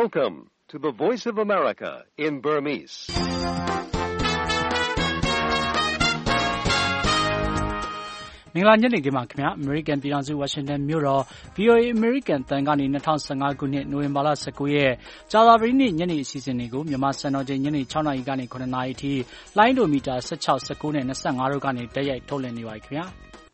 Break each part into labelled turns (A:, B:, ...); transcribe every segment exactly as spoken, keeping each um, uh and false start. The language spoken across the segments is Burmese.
A: Welcome to the Voice of America in Burmese.
B: မင်္ဂလာညနေခင်းပါခင်ဗျာ American ပြည်ထောင်စု Washington မြို့တော် ဗွီအိုအေ American တန်ကနေ ၂၀၁၅ ခုနှစ် နိုဝင်ဘာလ ၁၉ ရက်ကြာသပတေးနေ့ညနေအစီအစဉ်တွေကိုမြန်မာစံတော်ချိန်ညနေ ၆ နာရီကနေ ၇ နာရီအထိလိုင်းဒိုမီတာ ၁၆ ၁၉ နဲ့ ၂၅ တို့ကနေတိုက်ရိုက်ထုတ်လွှင့်နေပါခင်ဗျာ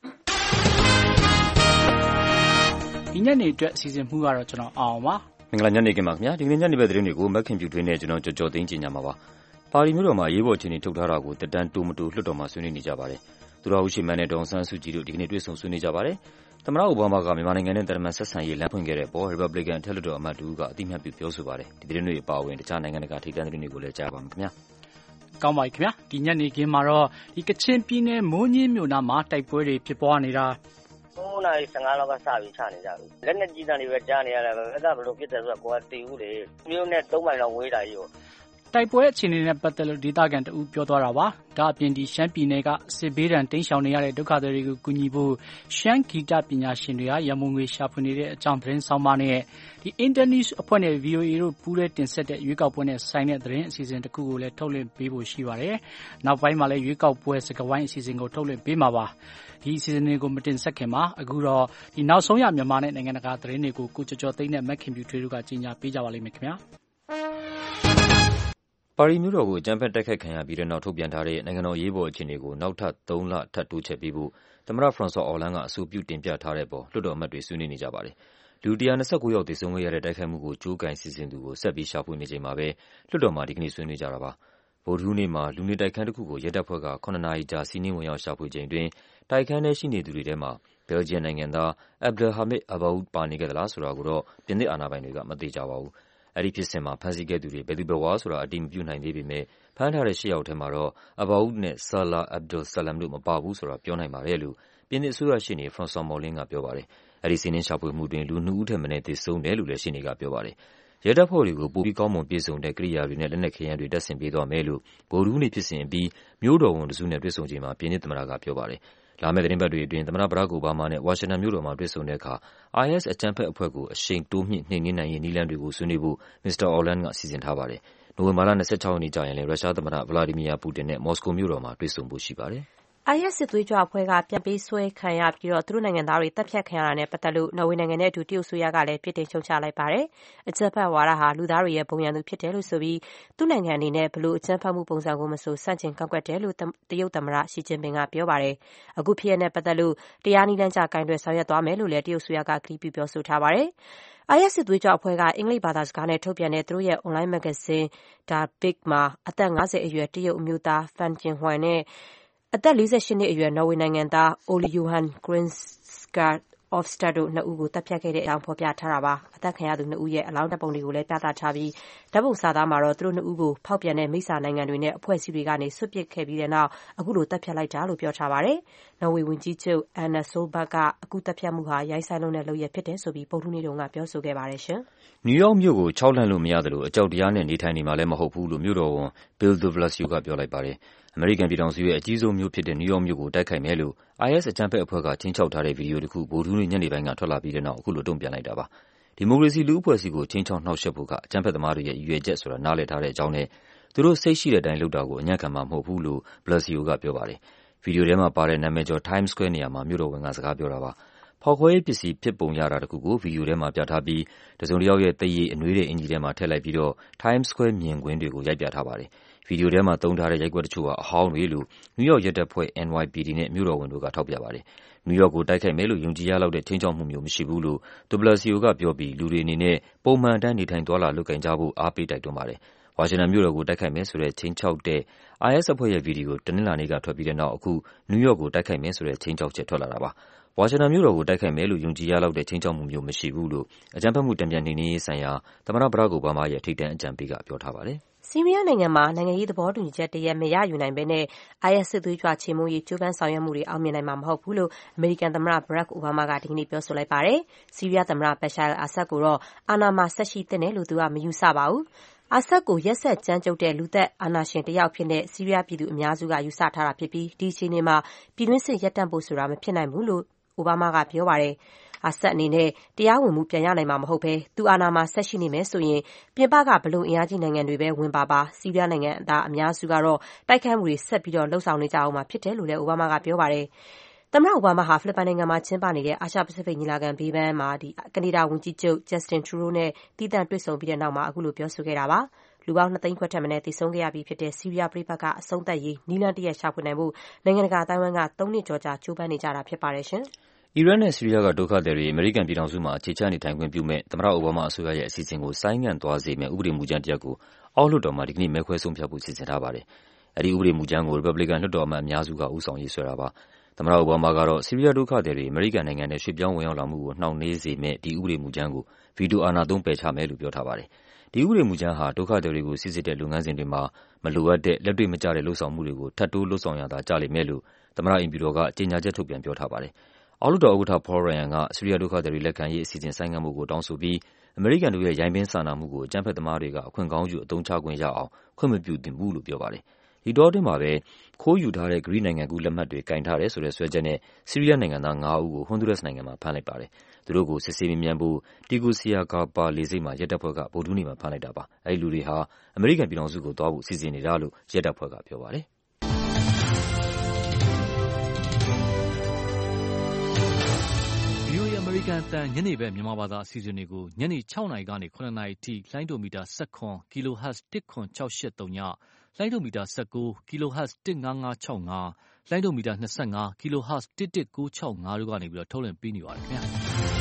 B: ဒီညနေအတွက်အစီအစဉ်မှုကတော့ကျွန်တော်အောင်ပါ
C: မင်္ဂလာညနေခင်းပါခင်ဗျာဒီကနေ့ညနေဘက်သတင်းတွေကိုမက်ခင်ပြူတွင်းနဲ့ကျွန်တော်ကြော်ကြော်သိန်းကျင်ကြမှာပါပါရီမြို့တော်မှာရေးပေါ်ချင်းနေထုတ်ထားတာကိုတက်တန်းတိုးမတိုးလွှတ်တော်မှာဆွေးနွေးနေကြပါတယ်သူတော်ဦးရှိမန်းနဲ့ဒေါအောင်ဆန်းစုကြည်တို့ဒီကနေ့တွေ့ဆုံဆွေးနွေးကြပါတယ်သမ္မတအိုဘားမားကမြန်မာနိုင်ငံနဲ့တရမန်ဆက်ဆံရေးလမ်းဖွင့်ခဲ့တဲ့ပေါ် Republican အထက်လွှတ်တော်အမတ်တူကအသိအမှတ်ပြုပြောဆိုပါတယ်ဒီသတင်းတွေအပါအဝင်တခြားနိုင်ငံတကာထိပ်တန်းသတင်းတွေကိုလည်းကြားပါမယ်ခင်ဗျာ
B: ကောင်းပါပြီခင်ဗျာဒီညနေခင်းမှာတော့ဒီကချင်ပြည်နယ်မိုးညင်းမြို့နားမှာတိုက်ပွဲတွေဖြစ်ပွားနေတာ
D: ၉နာရီ၁၅လောက်ကစပြီးချနေကြပြီလက်နဲ့ကြီးတန်းတွေပဲကြားနေရတယ်ဘယ်ကဘလို့ဖြစ်တယ်ဆိုတော့ကိုယ်ကတည်ဦးလေမြို့နဲ့၃မိုင်လောက်ဝေးတာကြီးကို
B: တိုက်ပွဲအခြေအနေနဲ့ပတ်သက်လို့ဒေသခံတဦးပြောသွားတာပါဒါအပြင်ဒီရှမ်းပြည်နယ်ကစစ်ဘေးဒဏ်တိမ်းရှောင်နေရတဲ့ဒုက္ခသည်တွေကိုကူညီဖို့ရှမ်းဂီတပညာရှင်တွေကရမုံငွေရှာဖွေနေတဲ့အကြောင်းသတင်းဆောင်ပါနဲ့ဒီ Internet အဖွဲ့နဲ့ ဗီအိုအေ တို့ပူးတွဲတင်ဆက်တဲ့ရွေးကောက်ပွဲနဲ့ဆိုင်တဲ့သတင်းအစီအစဉ်တစ်ခုကိုလည်းထုတ်လွှင့်ပေးဖို့ရှိပါတယ်နောက်ပိုင်းမှာလည်းရွေးကောက်ပွဲစကားဝိုင်းအစီအစဉ်ကိုထုတ်လွှင့်ပေးမှာပါဒီအစီအစဉ်တွေကိုမတင်ဆက်ခင်မှာအခုတော့ဒီနောက်ဆုံးရမြန်မာနဲ့နိုင်ငံတကာသတင်းတွေကိုကိုကျော်ကျော်သိန်းနဲ့မက်ခင်ပြူထွေးတို့ကကြီးညာပေးကြပါလိမ့်မယ်ခင်ဗျာ
C: ပါရီမြို့တော်ကိုအကြမ်းဖက်တိုက်ခိုက်ခံရပြီးတဲ့နောက်ထုတ်ပြန်ထားတဲ့နိုင်ငံတော်ရေးပေါ်အခြေအနေကိုနောက်ထပ်၃လထပ်တိုးချဲ့ပေးဖို့သမ္မတဖရန်ဆွာအော်လန်းကအဆိုပြုတင်ပြထားတဲ့ပေါ်လွှတ်တော်အမတ်တွေဆွေးနွေးနေကြပါတယ်။လူ၁၂၉ယောက်သေဆုံးခဲ့ရတဲ့တိုက်ခိုက်မှုကိုကြိုးကိုင်စီစဉ်သူကိုဆက်ပြီးရှာဖွေနေချိန်မှာပဲလွှတ်တော်မှာဒီကနေ့ဆွေးနွေးကြတာပါ။ဗုဒ္ဓဟူးနေ့မှာလူနေတိုက်ခန်းတစ်ခုကိုရဲတပ်ဖွဲ့က၇နာရီကြာစီးနင်းဝင်ရောက်ရှာဖွေချိန်တွင်တိုက်ခန်းထဲရှိနေသူတွေထဲမှာဘယ်လ်ဂျီယံနိုင်ငံသား Abdelhamid Abaoud ပါနေခဲ့သလားဆိုတာကိုတော့ပြင်သစ်အာဏာပိုင်တွေကမသိကြပါဘူး။အဲဒီဖြစ်စဉ်မှာဖမ်းဆီးခဲ့သူတွေဘယ်သူဘယ်ဝါဆိုတာအတည်မပြုနိုင်သေးပေမဲ့ဖမ်းထားတဲ့၈ယောက်ထဲမှာတော့ Abaoud နဲ့ Salah Abdel Salam တို့မပါဘူးဆိုတာပြောနိုင်ပါတယ်လို့ပြင်သစ်အစိုးရရှေ့နေ François Molins ကပြောပါတယ်။အဲဒီစီးနင်းရှာဖွေမှုတွင်လူနှစ်ဦးထက်မနည်းသေဆုံးတယ်လို့လည်းရှေ့နေကပြောပါတယ်။ရဲတပ်ဖွဲ့တွေကိုပိုပြီးကောင်းမွန်ပြည့်စုံတဲ့ကိရိယာတွေနဲ့လက်နက်ခဲယမ်းတွေတပ်ဆင်ပေးသွားမယ်လို့ဗုဒ္ဓဟူးနေ့ဖြစ်စဉ်အပြီးမြို့တော်ဝန်တစုနဲ့တွေ့ဆုံချိန်မှာပြင်သစ်သမ္မတကပြောပါတယ်။လာမယ့်သတင်းပတ်တွေအတွင်းသမ္မတဘရာ့ခ်အိုဘားမားနဲ့ဝါရှင်တန်မြို့တော်မှာတွေ့ဆုံတဲ့အခါ အိုင်အက်စ် အကြမ်းဖက်အဖွဲ့ကိုအရှိန်တိုးမြှင့်နှိမ်နင်းနိုင်ရေးနည်းလမ်းတွေကိုဆွေးနွေးဖို့မစ္စတာအော်လန်းကစီစဉ်ထားပါတယ်။နိုဝင်ဘာလ၂၆ရက်နေ့ကျရင်လည်းရုရှားသမ္မတဗလာဒီမီယာပူတင်နဲ့မော်စကိုမြို့တော်မှာတွေ့ဆုံဖို့ရှိပါတယ်။
E: အိုင်အက်စ် စစ်သွေးကြွအဖွဲ့ကပြန်ပေးဆွဲခံရပြီးတော့သူတို့နိုင်ငံသားတွေတပ်ဖြတ်ခံရတာနဲ့ပတ်သက်လို့နော်ဝေနိုင်ငံနဲ့အတူတရုတ်အစိုးရကလည်းပြစ်တင်ရှုတ်ချလိုက်ပါတယ်။အကြမ်းဖက်ဝါဒဟာလူသားတွေရဲ့ဘုံရန်သူဖြစ်တယ်လို့ဆိုပြီးသူ့နိုင်ငံအနေနဲ့ဘလို့အကြမ်းဖက်မှုပုံစံကိုမဆိုဆန့်ကျင်ကန့်ကွက်တယ်လို့တရုတ်သမ္မတရှီကျင်းပင်ကပြောပါတယ်။အခုဖြစ်ရတဲ့ပတ်သက်လို့တရားနည်းလမ်းကျကင်တွယ်ဆောင်ရွက်သွားမယ်လို့လည်းတရုတ်အစိုးရကကတိပြုပြောဆိုထားပါတယ်။အိုင်အက်စ် စစ်သွေးကြွအဖွဲ့ကအင်္ဂလိပ်ဘာသာစကားနဲ့ထုတ်ပြန်တဲ့သူတို့ရဲ့အွန်လိုင်းမဂ္ဂဇင်း Der Blick မှာအသက်၅၀အရွယ်တရုတ်အမျိုးသား Fan Jinhuang နဲ့အသက်၄၈နှစ်အရွယ်နော်ဝေနိုင်ငံသား Ole Johan Grinsgaard Ofstad တို့နှစ်ဦးကိုတပ်ဖြတ်ခဲ့တဲ့အကြောင်းဖော်ပြထားတာပါ။အသက်ခံရသူနှစ်ဦးရဲ့အလောင်းဓာတ်ပုံတွေကိုလည်းပြသထားပြီးဓာတ်ပုံစာသားမှာတော့သူတို့နှစ်ဦးကိုဖောက်ပြန်တဲ့မိစ္ဆာနိုင်ငံတွေနဲ့အဖွဲ့အစည်းတွေကနေဆွတ်ပစ်ခဲ့ပြီးတဲ့နောက်အခုလိုတပ်ဖြတ်လိုက်တာလို့ပြောထားပါတယ်။နော်ဝေဝန်ကြီးချုပ် Erna Solberg ကအခုတပ်ဖြတ်မှုဟာရိုင်းစိုင်းလုံးတဲ့လုပ်ရပ်ဖြစ်တယ်ဆိုပြီးဗုဒ္ဓဟူးနေ့တုန်းကပြောဆိုခဲ့ပါတယ်ရှင်
C: ။နယူးယောက်မြို့ကိုခြောက်လှန့်လို့မရသလိုအကြောက်တရားနဲ့နေထိုင်နေမှာလည်းမဟုတ်ဘူးလို့မြို့တော်ဝန် Bill de Blasio ကပြောလိုက်ပါတယ်။အမေရိကန်ပြည်ထောင်စုရဲ့အကြီးဆုံးမြို့ဖြစ်တဲ့နယူးယောက်မြို့ကိုတိုက်ခိုက်မယ်လို့ အိုင်အက်စ် အကြမ်းဖက်အဖွဲ့ကခြိမ်းခြောက်ထားတဲ့ဗီဒီယိုတစ်ခုဗုဒ္ဓဟူးနေ့ညနေပိုင်းကထွက်လာပြီးတဲ့နောက်အခုလိုတုံ့ပြန်လိုက်တာပါ။ဒီမိုကရေစီလူ့အဖွဲ့အစည်းကိုခြိမ်းခြောက်နှောက်ယှက်ဖို့ကအကြမ်းဖက်သမားတွေရဲ့ရည်ရွယ်ချက်ဆိုတာနားလည်ထားတဲ့အကြောင်းနဲ့သူတို့စိတ်ရှိတဲ့အတိုင်းလုပ်တာကိုအညံ့ခံမှာမဟုတ်ဘူးလို့ Blasio ကပြောပါတယ်။ဗီဒီယိုထဲမှာပါတဲ့နာမည်ကျော် Times Square နေရာမှာမြို့တော်ဝန်ကစကားပြောတာပါ။ဖောက်ခွဲရေးပစ္စည်းဖြစ်ပုံရတာတစ်ခုကိုဗီဒီယိုထဲမှာပြထားပြီးတစုံတစ်ယောက်ရဲ့သရေအနွေးတဲ့အင်ဂျီထဲမှာထည့်လိုက်ပြီးတော့ Times Square မြင်ကွင်းတွေကိုရိုက်ပြထားပါတယ်။ဗီဒီယိုထဲမှာသုံးထားတဲ့ရိုက်ကွက်တချို့ဟာအဟောင်းတွေလို့နယူးယောက်ရဲတပ်ဖွဲ့ N Y P D နဲ့မြို့တော်ဝန်တို့ကထောက်ပြပါတယ်။နယူးယောက်ကိုတိုက်ခိုက်မယ်လို့ယုံကြည်ရလောက်တဲ့ခြိမ်းခြောက်မှုမျိုးမရှိဘူးလို့ de Blasio ကပြောပြီးလူတွေအနေနဲ့ပုံမှန်အတိုင်းနေထိုင်သွားလာလုပ်ကိုင်ကြဖို့အားပေးတိုက်တွန်းပါတယ်။ဝါရှင်တန်မြို့တော်ကိုတိုက်ခိုက်မယ်ဆိုတဲ့ခြိမ်းခြောက်တဲ့ အိုင်အက်စ် အဖွဲ့ရဲ့ဗီဒီယိုတနင်္လာနေ့ကထွက်ပြီးတဲ့နောက်အခုနယူးယောက်ကိုတိုက်ခိုက်မယ်ဆိုတဲ့ခြိမ်းခြောက်ချက်ထွက်လာတာပါ။ဝါရှင်တန်မြို့တော်ကိုတိုက်ခိုက်မယ်လို့ယုံကြည်ရလောက်တဲ့ခြိမ်းခြောက်မှုမျိုးမရှိဘူးလို့အကြမ်းဖက်မှုတန်ပြန်နှိမ်နင်းရေးဆိုင်ရာသမ္မတဘရာ့ခ်အိုဘားမားရဲ့ထိပ်တန်းအကြံပေးကပြောထားပါတယ်
E: ။ဆီးရီးယားနိုင်ငံမှာနိုင်ငံရေးသဘောတူညီချက်တရပ်မရယူနိုင်ဘဲနဲ့အိုင်အက်စ် စစ်သွေးကြွချေမှုန်းရေးကြိုးပမ်းဆောင်ရွက်မှုတွေအောင်မြင်နိုင်မှာမဟုတ်ဘူးလို့အမေရိကန်သမ္မတဘရာ့ခ်အိုဘားမားကဒီကနေ့ပြောဆိုလိုက်ပါတယ်။ဆီးရီးယားသမ္မတဘရှာအယ်လ်အာဆတ်ကိုတော့အာဏာမှာဆက်ရှိသင့်တယ်လို့သူကမယူဆပါဘူး။အာဆတ်ကိုရက်စက်ကြမ်းကြုတ်တဲ့လူသတ်အာဏာရှင်တယောက်အဖြစ်နဲ့ဆီးရီးယားပြည်သူအများစုကယူဆထားတာဖြစ်ပြီးဒီအခြေအနေမှာပြည်တွင်းစစ်ရပ်တန့်ဖို့ဆိုတာမဖြစ်နိုင်ဘူးလို့အိုဘားမားကပြောပါတယ်။အာဆတ်အနေနဲ့တရားဝင်မှုပြန်ရနိုင်မှာမဟုတ်ဘဲသူအာဏာမှာဆက်ရှိနေမယ်ဆိုရင်ပြင်ပကဘလုံအင်အားကြီးနိုင်ငံတွေပဲဝင်ပါပါဆီးရီးယားနိုင်ငံသားအများစုကတော့တိုက်ခိုက်မှုတွေဆက်ပြီးတော့လှုပ်ဆောင်နေကြအောင်မှာဖြစ်တယ်လို့လည်းအိုဘားမားကပြောပါတယ်။သမ္မတအိုဘားမားဟာဖိလစ်ပိုင်နိုင်ငံမှာကျင်းပနေတဲ့အာရှပစိဖိတ်ညီလာခံဘေးပန်းမှာကနေဒါဝန်ကြီးချုပ် Justin Trudeau နဲ့သီးသန့်တွေ့ဆုံပြီးတဲ့နောက်မှာအခုလိုပြောဆိုခဲ့တာပါ။လူပေါင်းနှစ်သိန်းခွဲထက်မနည်းသေဆုံးခဲ့ရပြီးဖြစ်တဲ့ဆီးရီးယားပဋိပက္ခအဆုံးသတ်ရေးနည်းလမ်းတရပ်ရှာဖွေနိုင်ဖို့နိုင်ငံတကာအသိုင်းအဝိုင်းကသုံးနှစ်ကျော်ကြာကြိုးပမ်းနေကြတာဖြစ်ပါတယ်ရှင်
C: ။အီရန်နဲ့ဆီးရီးယားကဒုက္ခသည်တွေအမေရိကန်ပြည်ထောင်စုမှာအခြေချနေထိုင်ခွင့်ပြုမဲ့သမ္မတအိုဘားမားအစိုးရရဲ့အစီအစဉ်ကိုဆိုင်းငံ့သွားစေမယ့်ဥပဒေမူကြမ်းတစ်ရပ်ကိုအောက်လွှတ်တော်မှာဒီကနေ့မဲခွဲဆုံးဖြတ်ဖို့စီစဉ်ထားပါတယ်။အဲဒီဥပဒေမူကြမ်းကိုရီပတ်ဘလီကန်လွှတ်တော်အမတ်အများစုကဦးဆောင်ရေးဆွဲတာပါ။သမ္မတအိုဘားမားကတော့ဆီးရီးယားဒုက္ခသည်တွေအမေရိကန်နိုင်ငံထဲရွှေ့ပြောင်းဝင်ရောက်လာမှုကိုနှောင့်နှေးစေမယ့်ဒီဥပဒေမူကြမ်းကိုဗီတိုအာဏာသုံးပယ်ချမယ်လို့ပြောထားပါတယ်။ဒီဥပဒေမူကြမ်းဟာဒုက္ခသည်တွေကိုစိစစ်တဲ့လုပ်ငန်းစဉ်တွေမှာမလိုအပ်တဲ့လက်တွေ့မကျတဲ့လုပ်ဆောင်မှုတွေကိုထပ်တိုးလုပ်ဆောင်ရတာကြလိမ့်မယ်လို့သမ္မတအိမ်ဖြူတော်ကကြေညာချက်ထုတ်ပြန်ပြောထားပါတယ်။အောက်လွှတ်တော်ဥက္ကဋ္ဌ Paul Ryan ကဆီးရီးယားဒုက္ခသည်တွေလက်ခံရေးအစီအစဉ်ဆိုင်းငံ့မှုကိုတောင်းဆိုပြီးအမေရိကန်တို့ရဲ့ရိုင်းပင်းစာနာမှုကိုအကြမ်းဖက်သမားတွေကအခွင့်ကောင်းယူအသုံးချခွင့်ရအောင်ခွင့်မပြုသင့်ဘူးလို့ပြောပါတယ်။ဒီတောအတွင်းမှာပဲခိုးယူထားတဲ့ဂရိနိုင်ငံကူးလက်မှတ်တွေကင်ထားတယ်ဆိုတဲ့စွဲချက်နဲ့ဆီးရီးယားနိုင်ငံသားငါးဦးကိုဟွန်ဒူရက်စ်နိုင်ငံမှာဖမ်းလိုက်ပါတယ်။သူတို့ကိုစစ်ဆေးမေးမြန်းဖို့တီဂူဆီယာကာပါလေဆိပ်မှာရဲတပ်ဖွဲ့ကဗုဒ္ဓဟူးနေ့မှာဖမ်းလိုက်တာပါ။အဲဒီလူတွေဟာအမေရိကန်ပြည်ထောင်စုကိုသွားဖို့စီစဉ်နေတာလို့ရဲတပ်ဖွဲ့ကပြောပါတယ်။
F: ဗွီအိုအေ အမေရိကန်အသံညနေဘက်မြန်မာဘာသာအစီအစဉ်တွေကိုညနေ၆နာရီကနေ၇နာရီအထိလိုင်းဒိုမီတာ၁၇ kHz တစ်ခွန်၆၈၃ညလိုင်းဒိုမီတာ၁၉ kHz တစ်၅၅၆၅လိုင်းဒိုမီတာ၂၅ kHz တစ်တစ်၉၆၅တို့ကနေပြီးတော့ထုတ်လွှင့်ပေးနေပါတယ်ခင်ဗျာ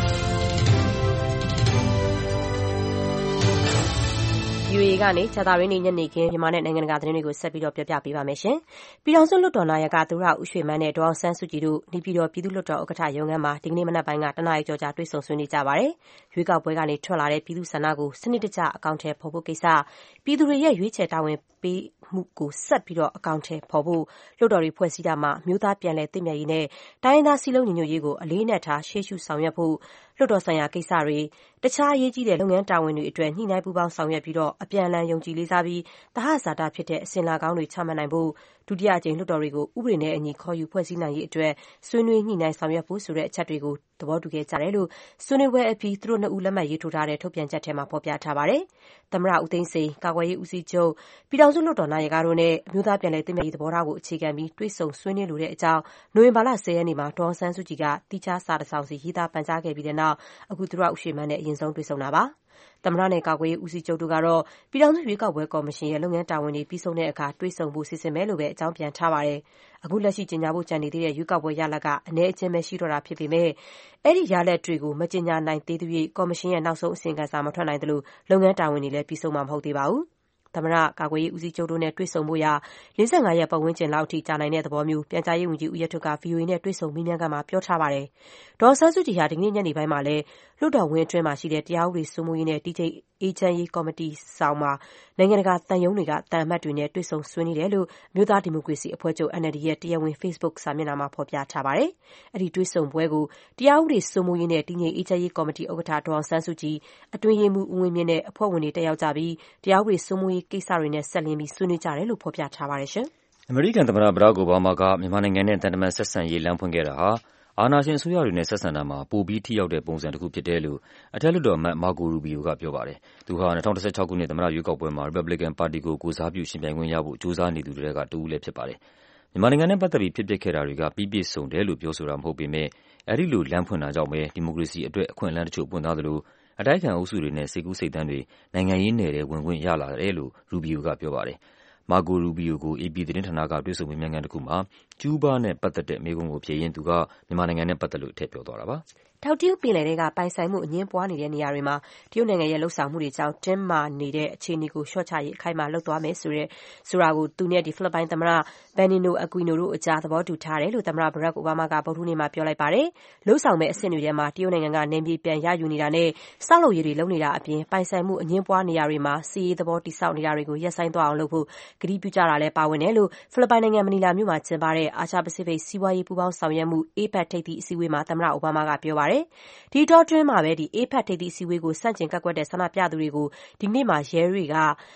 E: ဗွီအိုအေကနေကြာသပတေးနေ့ညနေခင်းမြန်မာနဲ့နိုင်ငံတကာသတင်းတွေကိုဆက်ပြီးတော့ပြောပြပေးပါမယ်ရှင်။ပြည်ထောင်စုလွှတ်တော်နာယကသူရဦးရွှေမန်းနဲ့ဒေါအောင်ဆန်းစုကြည်တို့နေပြည်တော်ပြည်သူ့လွှတ်တော်ဥက္ကဋ္ဌရုံးခန်းမှာဒီကနေ့မနက်ပိုင်းကတနာရီကျော်ကြာတွေ့ဆုံဆွေးနွေးကြပါတယ်။ရွေးကောက်ပွဲကနေထွက်လာတဲ့ပြည်သူ့ဆန္ဒကိုစနစ်တကျအကောင့်ထဲပေါ်ဖို့ကိစ္စပြည်သူတွေရဲ့ရွေးချယ်တာဝန်ပေးမှုကိုဆက်ပြီးတော့အကောင့်ထဲပေါ်ဖို့လွှတ်တော်တွေဖွဲ့စည်းတာမှာမြို့သားပြန်လည်တည်မြဲရေးနဲ့တိုင်းရင်းသားစည်းလုံးညီညွတ်ရေးကိုအလေးအနက်ထားရှေ့ရှုဆောင်ရွက်ဖို့လွှတ်တော်ဆိုင်ရာကိစ္စတွေတခြားအရေးကြီးတဲ့လုပ်ငန်းတာဝန်တွေအတွက်ညှိနှိုင်းပူးပေါင်းဆောင်ရွက်ပြီးတော့အပြန်အလှန်ယုံကြည်လေးစားပြီးသဟဇာတဖြစ်တဲ့အစဉ်လာကောင်းတွေချမှတ်နိုင်ဖို့ဒုတိယအကြိမ်လွှတ်တော်တွေကိုဥပဒေနဲ့အညီခေါ်ယူဖွဲ့စည်းနိုင်ရေးအတွက်ဆွေးနွေးညှိနှိုင်းဆောင်ရွက်ဖို့ဆိုတဲ့အချက်တွေကိုသဘောတူခဲ့ကြတယ်လို့ဆွေးနွေးပွဲအပြီးသူတို့နှစ်ဦးလက်မှတ်ရေးထိုးထားတဲ့ထုတ်ပြန်ချက်ထဲမှာဖော်ပြထားပါတယ်။သမ္မတဦးသိန်းစိန်ကာကွယ်ရေးဦးစီးချုပ်ပြည်ထောင်စုလွှတ်တော်နာယကတို့နဲ့အမျိုးသားပြန်လည်သင့်မြတ်ရေးသဘောထားကိုအခြေခံပြီးတွေ့ဆုံဆွေးနွေးလိုတဲ့အကြောင်းနိုဝင်ဘာလ၁၀ရက်နေ့မှာဒေါ်အောင်ဆန်းစုကြည်ကတိကျစာတစ်စောင်စီရေးသားပန်ကြားခဲ့ပြီးတဲ့နောက်အခုသူရဦးရွှေမန်းနဲ့အရင်ဆုံးတွေ့ဆုံတာပါ။သမ္မတနဲ့ကာကွယ်ရေးဦးစီးချုပ်တို့ကတော့ပြည်ထောင်စုရွေးကောက်ပွဲကော်မရှင်ရဲ့လုပ်ငန်းတာဝန်တွေပြီးဆုံးတဲ့အခါတွေ့ဆုံဖို့စီစဉ်မယ်လို့ပဲအကြောင်းပြန်ထားပါတယ်။အခုလက်ရှိကြေညာဖို့ကြံနေသေးတဲ့ရွေးကောက်ပွဲရလဒ်ကအနည်းအကျဉ်းပဲရှိတော့တာဖြစ်ပေမဲ့အဲ့ဒီရလဒ်တွေကိုမကြေညာနိုင်သေးသရွေ့ကော်မရှင်ရဲ့နောက်ဆုံးအစီရင်ခံစာမထွက်နိုင်သလိုလုပ်ငန်းတာဝန်တွေလည်းပြီးဆုံးမှာမဟုတ်သေးပါဘူး။သမ္မတကာကွယ်ရေးဦးစီးချုပ်တို့နဲ့တွေ့ဆုံဖို့ရာ၄၅ရက်ပတ်ဝန်းကျင်လောက်အထိကြာနိုင်တဲ့သဘောမျိုးပြန်ကြားရေးဝန်ကြီးဦးရဲထွဋ်က ဗွီအိုအေနဲ့တွေ့ဆုံမေးမြန်းခန်းမှာပြောထားပါတယ်။ဒေါ်အောင်ဆန်းစုကြည်ဟာဒီကနေ့ညနေပိုင်းမှာလည်းလွှတ်တော်ဝင်းအတွင်းမှာရှိတဲ့တရားဥပဒေစိုးမိုးရေးနဲ့တည်ငြိမ်အေးချမ်းရေးကော်မတီဆောင်မှာနိုင်ငံတကာသံရုံးတွေကသံအမတ်တွေနဲ့တွေ့ဆုံဆွေးနွေးတယ်လို့အမျိုးသားဒီမိုကရေစီအဖွဲ့ချုပ် အန်အယ်လ်ဒီ ရဲ့တရားဝင် Facebook စာမျက်နှာမှာဖော်ပြထားပါတယ်။အဲဒီတွေ့ဆုံပွဲကိုတရားဥပဒေစိုးမိုးရေးနဲ့တည်ငြိမ်အေးချမ်းရေးကော်မတီဥက္ကဋ္ဌဒေါ်အောင်ဆန်းစုကြည်အတွင်းရေးမှူးဦးဝင်းမြင့်နဲ့အဖွဲ့ဝင်တွေတက်ရောက်ကြပြီးတရားဥပဒေစိုးမိုးရေးကိစ္စတွေနဲ့ဆက်လျဉ်းပြီးဆွေးနွေးကြတယ်လို့ဖော်ပြထားပါတယ်ရှင်
C: ။အမေရိကန်သမ္မတဘရာ့ခ်အိုဘားမားကမြန်မာနိုင်ငံနဲ့တန်တမန်ဆက်ဆံရေးလမ်းဖွင့်ခဲ့တာဟာအာဏာရှင်အစိုးရတွေနဲ့ဆက်ဆံတာမှာပိုပြီးထိရောက်တဲ့ပုံစံတစ်ခုဖြစ်တယ်လို့အထက်လွှတ်တော်အမတ်မာကိုရူဘီယိုကပြောပါတယ်။သူဟာ၂၀၁၆ခုနှစ်သမ္မတရွေးကောက်ပွဲမှာရီပတ်ဘလီကန်ပါတီကိုကိုယ်စားပြုယှဉ်ပြိုင်ခွင့်ရဖို့ကြိုးစားနေသူတွေကတဦးလည်းဖြစ်ပါတယ်။မြန်မာနိုင်ငံနဲ့ပတ်သက်ပြီးဖြစ်ပျက်ခဲ့တာတွေကပြီးပြည့်စုံတယ်လို့ပြောဆိုတာမဟုတ်ပေမဲ့အဲဒီလိုလမ်းဖွင့်တာကြောင့်ပဲဒီမိုကရေစီအတွက်အခွင့်အလမ်းတချို့ပွင့်သွားသလိုအတိုက်အခံအုပ်စုတွေနဲ့စိတ်ကူးစိတ်သန်းတွေနိုင်ငံရေးနယ်ထဲဝင်ခွင့်ရလာတယ်လို့ရူဘီယိုကပြောပါတယ်။မာကိုရူဘီယိုကိုအေပီသတင်းဌာနကတွေ့ဆုံမေးမြန်းခန်းတစ်ခုမှာကျူးဘားနဲ့ပတ်သက်တဲ့မေးခွန်းကိုဖြေရင်းသူကမြန်မာနိုင်ငံနဲ့ပတ်သက်လို့ထည့်ပြောသွားတာပါ
E: ။ထောက်တရုတ်ပင်လယ်ထဲကပိုင်ဆိုင်မှုအငြင်းပွားနေတဲ့နေရာတွေမှာတရုတ်နိုင်ငံရဲ့လှုပ်ဆောင်မှုတွေကြောင့်တင်းမာနေတဲ့အခြေအနေကိုလျှော့ချရေးအခိုင်အမာလုပ်သွားမယ်ဆိုတဲ့ဆိုတာကိုသူနဲ့ဒီဖိလစ်ပိုင်သမ္မတဘန်နီနိုအကွီနိုတို့အကြားသဘောတူထားတယ်လို့သမ္မတဘရက်ခ်အိုဘားမားကဗုဒ္ဓဟူးနေ့မှာပြောလိုက်ပါတယ်။လှုပ်ဆောင်မဲ့အဆင့်တွေထဲမှာတရုတ်နိုင်ငံကနေမြေပြန်ရယူနေတာနဲ့စောက်လုပ်ရေးတွေလုပ်နေတာအပြင်ပိုင်ဆိုင်မှုအငြင်းပွားနေရာတွေမှာစီးရေးသဘောတိစောက်နေတာတွေကိုရပ်ဆိုင်းသွားအောင်လုပ်ဖို့ကတိပြုကြတာလည်းပါဝင်တယ်လို့ဖိလစ်ပိုင်နိုင်ငံမနီလာမြို့မှာကျင်းပတဲ့အာရှပစိဖိတ်စီးပွားရေးပူးပေါင်းဆောင်ရွက်မှု အေပက် ထိပ်သီးအစည်းအဝေးမှာသမ္မတအိုဘားမားကပြောပါတယ်။ဒီတော့တွင်းမှာပဲဒီ အေပက် ထိပ်သီးအစည်းအဝေးကိုစန့်ကျင်ကန့်ကွက်တဲ့ဆန္ဒပြသူတွေကိုဒီနေ့မှာရဲတွေက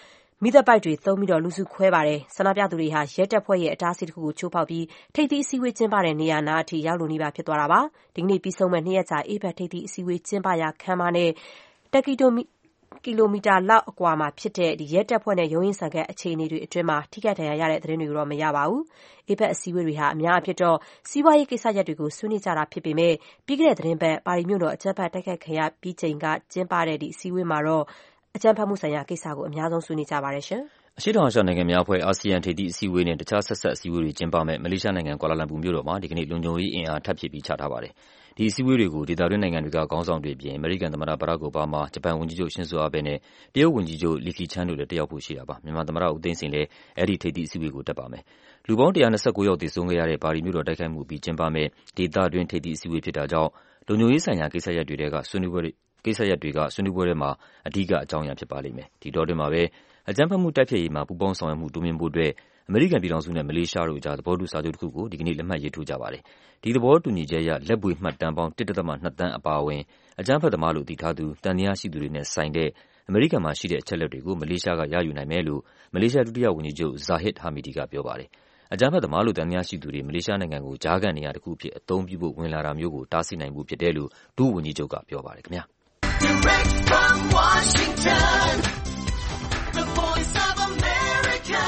E: မိသက်ပိုက်တွေသုံးပြီးတော့လူစုခွဲပါတယ်ဆန္ဒပြသူတွေဟာရဲတပ်ဖွဲ့ရဲ့အတားအဆီးတစ်ခုကိုချိုးဖောက်ပြီးထိပ်သီးအစည်းအဝေးကျင်းပတဲ့နေရာနာအထိရောက်လို့နေပါဖြစ်သွားတာပါဒီကနေ့ပြီးဆုံးမဲ့နှစ်ရက်ကြာအေးဘက်ထိပ်သီးအစည်းအဝေးကျင်းပရာခမ်းမနဲ့တက်ကီတိုကီလိုမီတာလောက်အကွာမှာဖြစ်တဲ့ဒီရဲတပ်ဖွဲ့နဲ့ရုံးရင်ဆန်ခတ်အခြေအနေတွေအတွင်းမှာထိခိုက်ဒဏ်ရာရတဲ့သတင်းတွေတော့မရပါဘူး။အေးဘက်အစည်းအဝေးတွေဟာအများအဖြစ်တော့စီးပွားရေးကိစ္စရပ်တွေကိုဆွေးနွေးကြတာဖြစ်ပေမဲ့ပြီးခဲ့တဲ့သတင်းပတ်ပါရီမြို့တော်အကြမ်းဖက်တိုက်ခိုက်ခံရပြီးချိန်ကကျင်းပတဲ့ဒီအစည်းအဝေးမှာတော့အကြမ်းဖက်မှုဆိုင်ရာကိစ္စကိုအများဆုံးဆွေးနွေးကြပါတယ်ရှင်
C: ။အရှေ့တောင်အာရှနိုင်ငံများအဖွဲ့အာဆီယံထိပ်သီးအစည်းအဝေးနဲ့တခြားဆက်ဆက်အစည်းအဝေးတွေကျင်းပမဲ့မလေးရှားနိုင်ငံကွာလာလမ်ပူမြို့တော်မှာဒီကနေ့လုံခြုံရေးအင်အားထပ်ဖြည့်ပြီးချထားပါတယ်။ဒီအစည်းအဝေးတွေကိုဒေသတွင်းနိုင်ငံတွေကခေါင်းဆောင်တွေပြင်အမေရိကန်သမ္မတဘရာ့ခ် အိုဘားမား၊ဂျပန်ဝန်ကြီးချုပ်ရှင်ဇိုအာဘဲနဲ့တရုတ်ဝန်ကြီးချုပ်လီခီချန်းတို့လည်းတက်ရောက်ဖို့ရှိတာပါ။မြန်မာသမ္မတဦးသိန်းစိန်လည်းအဲဒီထိပ်သီးအစည်းအဝေးကိုတက်ပါမယ်။လူပေါင်း၁၂၉ယောက်သေဆုံးခဲ့ရတဲ့ပါရီမြို့တော်တိုက်ခိုက်မှုအပြီးကျင်းပမဲ့ဒေသတွင်းထိပ်သီးအစည်းအဝေးဖြစ်တာကြောင့်လုံခြုံရေးဆိုင်ရာကိစ္စရပ်တွေကဆွေးနွေးပွဲတွေကိစ္စရပ်တွေကဆွေးနွေးပွဲတွေမှာအဓိကအကြောင်းအရာဖြစ်ပါလိမ့်မယ်။ဒီတော့တွင်မှာပဲအကြမ်းဖက်မှုတိုက်ဖျက်ရေးမှာပူးပေါင်းဆောင်ရွက်မှုတိုးမြှင့်ဖို့အတွက်အမေရိကန်ပြည်ထောင်စုနဲ့မလေးရှားတို့အကြားသဘောတူစာချုပ်တစ်ခုကိုဒီကနေ့လက်မှတ်ရေးထိုးကြပါတယ်။ဒီသဘောတူညီချက်အရလက်ပွေမှတ်တမ်းပေါင်း ၁.၂ သန်းအပါအဝင်အကြမ်းဖက်သမားလို့သိထားသူတန်တရားရှိသူတွေနဲ့ဆိုင်တဲ့အမေရိကန်မှာရှိတဲ့အချက်အလက်တွေကိုမလေးရှားကရယူနိုင်မယ်လို့မလေးရှားဒုတိယဝန်ကြီးချုပ်ဇာဟစ်ဟာမီဒီကပြောပါတယ်။အကြမ်းဖက်သမားလို့တန်တရားရှိသူတွေမလေးရှားနိုင်ငံကိုကြားခံနေရတစ်ခုဖြစ်အသုံးပြုဖို့ဝင်လာတာမျိုးကိုတားဆီးနိုင်မှုဖြစ်တယ်လို့ဒုဝန်ကြီးချုပ်ကပြောပါတယ်ခင်ဗျာ။ Direct from Washington, the voice of America,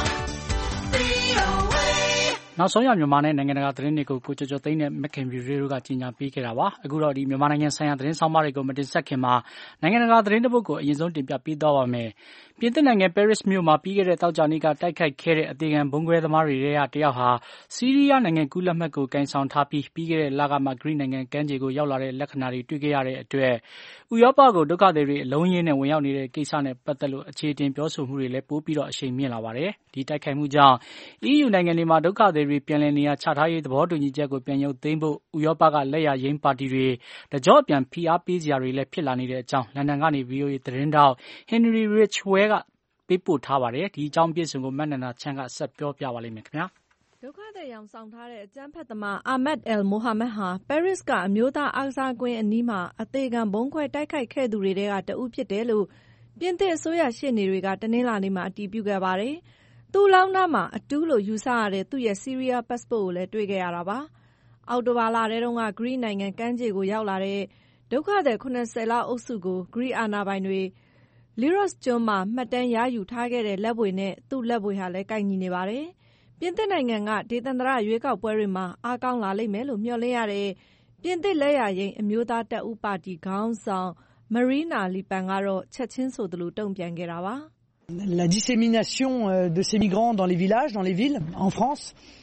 B: နောက်ဆုံးရမြန်မာနဲ့နိုင်ငံတကာသတင်းတွေကိုကိုကျော်ကျော်သိန်းနဲ့မခင်ဗျူရီတို့ကကြီးညာပေးခဲ့တာပါအခုတော့ဒီမြန်မာနိုင်ငံဆိုင်ရာသတင်းဆောင်မတွေကိုမတင်ဆက်ခင်မှာနိုင်ငံတကာသတင်းတစ်ပုဒ်ကိုအရင်ဆုံးတင်ပြပေးသွားပါမယ်ပြင်သစ်နိုင်ငံပဲရစ်မြို့မှာပြီးခဲ့တဲ့တောက်ကြနေ့ကတိုက်ခိုက်ခဲ့တဲ့အသေးခံဘုံခွဲသမားတွေရဲ့တယောက်ဟာစီးရီးယားနိုင်ငံကူးလက်မှတ်ကိုကင်ဆောင်ထားပြီးပြီးခဲ့တဲ့လကမှဂရိနိုင်ငံကမ်းခြေကိုရောက်လာတဲ့လက္ခဏာတွေတွေ့ခဲ့ရတဲ့အတွက်ဥရောပကိုဒုက္ခသည်တွေအလုံးရင်းနဲ့ဝင်ရောက်နေတဲ့ကိစ္စနဲ့ပတ်သက်လို့အခြေအတင်ပြောဆိုမှုတွေလည်းပိုးပြီးတော့အရှိန်မြင့်လာပါတယ်ဒီတိုက်ခိုက်မှုကြောင့် အီးယူ နိုင်ငံတွေမှာဒုက္ခသည်တွေပြန်လည်နေရာချထားရေးသဘောတူညီချက်ကိုပြန်ရုပ်သိမ်းဖို့ဥရောပကလက်ရယိမ်းပါတီတွေတကြော့ပြန်ဖိအားပေးစရာတွေလည်းဖြစ်လာနေတဲ့အကြောင်းလန်ဒန်ကနေ ဗွီအိုအေ သတင်းထောက် Henry Ridgwell ကပေးပို့ထားပါတယ်ဒီအကြောင်းပြည့်စုံကိုမနန္ဒာချမ်းကဆက်ပြောပြပါလိမ့်မယ်ခင်ဗျာ
G: ဒုက္ခသည်ရောင်ဆောင်ထားတဲ့အကြမ်းဖက်သမားအာမတ်အယ်မိုဟာမက်ဟာပဲရစ်ကအမျိုးသားအားကစားကွင်းအနီးမှာအသေးခံဘုံခွဲတိုက်ခိုက်ခဲ့သူတွေထဲကတဦးဖြစ်တယ်လို့ပြင်သစ်အစိုးရရှေ့နေတွေကတနင်္လာနေ့မှာအတည်ပြုခဲ့ပါတယ်သူ့လောင်းနားမှာအတူးလို့ယူဆရတဲ့သူ့ရဲ့ဆီးရီးယားပတ်စပို့ကိုလည်းတွေ့ခဲ့ရတာပါအောက်တိုဘာလထဲတုန်းကဂရိနိုင်ငံကမ်းခြေကိုရောက်လာတဲ့ဒုက္ခသည်ခုနှစ်ဆယ်လောက်အုပ်စုကိုဂရိအာဏာပိုင်တွေလီရော့စ်ကျွန်းမှာမှတ်တမ်းရယူထားခဲ့တဲ့လက်ဗွေနဲ့သူ့လက်ဗွေဟာလည်းကိုက်ညီနေပါတယ်ပြင်သစ်နိုင်ငံကဒေသန္တရရွေးကောက်ပွဲတွေမှာအားကောင်းလာလိမ့်မယ်လို့မျှော်လင့်ရတဲ့ပြင်သစ်လက်ယာယိမ်းအမျိုးသားတပ်ဦးပါတီခေါင်းဆောင်မရီနာလီပန်ကတော့ချက်ချင်းဆိုသလိုတုံ့ပြန်ခဲ့တာပါ
H: La dissémination de ces migrants dans les villages, dans les villes, en France,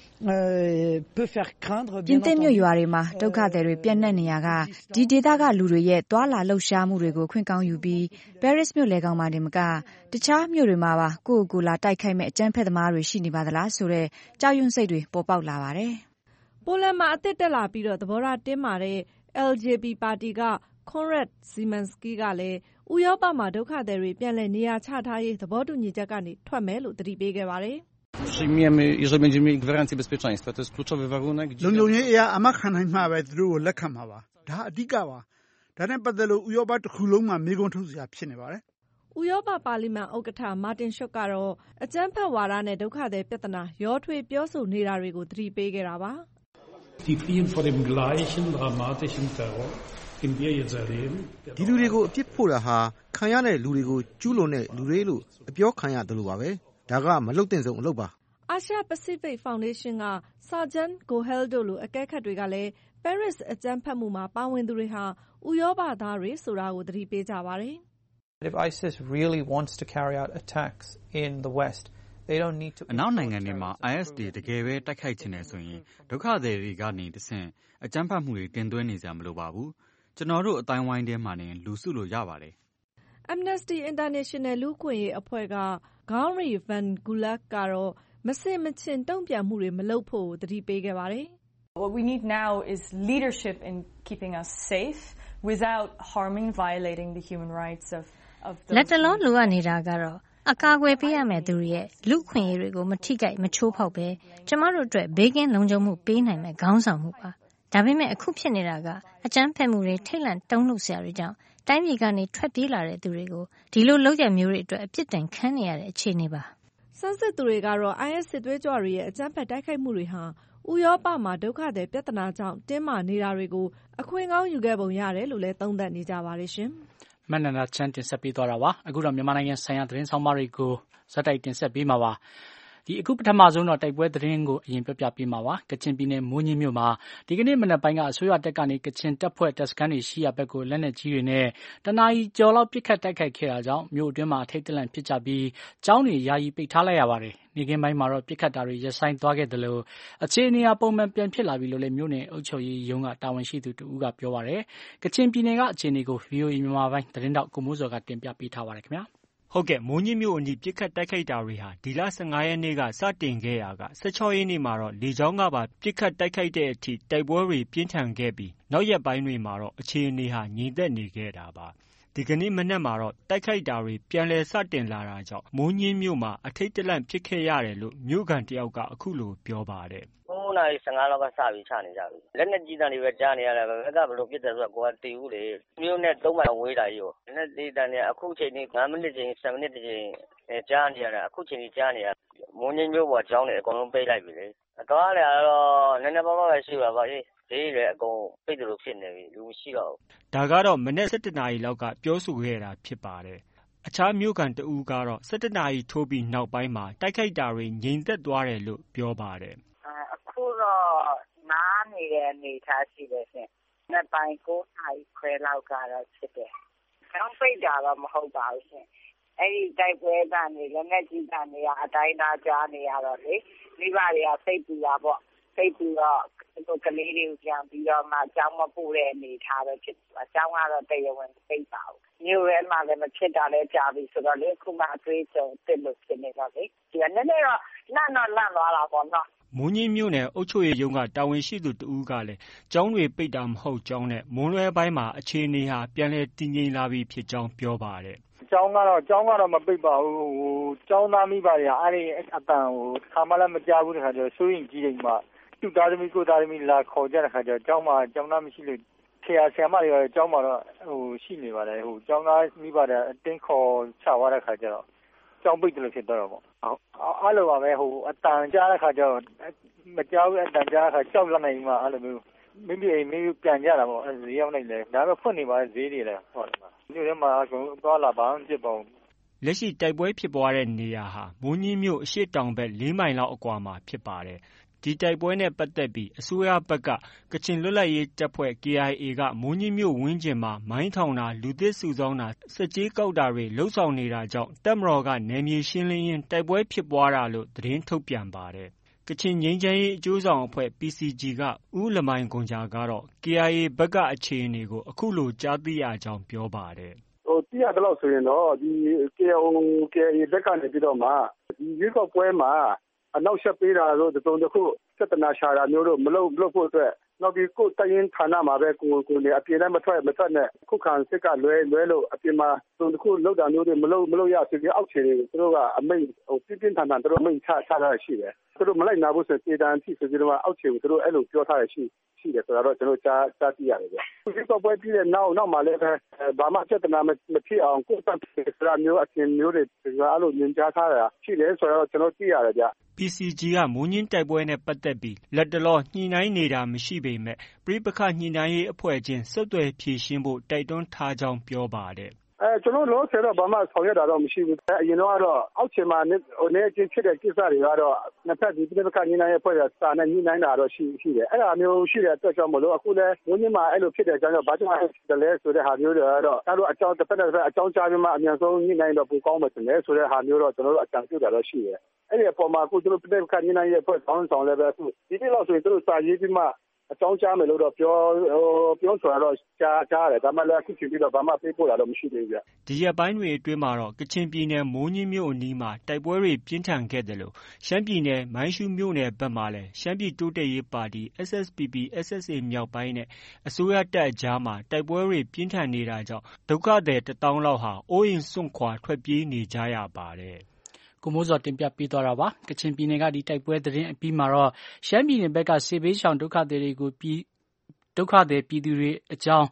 H: euh, peut faire craindre.
I: ပြင်သစ်မြို့ရွာတွေမှာဒုက္ခသည်တွေပြန့်နှံ့နေရကဒီဒေသကလူတွေရဲ့သွာလာလှုပ်ရှားမှုတွေကိုခွင့်ကောင်းယူပြီးပဲရစ်မြို့လေကောင်မှာတင်မကတခြားမြို့တွေမှာပါကိုယ့်ကိုယ်လာတိုက်ခိုက်မဲ့အကြမ်းဖက်သမားတွေရှိနေပါသလားဆိုတဲ့ကြောက်ရွံ့စိတ်တွေပေါ်ပေါက်လာပါတယ်
G: ။ပိုလန်မှာအသစ်တက်လာပြီးတော့သဘောထားတင်းမာတဲ့ แอล ဂျေ ပီ ပါတီက Konrad Szymanski ကလည်းဥရောပမှာဒုက္ခသည်တွေပြန်လည်နေရာချထားရေးသဘောတူညီချက်ကနေထွက်မယ်လို့သတိပေးခဲ့ပါတယ်
J: ။လုံခြုံရေးအရာအမခံနိုင်မှပဲသူတို့ကိုလက်ခံမှာပါ။ဒါအဓိကပါ။ဒါနဲ့ပတ်သက်လို့ဥရောပတစ်ခုလုံးမှာမေးခွန်းထုတ်စရာဖြစ်နေပါတယ်
G: ။ဥရောပပါလီမန်ဥက္ကဋ္ဌမာတင်ရှုတ်ကတော့အကြမ်းဖက်ဝါဒနဲ့ဒုက္ခသည်ပြဿနာရောထွေးပြောဆိုနေတာတွေကိုသတိပေးခဲ့တာပါ။
K: ဒီလူတွေကိုအပြစ်ဖို့တာဟာခံရတဲ့လူတွေကိုကျူးလွန်တဲ့လူတွေလို့အပြောခံရတယ်လို့ပါပဲဒါကမလုပ်သင့်ဆုံးအလုပ်ပါ
G: အာရှပစိဖိတ်ဖောင်ဒေးရှင်းကဆာဂျန်ဂိုဟဲလ်တို့လိုအကဲခတ်တွေကလည်းပဲရစ်အကြမ်းဖက်မှုမှာပါဝင်သူတွေဟာဥရောပသားတွေဆိုတာကိုသတိပေးကြပါတယ်။
L: If ISIS really wants to carry out attacks in the West they don't need to
M: အနောက်နိုင်ငံတွေမှာ အိုင်အက်စ် တွေတကယ်ပဲတိုက်ခိုက်ချင်တယ်ဆိုရင်ဒုက္ခသည်တွေကနေတဆင့်အကြမ်းဖက်မှုတွေတင်သွင်းနေကြမလို့ပါဘူးကျွန်တော်တို့အတိုင်းဝိုင်းထဲမှာနေလူစုလို့ရပါတယ်
G: Amnesty International လူ့အခွင့်အရေးအဖွဲ့ကခေါင်းရီဗန်ဂူလက်ကတော့မဆင်မချင်တုံ့ပြန်မှုတွေမလုပ်ဖို့သတိပေးခဲ့ပါတယ်
N: What we need now is leadership in keeping us safe without harming violating the human rights of of the
O: လက်တလုံးလိုအပ်နေတာကတော့အကာအကွယ်ပေးရမယ့်သူတွေရဲ့လူ့ခွင့်ရေးတွေကိုမထိခိုက်မချိုးဖောက်ပဲကျမတို့အတွက်ဘေးကင်းလုံခြုံမှုပေးနိုင်မဲ့ခေါင်းဆောင်မှုပါဒါပေမဲ့အခုဖြစ်နေတာကအကြမ်းဖက်မှုတွေထိတ်လန့်တုန်လှုပ်စရာတွေကြောင့်တိုင်းပြည်ကနေထွက်ပြေးလာတဲ့သူတွေကိုဒီလိုလုပ်ရမျိုးတွေအတွက်အပြစ်တင်ခံနေရတဲ့အခြေအနေပါ
G: ဆန်းစစ်သူတွေကတော့ အိုင်အက်စ် စစ်သွေးကြွတွေရဲ့အကြမ်းဖက်တိုက်ခိုက်မှုတွေဟာဥရောပမှာဒုက္ခသည်ပြဿနာကြောင့်တင်းမာနေတာတွေကိုအခွင့်ကောင်းယူခဲ့ပုံရတယ်လို့လည်းသုံးသပ်နေကြပါတယ်ရှင်
B: ။မနန္ဒချမ်းတင်ဆက်ပေးသွားတာပါ။အခုတော့မြန်မာနိုင်ငံဆိုင်ရာသတင်းဆောင်မတွေကိုဇက်တိုက်တင်ဆက်ပေးမှာပါ။ဒီအခုပထမဆုံးတော့တိုက်ပွဲသတင်းကိုအရင်ပြပြပေးမှာပါ။ကချင်ပြည်နယ်မိုးညင်းမြို့မှာဒီကနေ့မနက်ပိုင်းကအစိုးရတပ်ကနေကချင်တပ်ဖွဲ့တပ်စခန်းတွေရှိရာဘက်ကိုလက်နက်ကြီးတွေနဲ့တနာရီကျော်လောက်ပစ်ခတ်တိုက်ခိုက်ခဲ့တာကြောင့်မြို့အတွင်းမှာအထိတ်တလန့်ဖြစ်ကြပြီးကျောင်းတွေယာယီပိတ်ထားလိုက်ရပါတယ်။နေ့ကင်းပိုင်းမှာတော့ပစ်ခတ်တာတွေရပ်ဆိုင်းသွားခဲ့တယ်လို့အခြေအနေအပုံမှန်ပြန်ဖြစ်လာပြီလို့လည်းမြို့နယ်အုပ်ချုပ်ရေးရုံးကတာဝန်ရှိသူတဦးကပြောပါတယ်။ကချင်ပြည်နယ်ကအခြေအနေကို ဗီအိုအေ မြန်မာပိုင်းသတင်းတောက်ကိုမိုးစောကတင်ပြပေးထားပါတယ်ခင်ဗျာ။
P: ဟုတ်ကဲ့မိုးညင်းမြို့အနီးပစ်ခတ်တိုက်ခိုက်တာတွေဟာဒီလဆယ့်ငါရက်နေ့ကစတင်ခဲ့ရာကဆယ့်ခြောက်ရက်နေ့မှာတော့လေကြောင်းကပါပစ်ခတ်တိုက်ခိုက်တဲ့အထိတိုက်ပွဲတွေပြင်းထန်ခဲ့ပြီးနောက်ရက်ပိုင်းတွေမှာတော့အခြေအနေဟာငြိမ်သက်နေခဲ့တာပါဒီကနေ့မနက်မှာတော့တိုက်ခိုက်တာတွေပြန်လည်စတင်လာတာကြောင့်မိုးညင်းမြို့မှာအထိတ်တလန့်ဖြစ်ခဲ့ရတယ်လို့မြို့ခံတယောက်ကအခုလိုပြောပါတယ်
D: ၉နာရီ၁၅လောက်ကစပြီးချနေကြပြီလက်နက်ကြီးတန်တွေပဲကြားနေရတယ်ဘယ်ကဘလို့ပြစ်တယ်ဆိုတော့ကိုယ်ကတည်ဘူးလေမြို့နဲ့၃မိုင်ဝေးတာကြီးကိုလက်နက်ကြီးတန်တွေအခုချိန်ကြီး၅မိနစ်ချိန်၁၀မိနစ်ချိန်ကြားနေရတယ်အခုချိန်ကြီးကြားနေရမိုးညင်းမြို့ပေါ်ကျောင်းတွေအကုန်လုံးပိတ်လိုက်ပြီလေအသွားလေတော့နည်းနည်းပါးပါးပဲရှိပါပါကြီးဈေးတွေအကုန်ပိတ်တယ်လို့ဖြစ်နေပြီလူမရှိတော့ဘူး
P: ဒါကတော့မနေ့၁၁နာရီလောက်ကပြောဆိုခဲ့တာဖြစ်ပါတယ်အခြားမြို့ကန်တဦးကတော့၁၁နာရီထိုးပြီးနောက်ပိုင်းမှာတိုက်ခိုက်တာတွေငြိမ်သက်သွားတယ်လို့ပြောပါတယ်
Q: အခုတော့နားနေတဲ့အနေအထားရှိတယ်ရှင်။နှစ်ပိုင်း၉နာရီခွဲလောက်ကတော့ဖြစ်တယ်။ကျောင်းပိတ်တာတော့မဟုတ်ပါဘူးရှင်။အဲ့ဒီတိုက်ပွဲကနေလက်နက်ကြီးကနေအတိုင်းသားကြားနေရတော့လေမိဘတွေကစိတ်ပူတာပေါ့။စိတ်ပူတော့ကလေးတွေကိုပြန်ပြီးတော့မှကျောင်းမပို့တဲ့အနေအထားပဲဖြစ်သွား။ကျောင်းကတော့တရားဝင်ပိတ်ပါဘူး။မြို့ထဲမှာလည်းမဖြစ်တာလည်းကြာပြီဆိုတော့လေအခုမှအတွေးကြုံတက်လို့ဖြစ်နေတော့လေ။ဒီကနေ့တော့လန့်တော့လန့်သွားတာပေါ့နော်။
P: မိုးညင်းမြို့နယ်အုပ်ချုပ်ရေးရုံးကတာဝန်ရှိသူတဦးကလည်းကျောင်းတွေပိတ်တာမဟုတ်ကြောင်းနဲ့မွန်းလွဲပိုင်းမှာအခြေအနေဟာပြန်လည်တည်ငြိမ်လာပြီဖြစ်ကြောင်းပြောပါတယ်
R: ။ကျောင်းကတော့ကျောင်းကတော့မပိတ်ပါဘူးဟိုကျောင်းသားမိဘတွေကအဲ့ဒီအတန်ကိုခါမှလည်းမကြားဘူးတဲ့ခါကျတော့စိုးရင်ကြီးတယ်မှသူ့သားသမီးကိုသားသမီးလာခေါ်ကြတဲ့ခါကျတော့ကျောင်းမှာကျောင်းသားမရှိလို့ဆရာဆရာမတွေကကျောင်းမှာတော့ဟိုရှိနေပါတယ်ဟိုကျောင်းသားမိဘတွေအတင်းခေါ်ချသွားတဲ့ခါကျတော့ကျောင်းပိတ်တယ်လို့ဖြစ်တော့တော့ပေါ့အဲ့လိုပါပဲဟိုအတန်ကြားတဲ့ခါကျတော့မကြောက်အတန်ကြားခါကြောက်လန့်နေမှအဲ့လိုမျိုးမိမိအိမ်မိပြန်ကြတာပေါ့အဲ့ဈေးရောက်နေလေဒါပေမဲ့ဖွင့်နေပါဈေးတွေလည်းဟုတ်တယ်ပါမြို့ထဲမှာအကုန်သွားလာပါဖြစ်ပေါ့
P: လက်ရှိတိုက်ပွဲဖြစ်ပွားတဲ့နေရာဟာမိုးညင်းမြို့အရှေ့တောင်ဘက်၄မိုင်လောက်အကွာမှာဖြစ်ပါတယ်ဒီတိုက်ပွဲနဲ့ပတ်သက်ပြီးအစိုးရဘက်ကကချင်လွတ်လပ်ရေးတပ်ဖွဲ့ K I A ကမိုးညင်းမြို့ဝန်းကျင်မှာမိုင်းထောင်တာလူသစ်စုဆောင်းတာစက်ကြေးကောက်တာတွေလှုပ်ဆောင်နေတာကြောင့်တပ်မတော်ကနယ်မြေရှင်းလင်းရင်းတိုက်ပွဲဖြစ်ပွားတာလို့သတင်းထုတ်ပြန်ပါတယ်ကချင်ငြိမ်းချမ်းရေးအကျိုးဆောင်အဖွဲ့ P C G ကဦးလမိုင်ဂွန်ဂျာကတော့ K I A ဘက်ကအခြေအနေကိုအခုလိုကြားသိရကြောင်းပြောပါတယ်
S: ဟိုသိရတော့ဆိုရင်တော့ဒီ K I O K I A ဘက်ကနေပြီးတော့မှဒီရွေးကောက်ပွဲမှာအနောက်ဆက်ပေးတာတို့တုံတစ်ခုစက်တနာရှာတာမျိုးတို့မလုပ်လုပ်ဖို့အတွက်နောက်ပြီးကိုယ်တရင်ဌာနမှာပဲကိုယ်ကိုယ်နေအပြင်နဲ့မထွက်မထွက်နဲ့ခုခံစစ်ကလွဲလွဲလို့အပြင်မှာတုံတစ်ခုလောက်တာမျိုးတွေမလုပ်မလုပ်ရဆိုပြီးအောက်ခြေတွေသူတို့ကအမိတ်ဟိုပြင်းပြင်းထန်ထန်သူတို့အမိတ်ချချတာရှိတယ်သူတို့မလိုက်နာဘူးဆိုစေတန်အထိဆိုပြီးတော့အောက်ခြေကိုသူတို့အဲ့လိုပြောထားရရှိရှိတယ်ဆိုတော့ကျွန်တော်ကြားကြားသိရတယ်ဗျ။ဒီတော့ပွဲပြီးတဲ့နောက်နောက်မှလည်းဘာမှစက်တနာမဖြစ်အောင်ကိုယ်တတ်ဆိုတာမျိုးအပြင်မျိုးတွေအဲ့လိုညင်ကြားထားတာရှိတယ်ဆိုတော့ကျွန်တော်သိရတယ်ဗျ။
P: P C G ကမိုးညင်းတိုက်ပွဲနဲ့ပတ်သက်ပြီးလက်တလောညှိနှိုင်းနေတာမရှိပေမဲ့ပဋိပက္ခညှိနှိုင်းရေးအဖွဲ့ချင်းဆက်သွယ်ဖြေရှင်းဖို့တိုက်တွန်းထားကြောင်းပြောပါတယ်
S: အဲကျွန်တော်လို့ဆိုတော့ဘာမှဆောင်ရွက်တာတော့မရှိဘူးအရင်တော့ကတော့အောက်ခြေမှာဟိုနေချင်းဖြစ်တဲ့ကိစ္စတွေကတော့နှစ်ဖက်ဒီပြည်ပကညှိနှိုင်းရေးအဖွဲ့ကစာနဲ့ညှိနှိုင်းတာတော့ရှိရှိတယ်အဲ့ဒါမျိုးရှိတဲ့အတွက်ကြောင့်မလို့အခုလဲဘုန်းကြီးမှာအဲ့လိုဖြစ်တဲ့အကြောင်းကြောင့်ဘာကြောင့်လဲလဲဆိုတဲ့ဟာမျိုးတွေကတော့အဲ့လိုအကြောင်းတစ်ဖက်တစ်ဖက်အကြောင်းကြားပြီးမှအမြန်ဆုံးညှိနှိုင်းတော့ပိုကောင်းမယ်ဆိုလဲဆိုတဲ့ဟာမျိုးတော့ကျွန်တော်တို့အကြံပြုတာတော့ရှိတယ်အဲ့ဒီအပေါ်မှာအခုသူတို့ပြည်ပကညှိနှိုင်းရေးအဖွဲ့ဆောင်းဆောင်လည်းပဲအခုဒီနေ့လောက်ဆိုရင်သူတို့စာရေးပြီးမှအကြောင်းကြားမယ်လို့တော့ပြောဟိုပြောဆိုတာတော့ကြားကြားတယ်ဒါမှလည်းအခုချိန်ပြီးတော့ဘာမှပေးပို့တာတော့မရှိသေးဘူးဗျ
P: ဒီရက်ပိုင်းတွေအတွင်းမှာတော့ကချင်ပြည်နယ်မိုးညင်းမြို့အနီးမှာတိုက်ပွဲတွေပြင်းထန်ခဲ့တယ်လို့ရှမ်းပြည်နယ်မိုင်းရှူးမြို့နယ်ဘက်မှာလည်းရှမ်းပြည်တိုးတက်ရေးပါတီ S S P P S S A မြောက်ပိုင်းနဲ့အစိုးရတပ်အကြားမှာတိုက်ပွဲတွေပြင်းထန်နေတာကြောင့်ဒုက္ခသည်တစ်သောင်းလောက်ဟာအိုးအိမ်စွန့်ခွာထွက်ပြေးနေကြရပါတယ်
B: ကိုမိုးစောတင်ပြပေးသွားတာပါကချင်ပြည်နယ်ကဒီတိုက်ပွဲသတင်းအပြီးမှာတော့ရှမ်းပြည်နယ်ဘက်ကစေဘေးရှောင်ဒုက္ခသည်တွေကိုပြည်ဒုက္ခသည်ပြည်သူတွေအကြောင်းဒီ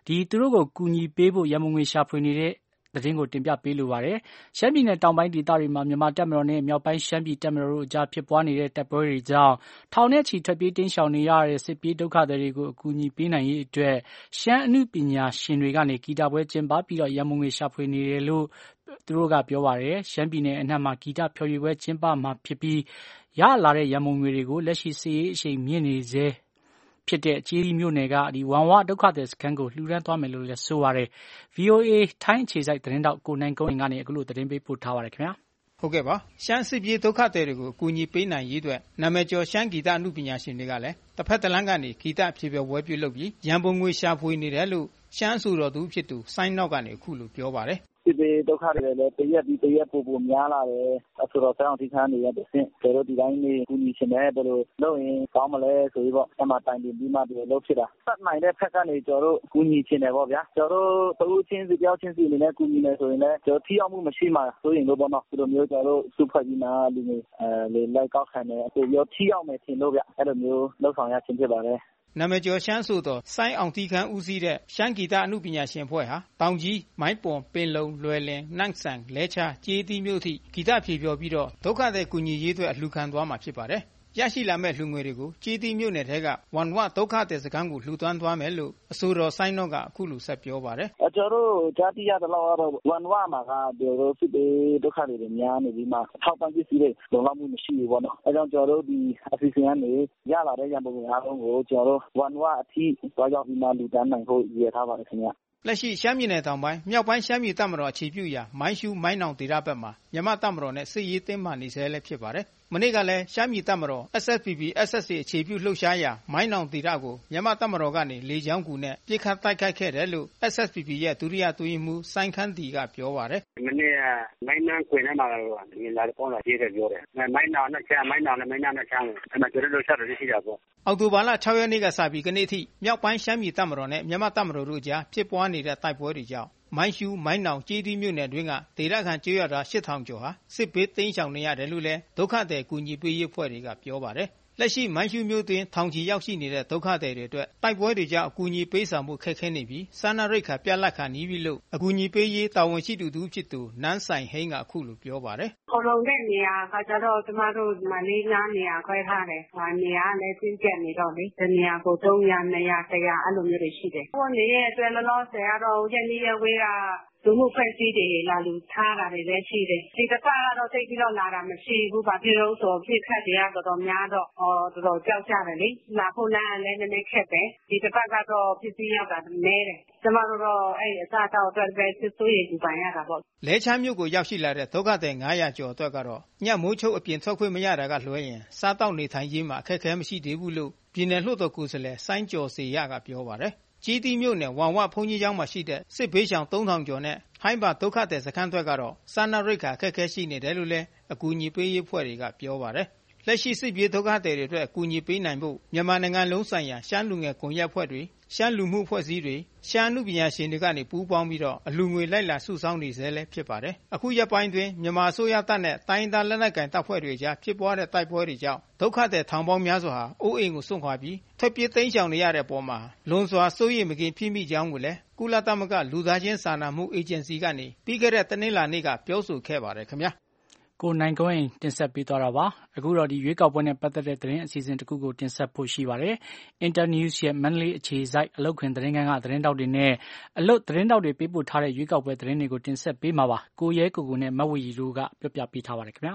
B: ဒီသူတို့ကိုကူညီပေးဖို့ရန်ပုံငွေရှာဖွေနေတဲ့သတင်းကိုတင်ပြပေးလိုပါတယ်။ရှမ်းပြည်နယ်တောင်ပိုင်းဒေသတွေမှာမြန်မာတပ်မတော်နဲ့မြောက်ပိုင်းရှမ်းပြည်တပ်မတော်တို့အကြားဖြစ်ပွားနေတဲ့တပ်ပွဲတွေကြောင့်ထောင်နဲ့ချီထွက်ပြေးတိမ်းရှောင်နေရတဲ့စစ်ပြေးဒုက္ခသည်တွေကိုအကူအညီပေးနိုင်ရေးအတွက်ရှမ်းအမှုပညာရှင်တွေကနေဂီတပွဲကျင်းပပြီးတော့ရန်ပုံငွေရှာဖွေနေတယ်လို့သူတို့ကပြောပါတယ်။ရှမ်းပြည်နယ်အနှံ့မှာဂီတဖျော်ဖြေပွဲကျင်းပမှာဖြစ်ပြီးရလာတဲ့ရန်ပုံငွေတွေကိုလက်ရှိစစ်ရေးအရှိန်မြင့်နေစေဖြစ်တဲ့ကြေးဒီမြို့နယ်ကဒီဝမ်ဝဒုက္ခသည်စခန်းကိုလှူဒန်းသွားမယ်လို့လည်းဆိုပါတယ်။ ဗီအိုအေထိုင်းအခြေစိုက်သတင်းတောက်ကိုနိုင်ကုန်းကနေအခုလိုသတင်းပေးပို့ထားပါတယ်ခင်ဗျာ
T: ။ဟုတ်ကဲ့ပါရှမ်းစစ်ပြေးဒုက္ခသည်တွေကိုအကူအညီပေးနိုင်ရေးအတွက်နာမည်ကျော်ရှမ်းဂီတအမှုပညာရှင်တွေကလည်းတစ်ဖက်တစ်လမ်းကနေဂီတဖြေပြပွဲပြုလုပ်ပြီးရန်ပုံငွေရှာဖွေနေတယ်လို့ရှမ်းဆိုတော်သူဖြစ်သူစိုင်းနောက်ကနေအခုလိုပြောပါတယ်
U: စစ်ဘေးဒုက္ခတွေလည်းတရက်ပြီးတရက်ပို့ပို့များလာတယ်ဆိုတော့ဆောင်းထိခန်းတွေရတဲ့ဆင့်ကျွန်တော်ဒီတိုင်းနေကူညီရှင်တယ်ဘယ်လိုလုပ်ရင်ကောင်းမလဲဆိုပြီးတော့အမှတိုင်တင်ပြီးမှဒီလိုလုပ်ဖြစ်တာစက်နိုင်တဲ့ဖက်ကနေကျွန်တော်တို့ကူညီရှင်တယ်ပေါ့ဗျာကျွန်တော်တို့တူချင်းစီပြောင်းချင်းစီအနေနဲ့ကူညီနေဆိုရင်လည်းကျွန်တော်ထိရောက်မှုမရှိမှဆိုရင်တော့ပေါ့နော်ဒီလိုမျိုးကျွန်တော်တို့စုဖွဲ့ပြီးမှဒီလိုအဲလေလိုက်ကောက်ခံတယ်အခုရောထိရောက်မယ်ထင်လို့ဗျအဲ့လိုမျိုးလုပ်ဆောင်ရခြင်းဖြစ်ပါတယ်
T: နာမည်ကျော်ရှမ်းဆိုတော်စိုင်းအောင်တီခန်းဦးစီးတဲ့ရှမ်းဂီတအမှုပညာရှင်အဖွဲ့ဟာတောင်ကြီးမိုင်းပွန်ပင်လုံလွယ်လင်နန့်ဆန်လဲချကြေးသီးမြို့ထိဂီတဖြေပြောပြီးတော့ဒုက္ခသည်ကူညီရေးအတွက်အလှူခံသွားမှာဖြစ်ပါတယ်ရရှိလာမဲ့လှူငွေတွေကိုကြေးသီးမြို့နယ်ထဲကဝန်ဝဒုက္ခသည်စခန်းကိုလှူသွမ်းသွားမယ်လို့အဆိုတော်စိုင်းတော့ကအခုလိုဆက်ပြောပါတယ်
U: ။ကျွန်တော်တို့ကြားသိရတဲ့လောက်တော့ဝန်ဝမှာကဒီလိုစစ်ဘေးဒုက္ခတွေများနေပြီးမှထောက်ပံ့ပစ္စည်းတွေလုံလောက်မှုမရှိဘူးပေါ့နော်။အဲကြောင့်ကျွန်တော်တို့ဒီအစီအစဉ်ကနေရလာတဲ့ရန်ပုံငွေအားလုံးကိုကျွန်တော်တို့ဝန်ဝအထိသွားရောက်ပြီးမှလှူဒါန်းနိုင်ဖို့ရည်ရထားပါတယ်ခင်ဗျ
T: ။လက်ရှိရှမ်းပြည်နယ်တောင်ပိုင်းမြောက်ပိုင်းရှမ်းပြည်တပ်မတော်အခြေပြုရာမိုင်းရှူးမိုင်းနောင်ဒေသဘက်မှာမြန်မာတပ်မတော်နဲ့စစ်ရေးတင်းမာနေဆဲလည်းဖြစ်ပါတယ်။မနေ့ကလည်းရှမ်းပြည်တပ်မတော် S S P P S S A အခြေပြုလှုပ်ရှားရာမိုင်းနောင်ဒေသကိုမြန်မာတပ်မတော်ကနေလေကြောင်းကူနဲ့ပစ်ခတ်တိုက်ခိုက်ခဲ့တယ်လို့ S S P P ရဲ့ဒုတိယအတွင်းရေးမှူးစိုင်းခန်းတီကပြောပါတယ်
V: ။မနေ့ကမိုင်းနောင်ကွင်းထဲမှာတော့ဒီလာတော့လာပြေးတယ်ပြောတယ်။မိုင်းနောင်နဲ့ချမ်းမိုင်းနောင်နဲ့မိုင်းနောင်နဲ့ချမ်းအဲ့မှာကျတော့လှုပ်ရှားတယ်ရှိတာပေါ့
T: ။အောက်တိုဘာလ၆ရက်နေ့ကစပြီးကနေ့ထိမြောက်ပိုင်းရှမ်းပြည်တပ်မတော်နဲ့မြန်မာတပ်မတော်တို့ကြားဖြစ်ပွားနေတဲ့တိုက်ပွဲတွေကြောင့်မိုင်းရှူးမိုင်းနောင်ကြေးတီးမြို့နယ်တွင်းကဒေသခံကျေးရွာသားရှစ်ထောင်ကျော်ဟာစစ်ဘေးတိမ်းရှောင်နေရတယ်လို့လည်းဒုက္ခသည်ကူညီပေးရေးအဖွဲ့တွေကပြောပါတယ်။လက်ရှိမိုင်းရှူးမြို့တွင်ထောင်ချီရောက်ရှိနေတဲ့ဒုက္ခသည်တွေအတွက်တိုက်ပွဲတွေကြောင့်အကူအညီပေးဆောင်မှုခက်ခဲနေပြီးစားနပ်ရိက္ခာပြတ်လတ်ခါနီးပြီလို့အကူအညီပေးရေးတာဝန်ရှိသူတူဖြစ်သူနန်းဆိုင်ဟိန်းကအခုလိုပြောပါတယ်
W: ။ခေါ်လုံတဲ့နေရာကကျတော့ကျမတို့မလေးနားနေရာခွဲထားတယ်။ဟာနေရာလည်းပြည့်ကျက်နေတော့လေဒီနေရာကိုသုံးရာနှစ်ရာတစ်ရာအဲ့လိုမျိုးတွေရှိတယ်။ဟိုနေရဲ့အတွက်လောလောဆယ်ကတော့ရက်နေ့ရက်ဝေးကလူမှုဖွဲ့စည်းတွေလာလူထားတာတွေလည်းရှိတယ်ဒီတစ်ခါကတော့သိပြီးတော့လာတာမရှိဘူးဘာဖြစ်လို့ဆိုဖြစ်ခတ်တွေကတော်တော်များတော့ဟောတော်တော်ကြောက်ကြတယ်လေလာဖို့လမ်းလည်းနည်းနည်းခက်တယ်ဒီတစ်ခါကတော့ဖြစ်ပြီးရောက်တာနည်းတယ်ကျမတို့တော့အဲ့အစားတောက်အတွက်ပဲစစ်စိုးရိမ်ပူပန်ရတာပေါ့
T: လဲချမ်းမြို့ကိုရောက်ရှိလာတဲ့ဒုက္ခသည်ငါးရာကျော်အတွက်ကတော့ညမိုးချုပ်အပြင်ထွက်ခွင့်မရတာကလွှဲရင်စားတောက်နေထိုင်ရေးမှာအခက်အခဲမရှိသေးဘူးလို့ပြည်နယ်လွှတ်တော်ကိုယ်စားလှယ်စိုင်းကျော်စေရကပြောပါတယ်ကြေးတီးမြို့နယ်ဝမ်ဝဘုံကြီးကျောင်းမှာရှိတဲ့စစ်ဘေးရှောင်သုံးထောင်ကျော်နဲ့ဟိုင်းပါဒုက္ခသည်စခန်းတွေကတော့စားနပ်ရိက္ခာအခက်အခဲရှိနေတယ်လို့လည်းအကူအညီပေးရေးအဖွဲ့တွေကပြောပါတယ်။လက်ရှိစစ်ပြေးဒုက္ခသည်တွေအတွက်အကူအညီပေးနိုင်ဖို့မြန်မာနိုင်ငံလုံးဆိုင်ရာရှမ်းလူငယ်ကွန်ရက်အဖွဲ့တွေရှမ်းလူမှုအဖွဲ့အစည်းတွေရှမ်းအမှုပညာရှင်တွေကနေပူးပေါင်းပြီးတော့အလူငွေလိုက်လာစုဆောင်းနေစေလည်းဖြစ်ပါတယ်။အခုရက်ပိုင်းတွင်မြန်မာအစိုးရတပ်နဲ့တိုင်းဒေသလက်နက်ကိုင်တပ်ဖွဲ့တွေကြားဖြစ်ပွားတဲ့တိုက်ပွဲတွေကြောင့်ဒုက္ခသည်ထောင်ပေါင်းများစွာဟာအိုးအိမ်ကိုစွန့်ခွာပြီးထွက်ပြေးတိမ်းရှောင်နေရတဲ့ပေါ်မှာလွန်စွာစိုးရိမ်မကင်းဖြစ်မိကြောင်းကိုလည်းကုလသမဂ္ဂလူသားချင်းစာနာမှုအေဂျင်စီကနေပြီးခဲ့တဲ့တနင်္လာနေ့ကပြောဆိုခဲ့ပါတယ်ခင်ဗျာ။
B: ကိုနိုင်ကွန်းတင်ဆက်ပေးသွားတာပါအခုတော့ဒီရွေးကောက်ပွဲနဲ့ပတ်သက်တဲ့သတင်းအစီအစဉ်တစ်ခုကိုတင်ဆက်ဖို့ရှိပါတယ် Internews ရဲ့ Manly အခြေစိုက်အလုပ်ခွင်သတင်းခန်းကသတင်းတောက်တွေနဲ့အလုပ်သတင်းတောက်တွေပေးပို့ထားတဲ့ရွေးကောက်ပွဲသတင်းတွေကိုတင်ဆက်ပေးမှာပါကိုရဲကိုကိုနဲ့မဝီတို့ကပြောပြပေးထားပါတယ်ခင်ဗျာ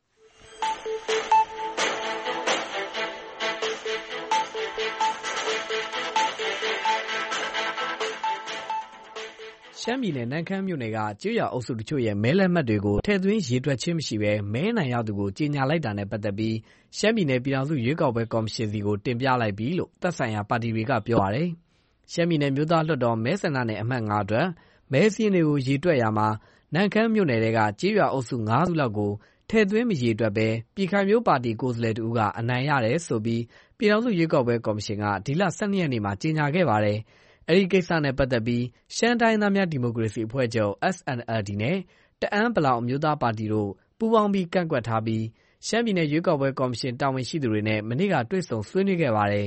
X: ရှမ်းပြည်နယ်နမ့်ခမ်းမြို့နယ်ကကျေးရွာအုပ်စုတချို့ရဲ့မဲလက်မှတ်တွေကိုထည့်သွင်းရေတွက်ခြင်းမရှိဘဲမဲနိုင်ရသူကိုကြေညာလိုက်တာနဲ့ပတ်သက်ပြီးရှမ်းပြည်နယ်ပြည်ထောင်စုရွေးကောက်ပွဲကော်မရှင်စီကိုတင်ပြလိုက်ပြီလို့သက်ဆိုင်ရာပါတီတွေကပြောပါတယ်။ရှမ်းပြည်နယ်မြို့သားလွှတ်တော်မဲဆန္ဒနယ်အမှတ်ငါးအတွက်မဲစာရင်းတွေကိုရေတွက်ရာမှာနမ့်ခမ်းမြို့နယ်ကကျေးရွာအုပ်စုငါးစုလောက်ကိုထည့်သွင်းမရေတွက်ဘဲပြည်ခိုင်မျိုးပါတီကိုယ်စားလှယ်တူကအနိုင်ရတယ်ဆိုပြီးပြည်ထောင်စုရွေးကောက်ပွဲကော်မရှင်ကဒီလ၁၂ရက်နေ့မှာကြေညာခဲ့ပါတယ်။အဲဒီကိစ္စနဲ့ပတ်သက်ပြီးရှမ်းတိုင်းသားများဒီမိုကရေစီအဖွဲ့ချုပ် S N L D နဲ့တအန်းပလောင်အမျိုးသားပါတီတို့ပူးပေါင်းပြီးကန့်ကွက်ထားပြီးရှမ်းပြည်နယ်ရွေးကောက်ပွဲကော်မရှင်တာဝန်ရှိသူတွေနဲ့မနေ့ကတွေ့ဆုံဆွေးနွေးခဲ့ပါတယ်။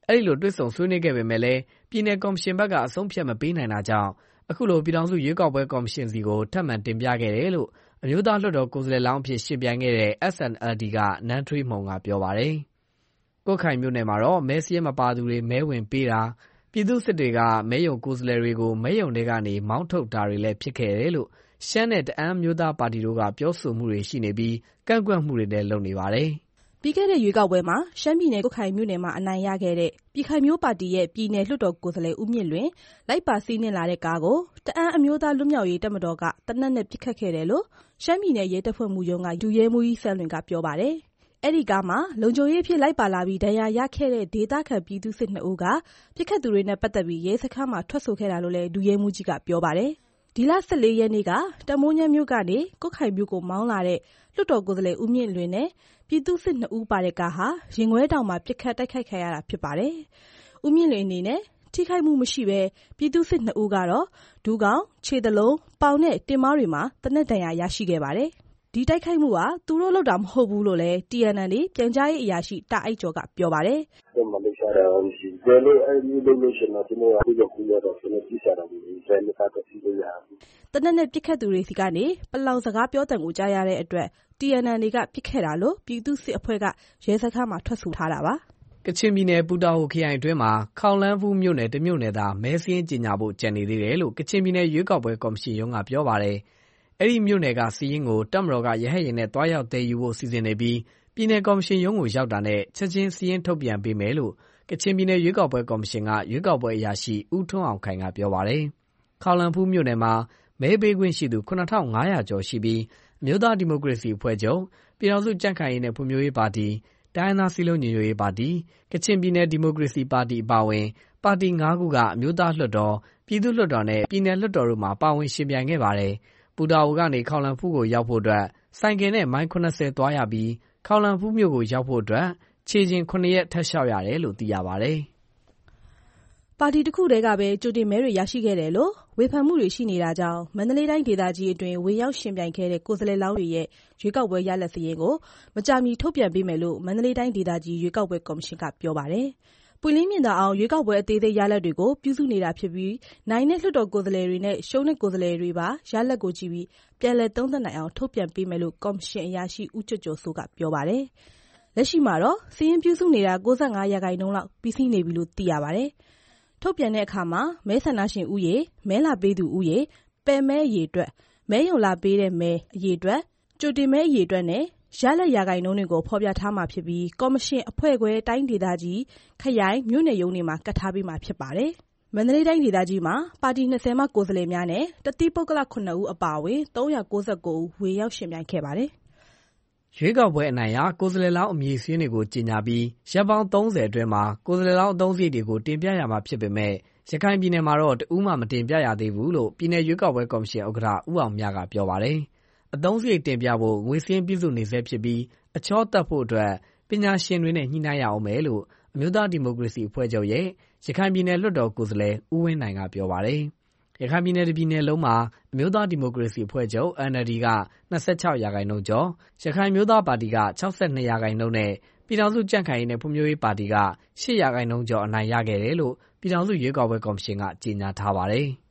X: အဲဒီလိုတွေ့ဆုံဆွေးနွေးခဲ့ပေမဲ့လည်းပြည်내ကော်မရှင်ဘက်ကအဆုံးဖြတ်မပေးနိုင်တာကြောင့်အခုလိုပြည်ထောင်စုရွေးကောက်ပွဲကော်မရှင်စီကိုထပ်မံတင်ပြခဲ့တယ်လို့အမျိုးသားလွှတ်တော်ကိုယ်စားလှယ်လောင်းအဖြစ်ရှင်ပြိုင်ခဲ့တဲ့ S N L D ကနန်းထွေးမှုံကပြောပါတယ်။ကွတ်ခိုင်မြို့နယ်မှာတော့မဲစည်းမပါသူတွေမဲဝင်ပေးတာပြည်သူစစ်တွေကမဲယုံကိုယ်စားလှယ်တွေကိုမဲယုံတွေကနေမောင်းထုတ်တာတွေလည်းဖြစ်ခဲ့တယ်လို့ရှမ်းနဲ့တအန်းမျိုးသားပါတီတို့ကပြောဆိုမှုတွေရှိနေပြီးကန့်ကွက်မှုတွေလည်းလုပ်နေပါတယ်
G: ။ပြီးခဲ့တဲ့ရွေးကောက်ပွဲမှာရှမ်းပြည်နယ်ကွတ်ခိုင်မြို့နယ်မှာအနိုင်ရခဲ့တဲ့ပြည်ခိုင်မျိုးပါတီရဲ့ပြည်နယ်လွှတ်တော်ကိုယ်စားလှယ်ဦးမြင့်လွင်လိုက်ပါစီးနှင်လာတဲ့ကားကိုတအန်းအမျိုးသားလွတ်မြောက်ရေးတပ်မတော်ကတနက်နဲ့ပစ်ခတ်ခဲ့တယ်လို့ရှမ်းပြည်နယ်ရဲတပ်ဖွဲ့မှူးရုံးကဒုရဲမှူးကြီးဆန်းလွင်ကပြောပါတယ်။အဲ့ဒီကားမှာလုံခြုံရေးဖြစ်လိုက်ပါလာပြီးဒဏ်ရာရခဲ့တဲ့ဒေသခံပြည်သူစစ်နှစ်ဦးကပစ်ခတ်သူတွေနဲ့ပတ်သက်ပြီးရဲစခန်းမှာထွက်ဆိုခဲ့တာလို့လည်းဒုရဲမှူးကြီးကပြောပါတယ်။ဒီလဆယ့်လေးရက်နေ့ကတမိုးညမ်းမြို့ကနေကွတ်ခိုင်မြို့ကိုမောင်းလာတဲ့လွှတ်တော်ကိုယ်စားလှယ်ဦးမြင့်လွင်နဲ့ပြည်သူစစ်နှစ်ဦးပါတဲ့ကားဟာရင်ခွဲတောင်မှာပစ်ခတ်တိုက်ခိုက်ခံရတာဖြစ်ပါတယ်။ဦးမြင့်လွင်အနေနဲ့ထိခိုက်မှုမရှိဘဲပြည်သူစစ်နှစ်ဦးကတော့ဒူးကောင်ခြေတလုံးပေါင်နဲ့တင်မားတွေမှာတနက်ဒဏ်ရာရရှိခဲ့ပါတယ်။ဒီတိုက်ခိုက်မှုကသူတို့လုပ်တာမဟုတ်ဘူးလို့လည်း T N L ပြန်ကြားရေးအရာရှိတာအိုက်ကျော်ကပြောပါတယ်
S: ။ကျွန်တော်လည်းရှားတာမရှိဘူး။ဘယ်လိုအဲ့ဒီလိုမျိုးရှင်တော့ကျွန်တော်အခုရောက်ပြီးတော့ကျွန်တော်ကြည့်ရတာဒီဇိုင်းမှာတော့စီးလို့ရတယ်
G: ။တနက်နဲ့ပြစ်ခတ်သူတွေစီကနေပလောင်စကားပြောတန်ကိုကြားရတဲ့အတွက် T N L ကပြစ်ခဲ့တာလို့ပြည်သူစစ်အဖွဲ့ကရဲစခန်းမှာထွက်ဆိုထားတာပါ
X: ။ကချင်ပြည်နယ်ပူတာအိုခရိုင်အတွင်းမှာခေါင်လန်းဖူးမြို့နယ်တမြို့နယ်သာမဲစင်းကျင်ညာဖို့ကြံနေသေးတယ်လို့ကချင်ပြည်နယ်ရွေးကောက်ပွဲကော်မရှင်ရုံးကပြောပါတယ်။အဲ့ဒီမြို့နယ်ကစီးရင်ကိုတပ်မတော်ကရဟတ်ရင်နဲ့တွားရောက်တည်ယူဖို့စီစဉ်နေပြီးပြည်နယ်ကော်မရှင်ရုံးကိုရောက်တာနဲ့ချက်ချင်းစီးရင်ထုတ်ပြန်ပေးမယ်လို့ကချင်ပြည်နယ်ရွေးကောက်ပွဲကော်မရှင်ကရွေးကောက်ပွဲအရာရှိဦးထွန်းအောင်ခိုင်ကပြောပါတယ်။ခေါင်လန်းဖူးမြို့နယ်မှာမဲပေးခွင့်ရှိသူခုနှစ်ထောင်ငါးရာကျော်ရှိပြီးအမျိုးသားဒီမိုကရေစီအဖွဲ့ချုပ်ပြည်ထောင်စုကြံ့ခိုင်ရေးနဲ့ဖွံ့ဖြိုးရေးပါတီတိုင်းရင်းသားစည်းလုံးညီညွတ်ရေးပါတီကချင်ပြည်နယ်ဒီမိုကရေစီပါတီအပါအဝင်ပါတီငါးခုကအမျိုးသားလွှတ်တော်ပြည်သူ့လွှတ်တော်နဲ့ပြည်နယ်လွှတ်တော်တို့မှာပါဝင်ရှင်ပြိုင်ခဲ့ပါတယ်။ပူတာအိုကနေခေါင်လန်းဖူးကိုရောက်ဖို့အတွက်ဆိုင်ကယ်နဲ့မိုင်ခုနှစ်ဆယ်သွားရပြီးခေါင်လန်းဖူးမြို့ကိုရောက်ဖို့အတွက်ခြေချင်းခုနှစ်ရက်ထပ်လျှောက်ရတယ်လို့သိရပါတယ်
G: ။ပါတီတစ်ခုတည်းကပဲကြိုတင်မဲတွေရရှိခဲ့တယ်လို့ဝေဖန်မှုတွေရှိနေတာကြောင့်မန္တလေးတိုင်းဒေသကြီးအတွင်းဝင်ရောက်ရှင်ပြိုင်ခဲ့တဲ့ကိုယ်စားလှယ်လောင်းတွေရဲ့ရွေးကောက်ပွဲရလဒ်စာရင်းကိုမကြာမီထုတ်ပြန်ပေးမယ်လို့မန္တလေးတိုင်းဒေသကြီးရွေးကောက်ပွဲကော်မရှင်ကပြောပါတယ်။ပွင့်လင်းမြင်သာအောင်ရွေးကောက်ပွဲအသေးသေးရလဒ်တွေကိုပြုစုနေတာဖြစ်ပြီးနိုင်တဲ့လွှတ်တော်ကိုယ်စားလှယ်တွေနဲ့ရှုံးတဲ့ကိုယ်စားလှယ်တွေပါရလဒ်ကိုကြည့်ပြီးပြန်လည်သုံးသပ်နိုင်အောင်ထုတ်ပြန်ပေးမယ်လို့ကော်မရှင်အရာရှိဦးကျော်ကျော်စိုးကပြောပါတယ်။လက်ရှိမှာတော့စာရင်းပြုစုနေတာ၉၅ရာခိုင်နှုန်းလောက်ပြီးစီးနေပြီလို့သိရပါတယ်။ထုတ်ပြန်တဲ့အခါမှာမဲဆန္ဒရှင်ဦးရေမဲလာပေးသူဦးရေပယ်မဲအရေအတွက်မဲယုံလာပေးတဲ့မဲအရေအတွက်ကြိုတင်မဲအရေအတွက်နဲ့ရလဒ်ရာခိုင်နှုန်းတွေကိုဖော်ပြထားမှာဖြစ်ပြီးကော်မရှင်အဖွဲ့ခွဲတိုင်းဒေသကြီးခရိုင်မြို့နယ်ရုံးတွေမှာကတ်ထားပေးမှာဖြစ်ပါတယ်။မန္တလေးတိုင်းဒေသကြီးမှာပါတီ၂၀မှကိုယ်စားလှယ်များနဲ့တတိပုဂ္ဂလခုနှစ်ဦးအပါအဝင်၃၉၉ဦးဝေရောက်ရှင်ပြိုင်ခဲ့ပါတယ်
X: ။ရွေးကောက်ပွဲအနိုင်ရကိုယ်စားလှယ်လောင်းအမည်စာရင်းတွေကိုကြေညာပြီးရက်ပေါင်းသုံးဆယ်အတွင်းမှာကိုယ်စားလှယ်လောင်းအသုံးစရိတ်တွေကိုတင်ပြရမှာဖြစ်ပေမဲ့ရခိုင်ပြည်နယ်မှာတော့တဦးမှမတင်ပြရသေးဘူးလို့ပြည်နယ်ရွေးကောက်ပွဲကော်မရှင်ဥက္ကဋ္ဌဦးအောင်မြကပြောပါတယ်။အသုံးစရိတ်တင်ပြဖို့ငွေစင်းပြုစုနေဆဲဖြစ်ပြီးအချောတက်ဖို့အတွက်ပညာရှင်တွေနဲ့ညှိနှိုင်းရအောင်မယ်လို့အမျိုးသားဒီမိုကရေစီအဖွဲ့ချုပ်ရဲ့ရခိုင်ပြည်နယ်လွှတ်တော်ကိုယ်စားလှယ်ဦးဝင်းနိုင်ကပြောပါတယ်။ရခိုင်ပြည်နယ်တပြည်နယ်လုံးမှာအမျိုးသားဒီမိုကရေစီအဖွဲ့ချုပ် N L D က၂၆ရာခိုင်နှုန်းကျော်ရခိုင်မျိုးသားပါတီက၆၂ရာခိုင်နှုန်းနဲ့ပြည်ထောင်စုကြံ့ခိုင်ရေးနဲ့ဖွံ့ဖြိုးရေးပါတီက၈ရာခိုင်နှုန်းကျော်အနိုင်ရခဲ့တယ်လို့ပြည်ထောင်စုရွေးကောက်ပွဲကော်မရှင်ကကြေညာထားပါတယ်။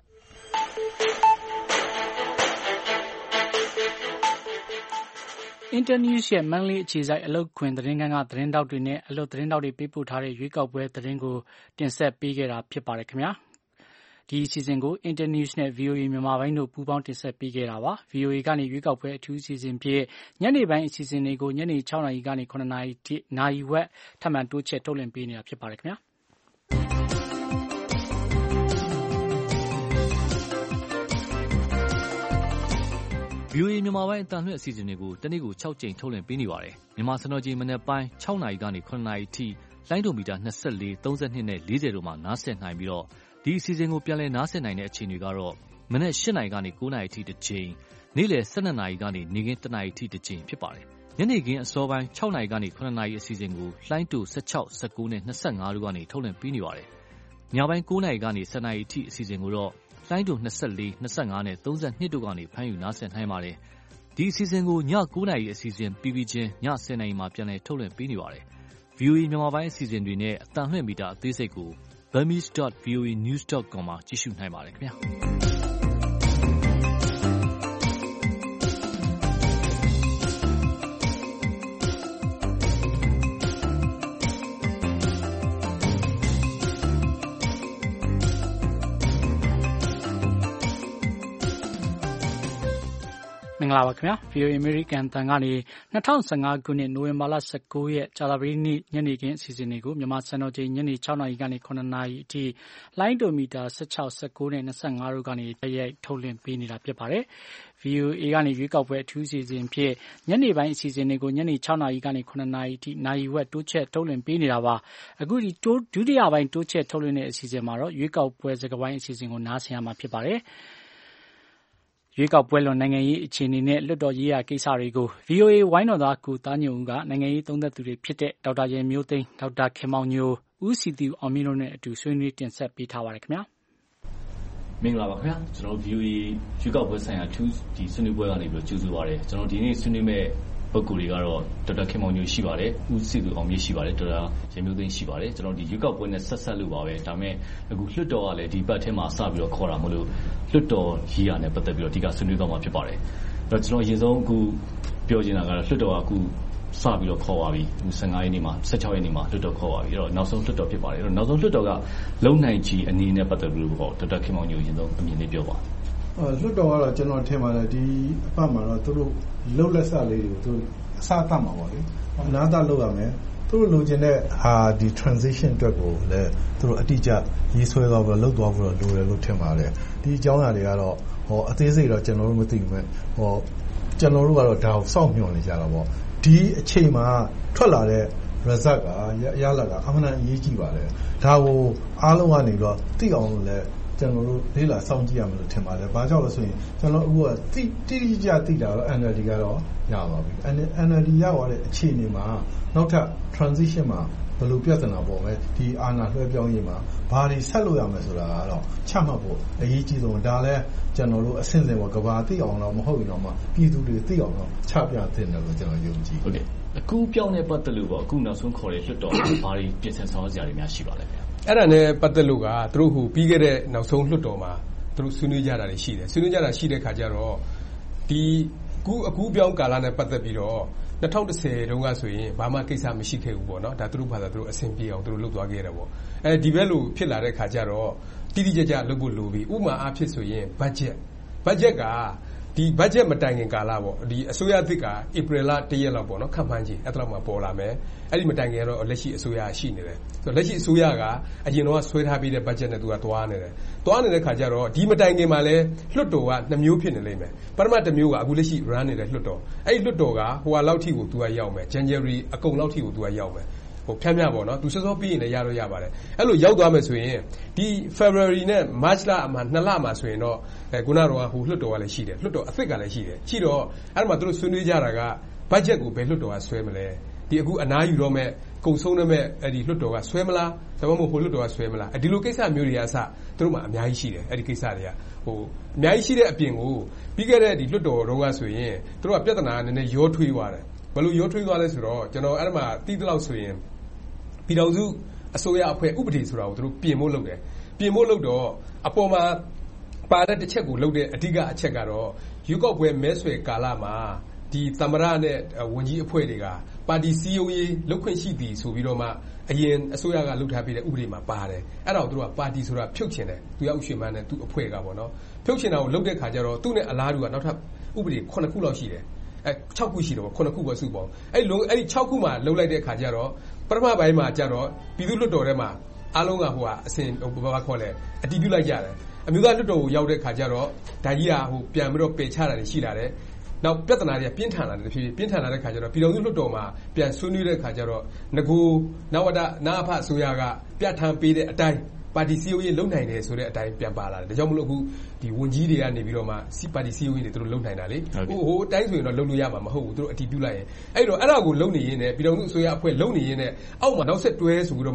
B: Internews ရဲ့မန္တလေးအခြေစိုက်အလုပ်ခွင်သတင်းခန်းကသတင်းတောက်တွေနဲ့အလုပ်သတင်းတောက်တွေပေးပို့ထားတဲ့ရွေးကောက်ပွဲသတင်းကိုတင်ဆက်ပေးခဲ့တာဖြစ်ပါတယ်ခင်ဗျာ။ဒီအစီအစဉ်ကို Internews နဲ့ V O A မြန်မာပိုင်းတို့ပူးပေါင်းတင်ဆက်ပေးခဲ့တာပါ။ V O A ကနေရွေးကောက်ပွဲအထူးအစီအစဉ်ဖြစ်ညနေပိုင်းအစီအစဉ်တွေကိုညနေ၆နာရီကနေ၇နာရီထိနာရီဝက်ထပ်မံတိုးချဲ့ထုတ်လွှင့်ပေးနေတာဖြစ်ပါတယ်ခင်ဗျာ။
A: V O A မြန်မာပိုင်းအတန်လွှင့်အစီအစဉ်တွေကိုတနေ့ကို၆ကြိမ်ထုတ်လွှင့်ပေးနေပါတယ်။မြန်မာစံတော်ချိန်မနက်ပိုင်း၆နာရီကနေ၇နာရီထိလိုင်းဒိုမီတာ၂၄၊၃၂နဲ့၄၀တို့မှာနားဆင်နိုင်ပြီးတော့ဒီအစီအစဉ်ကိုပြန်လည်နားဆင်နိုင်တဲ့အချိန်တွေကတော့မနက်၈နာရီကနေ၉နာရီထိတစ်ကြိမ်နေ့လယ်၁၂နာရီကနေနေ့ခင်း၁နာရီထိတစ်ကြိမ်ဖြစ်ပါတယ်။ညနေခင်းအစောပိုင်း၆နာရီကနေ၇နာရီအစီအစဉ်ကိုလိုင်းဒို၁၆၊၁၉နဲ့၂၅တို့ကနေထုတ်လွှင့်ပေးနေပါတယ်။ညပိုင်း၉နာရီကနေ၁၀နာရီထိအစီအစဉ်ကိုတော့လိုင်းဒို၂၄၊၂၅နဲ့၃၂တို့ကနေဖမ်းယူနားဆင်နိုင်ပါတယ်။ ဒီအစီအစဉ်ကိုည၉နာရီအစီအစဉ်ပြီးပြီးချင်းည၁၀နာရီမှာပြန်လည်ထုတ်လွှင့်ပေးနေပါတယ်။ဗွီအိုအေမြန်မာပိုင်းအစီအစဉ်တွေနဲ့အသံလွှင့်မီတာအသေးစိတ်ကို burmese dot v o a news dot com မှာကြည့်ရှုနိုင်ပါတယ်ခင်ဗျာ
B: မင်္ဂလာပါခင်ဗျာ ဗွီအိုအေ American အသံကနေ၂၀၁၅ခုနှစ်နိုဝင်ဘာလ၁၉ရက်ကြာသပတေးနေ့ညနေခင်းအစီအစဉ်တွေကိုမြန်မာစံတော်ချိန်ညနေ၆နာရီကနေ၇နာရီအထိလိုင်းဒိုမီတာ၁၆ ၁၉နဲ့၂၅တို့ကနေတိုက်ရိုက်ထုတ်လွှင့်ပေးနေတာဖြစ်ပါတယ်။ ဗွီအိုအေကနေရွေးကောက်ပွဲအထူးအစီအစဉ်ဖြစ်ညနေပိုင်းအစီအစဉ်တွေကိုညနေ၆နာရီကနေ၇နာရီအထိနာရီဝက်တိုးချဲ့ထုတ်လွှင့်ပေးနေတာပါ။အခုဒီဒုတိယပိုင်းတိုးချဲ့ထုတ်လွှင့်တဲ့အစီအစဉ်မှာတော့ရွေးကောက်ပွဲစကားပိုင်းအစီအစဉ်ကိုနားဆင်ရမှာဖြစ်ပါတယ်။ရွေးကောက်ပွဲလွန်နိုင်ငံရေးအခြေအနေနဲ့လွှတ်တော်ရေးရာကိစ္စတွေကို ဗွီအိုအေဝိုင်းတော်သားကိုသားညွန့်ဦးကနိုင်ငံရေးသုံးသပ်သူတွေဖြစ်တဲ့ဒေါက်တာရန်မျိုးသိမ်း၊ဒေါက်တာခင်မောင်ညို၊ဦးစည်သူအောင်မြင့်တို့နဲ့အတူဆွေးနွေးတင်ဆက်ပေးထားပါတယ်ခင်ဗျာ
A: ။မင်္ဂလာပါခင်ဗျာ။ကျွန်တော် ဗွီအိုအေရွေးကောက်ပွဲဆိုင်ရာထူးဒီဆွေးနွေးပွဲကနေပြီးတော့ကြိုဆိုပါရစေ။ကျွန်တော်ဒီနေ့ဆွေးနွေးမဲ့ပုဂ္ဂိုလ်တွေကတော့ဒေါက်တာခင်မောင်ညိုရှိပါတယ်။ဦးစည်သူအောင်မြင့်ရှိပါတယ်။ဒေါက်တာရန်မျိုးသိမ်းရှိပါတယ်။ကျွန်တော်ဒီရွေးကောက်ပွဲနဲ့ဆက်ဆက်လို့ပါပဲ။ဒါပေမဲ့အခုလွှတ်တော်ကလည်းဒီဘက်ထဲမှာစပြီးတော့ခေါ်တာမို့လို့လွှတ်တော်ရေးရာနဲ့ပတ်သက်ပြီးတော့အဓိကဆွေးနွေးသွားမှာဖြစ်ပါတယ်။အဲ့တော့ကျွန်တော်အရင်ဆုံးအခုပြောချင်တာကတော့လွှတ်တော်ကအခုစပြီးတော့ခေါ်ပါပြီ။၁၅ရက်နေ့မှာ၁၆ရက်နေ့မှာလွှတ်တော်ခေါ်ပါပြီ။အဲ့တော့နောက်ဆုံးလွှတ်တော်ဖြစ်ပါတယ်။အဲ့တော့နောက်ဆုံးလွှတ်တော်ကလုံနိုင်ကြီးအနေနဲ့ပတ်သက်ပြီးတော့ဒေါက်တာခင်မောင်ညိုအရင်ဆုံးအမြင်လေးပြောပါ
C: ။လွှတ်တော်ကတော့ကျွန်တော်ထင်ပါတယ်ဒီအပတ်မှာတော့သူတို့လှုပ်လက်စလေးတွေကိုသူအစားတတ်မှာပေါ့လေအနာတလုပ်ရမယ်သူတို့လိုချင်တဲ့ဟာဒီ transition အတွက်ကိုလည်းသူတို့အတိအကျရေးဆွဲသွားပြီးတော့လုပ်သွားပြီးတော့လိုတယ်လို့ထင်ပါတယ်ဒီအကြောင်းအရာတွေကတော့ဟောအသေးစိတ်တော့ကျွန်တော်တို့မသိဘူးမဲ့ဟောကျွန်တော်တို့ကတော့ဒါကိုစောင့်မျှော်နေကြတာပေါ့ဒီအချိန်မှာထွက်လာတဲ့ result ကရလာတာအမှန်တန်အရေးကြီးပါတယ်ဒါကိုအားလုံးကနေတော့သိအောင်လို့လည်းကျွန်တော်တို့လေးလာစောင့်ကြည့်ရမယ်လို့ထင်ပါတယ်။ဘာကြောင့်လဲဆိုရင်ကျွန်တော်အခုကတိတိတိကျသိတာတော့ N L D ကတော့ရပါပြီ။ N L D ရသွားတဲ့အခြေအနေမှာနောက်ထပ် transition မှာဘယ်လိုပြဿနာပေါ်မယ်ဒီအာဏာလွှဲပြောင်းရေးမှာဘာတွေဆက်လုပ်ရမယ်ဆိုတာကတော့ချမှတ်ဖို့အရေးကြီးဆုံးဒါလည်းကျွန်တော်တို့အဆင့်ဆင့်ပေါ်ကဘာသိအောင်တော့မဟုတ်ရင်တော့မှပြည်သူတွေသိအောင်တော့ချပြသင့်တယ်လို့ကျွန်တော်ယုံကြည်။
A: ဟုတ်ကဲ့။အခုပြောင်းတဲ့ပတ်သက်လို့ပေါ့အခုနောက်ဆုံးခေါ်တဲ့လွှတ်တော်ဘာတွေပြင်ဆင်ဆောင်ရွက်စရာတွေများရှိပါလဲဗျာ
E: ။အဲ့ဒါနဲ့ပတ်သက်လို့ကသူတို့ဟိုပြီးခဲ့တဲ့နောက်ဆုံးလွှတ်တော်မှာသူတို့ဆွေးနွေးကြတာတွေရှိတယ်ဆွေးနွေးကြတာရှိတဲ့ခါကျတော့ဒီအခုအခုပြောင်းကာလနဲ့ပတ်သက်ပြီးတော့၂၀၁၀တုန်းကဆိုရင်ဘာမှကိစ္စမရှိခဲ့ဘူးပေါ့နော်ဒါသူတို့ဘာသာသူတို့အဆင်ပြေအောင်သူတို့လုပ်သွားခဲ့တယ်ပေါ့အဲဒီဘက်လိုဖြစ်လာတဲ့ခါကျတော့တိတိကျကျလုပ်ဖို့လိုပြီဥပမာအားဖြင့်ဆိုရင် budget budget ကဒီ budget မတိုင်ခင်ကာလပေါ့ဒီအစိုးရသစ်ကဧပြီလ၁ရက်လောက်ပေါ့နော်ခန့်မှန်းခြင်းအဲ့ဒါလောက်မှပေါ်လာမယ်အဲ့ဒီမတိုင်ခင်တော့လက်ရှိအစိုးရရှိနေတယ်ဆိုတော့လက်ရှိအစိုးရကအရင်တော့ဆွဲထားပြီးတဲ့ budget နဲ့သူကသွားနေတယ်သွားနေတဲ့ခါကျတော့ဒီမတိုင်ခင်မှာလဲလွှတ်တော်ကနှစ်မျိုးဖြစ်နေလိမ့်မယ်ပထမတစ်မျိုးကအခုလက်ရှိ run နေတဲ့လွှတ်တော်အဲ့ဒီလွှတ်တော်ကဟိုဟာလောက်ထိကိုသူကရောက်မယ် January အကုန်လောက်ထိကိုသူကရောက်မယ်ဟိုဖြန့်ဖြန့်ပေါ့နော်သူစောစောပြီးရင်လည်းရတော့ရပါတယ်အဲ့လိုရောက်သွားမယ်ဆိုရင်ဒီ February နဲ့ March လမှာနှစ်လမှာဆိုရင်တော့အဲခုနကတော့ဟိုလွှတ်တော်ကလည်းရှိတယ်လွှတ်တော်အသစ်ကလည်းရှိတယ်ရှိတော့အဲ့ဒါမှသူတို့ဆွေးနွေးကြတာက budget ကိုဘယ်လွှတ်တော်ကဆွဲမလဲဒီအခုအနားယူတော့မဲ့ကုံဆုံးတဲ့မဲ့အဲ့ဒီလွှတ်တော်ကဆွဲမလားဒါမှမဟုတ်ဟိုလွှတ်တော်ကဆွဲမလားဒီလိုကိစ္စမျိုးတွေကအစသူတို့မှအများကြီးရှိတယ်အဲ့ဒီကိစ္စတွေကဟိုအများကြီးရှိတဲ့အပြင်ကိုပြီးခဲ့တဲ့ဒီလွှတ်တော်တော့ကဆိုရင်သူတို့ကပြဿနာနည်းနည်းရောထွေးသွားတယ်ဘယ်လိုရောထွေးသွားလဲဆိုတော့ကျွန်တော်အဲ့ဒါမှတီးတလောက်ဆိုရင်ပြည်တော်စုအစိုးရအဖွဲ့ဥပဒေဆိုတာကိုသူတို့ပြင်ဖို့လုပ်တယ်ပြင်ဖို့လုပ်တော့အပေါ်မှာပါတဲ့တစ်ချက်ကိုလုပ်တဲ့အဓိကအချက်ကတော့ရွေးကောက်ပွဲမဲဆွယ်ကာလမှာဒီသမ္မတနဲ့ဝန်ကြီးအဖွဲ့တွေကပါတီစည်းရုံးရေးလုပ်ခွင့်ရှိသည်ဆိုပြီးတော့မှအရင်အစိုးရကလုပ်ထားပြီးတဲ့ဥပဒေမှာပါတယ်အဲ့ဒါကိုသူတို့ကပါတီဆိုတာဖြုတ်ချင်တယ်သူရောက်ရွှေမန်းနဲ့သူ့အဖွဲ့ကပေါ့နော်ဖြုတ်ချင်တာကိုလုပ်တဲ့ခါကျတော့သူ့နဲ့အလားတူကနောက်ထပ်ဥပဒေခုနှစ်ခုလောက်ရှိတယ်အဲ၆ခုရှိတယ်ပေါ့ခုနှစ်ခုပဲစုပေါ့အဲ့လုံးအဲ့ဒီ၆ခုမှလုပ်လိုက်တဲ့ခါကျတော့ပထမပိုင်းမှာကျတော့ပြည်သူ့လွှတ်တော်ထဲမှာအားလုံးကဟိုဟာအစဉ်ဟိုဘာခေါ်လဲအတည်ပြုလိုက်ကြတယ်အမျိုးသားလွှတ်တော်ကိုရောက်တဲ့ခါကျတော့ဒါကြီးကဟိုပြန်ပြီးတော့ပယ်ချတာတွေရှိလာတယ်နောက်ပြဿနာတွေကပြင်းထန်လာတယ်ဖြစ်ဖြစ်ပြင်းထန်လာတဲ့ခါကျတော့ပြည်တော်စုလွှတ်တော်မှာပြန်ဆွေးနွေးတဲ့ခါကျတော့ငကူနဝတနာအဖအစိုးရကပြဋ္ဌာန်းပေးတဲ့အတိုင်းပါတီစီယိုရေးလုံနိုင်တယ်ဆိုတဲ့အတိုင်းပြန်ပါလာတယ်ဒါကြောင့်မလို့အခုဒီဝန်ကြီးတွေကနေပြီးတော့မှစီပါတီစီယိုရေးတွေသူတို့လုံနိုင်တာလေဟိုဟိုအတိုင်းဆိုရင်တော့လုံလို့ရမှာမဟုတ်ဘူးသူတို့အတည်ပြုလိုက်ရင်အဲ့တော့အဲ့ဒါကိုလုံနေရင်းနဲ့ပြည်တော်စုအစိုးရအဖွဲ့လုံနေရင်းနဲ့အောက်မှာနောက်ဆက်တွဲဆိုပြီးတော့မှ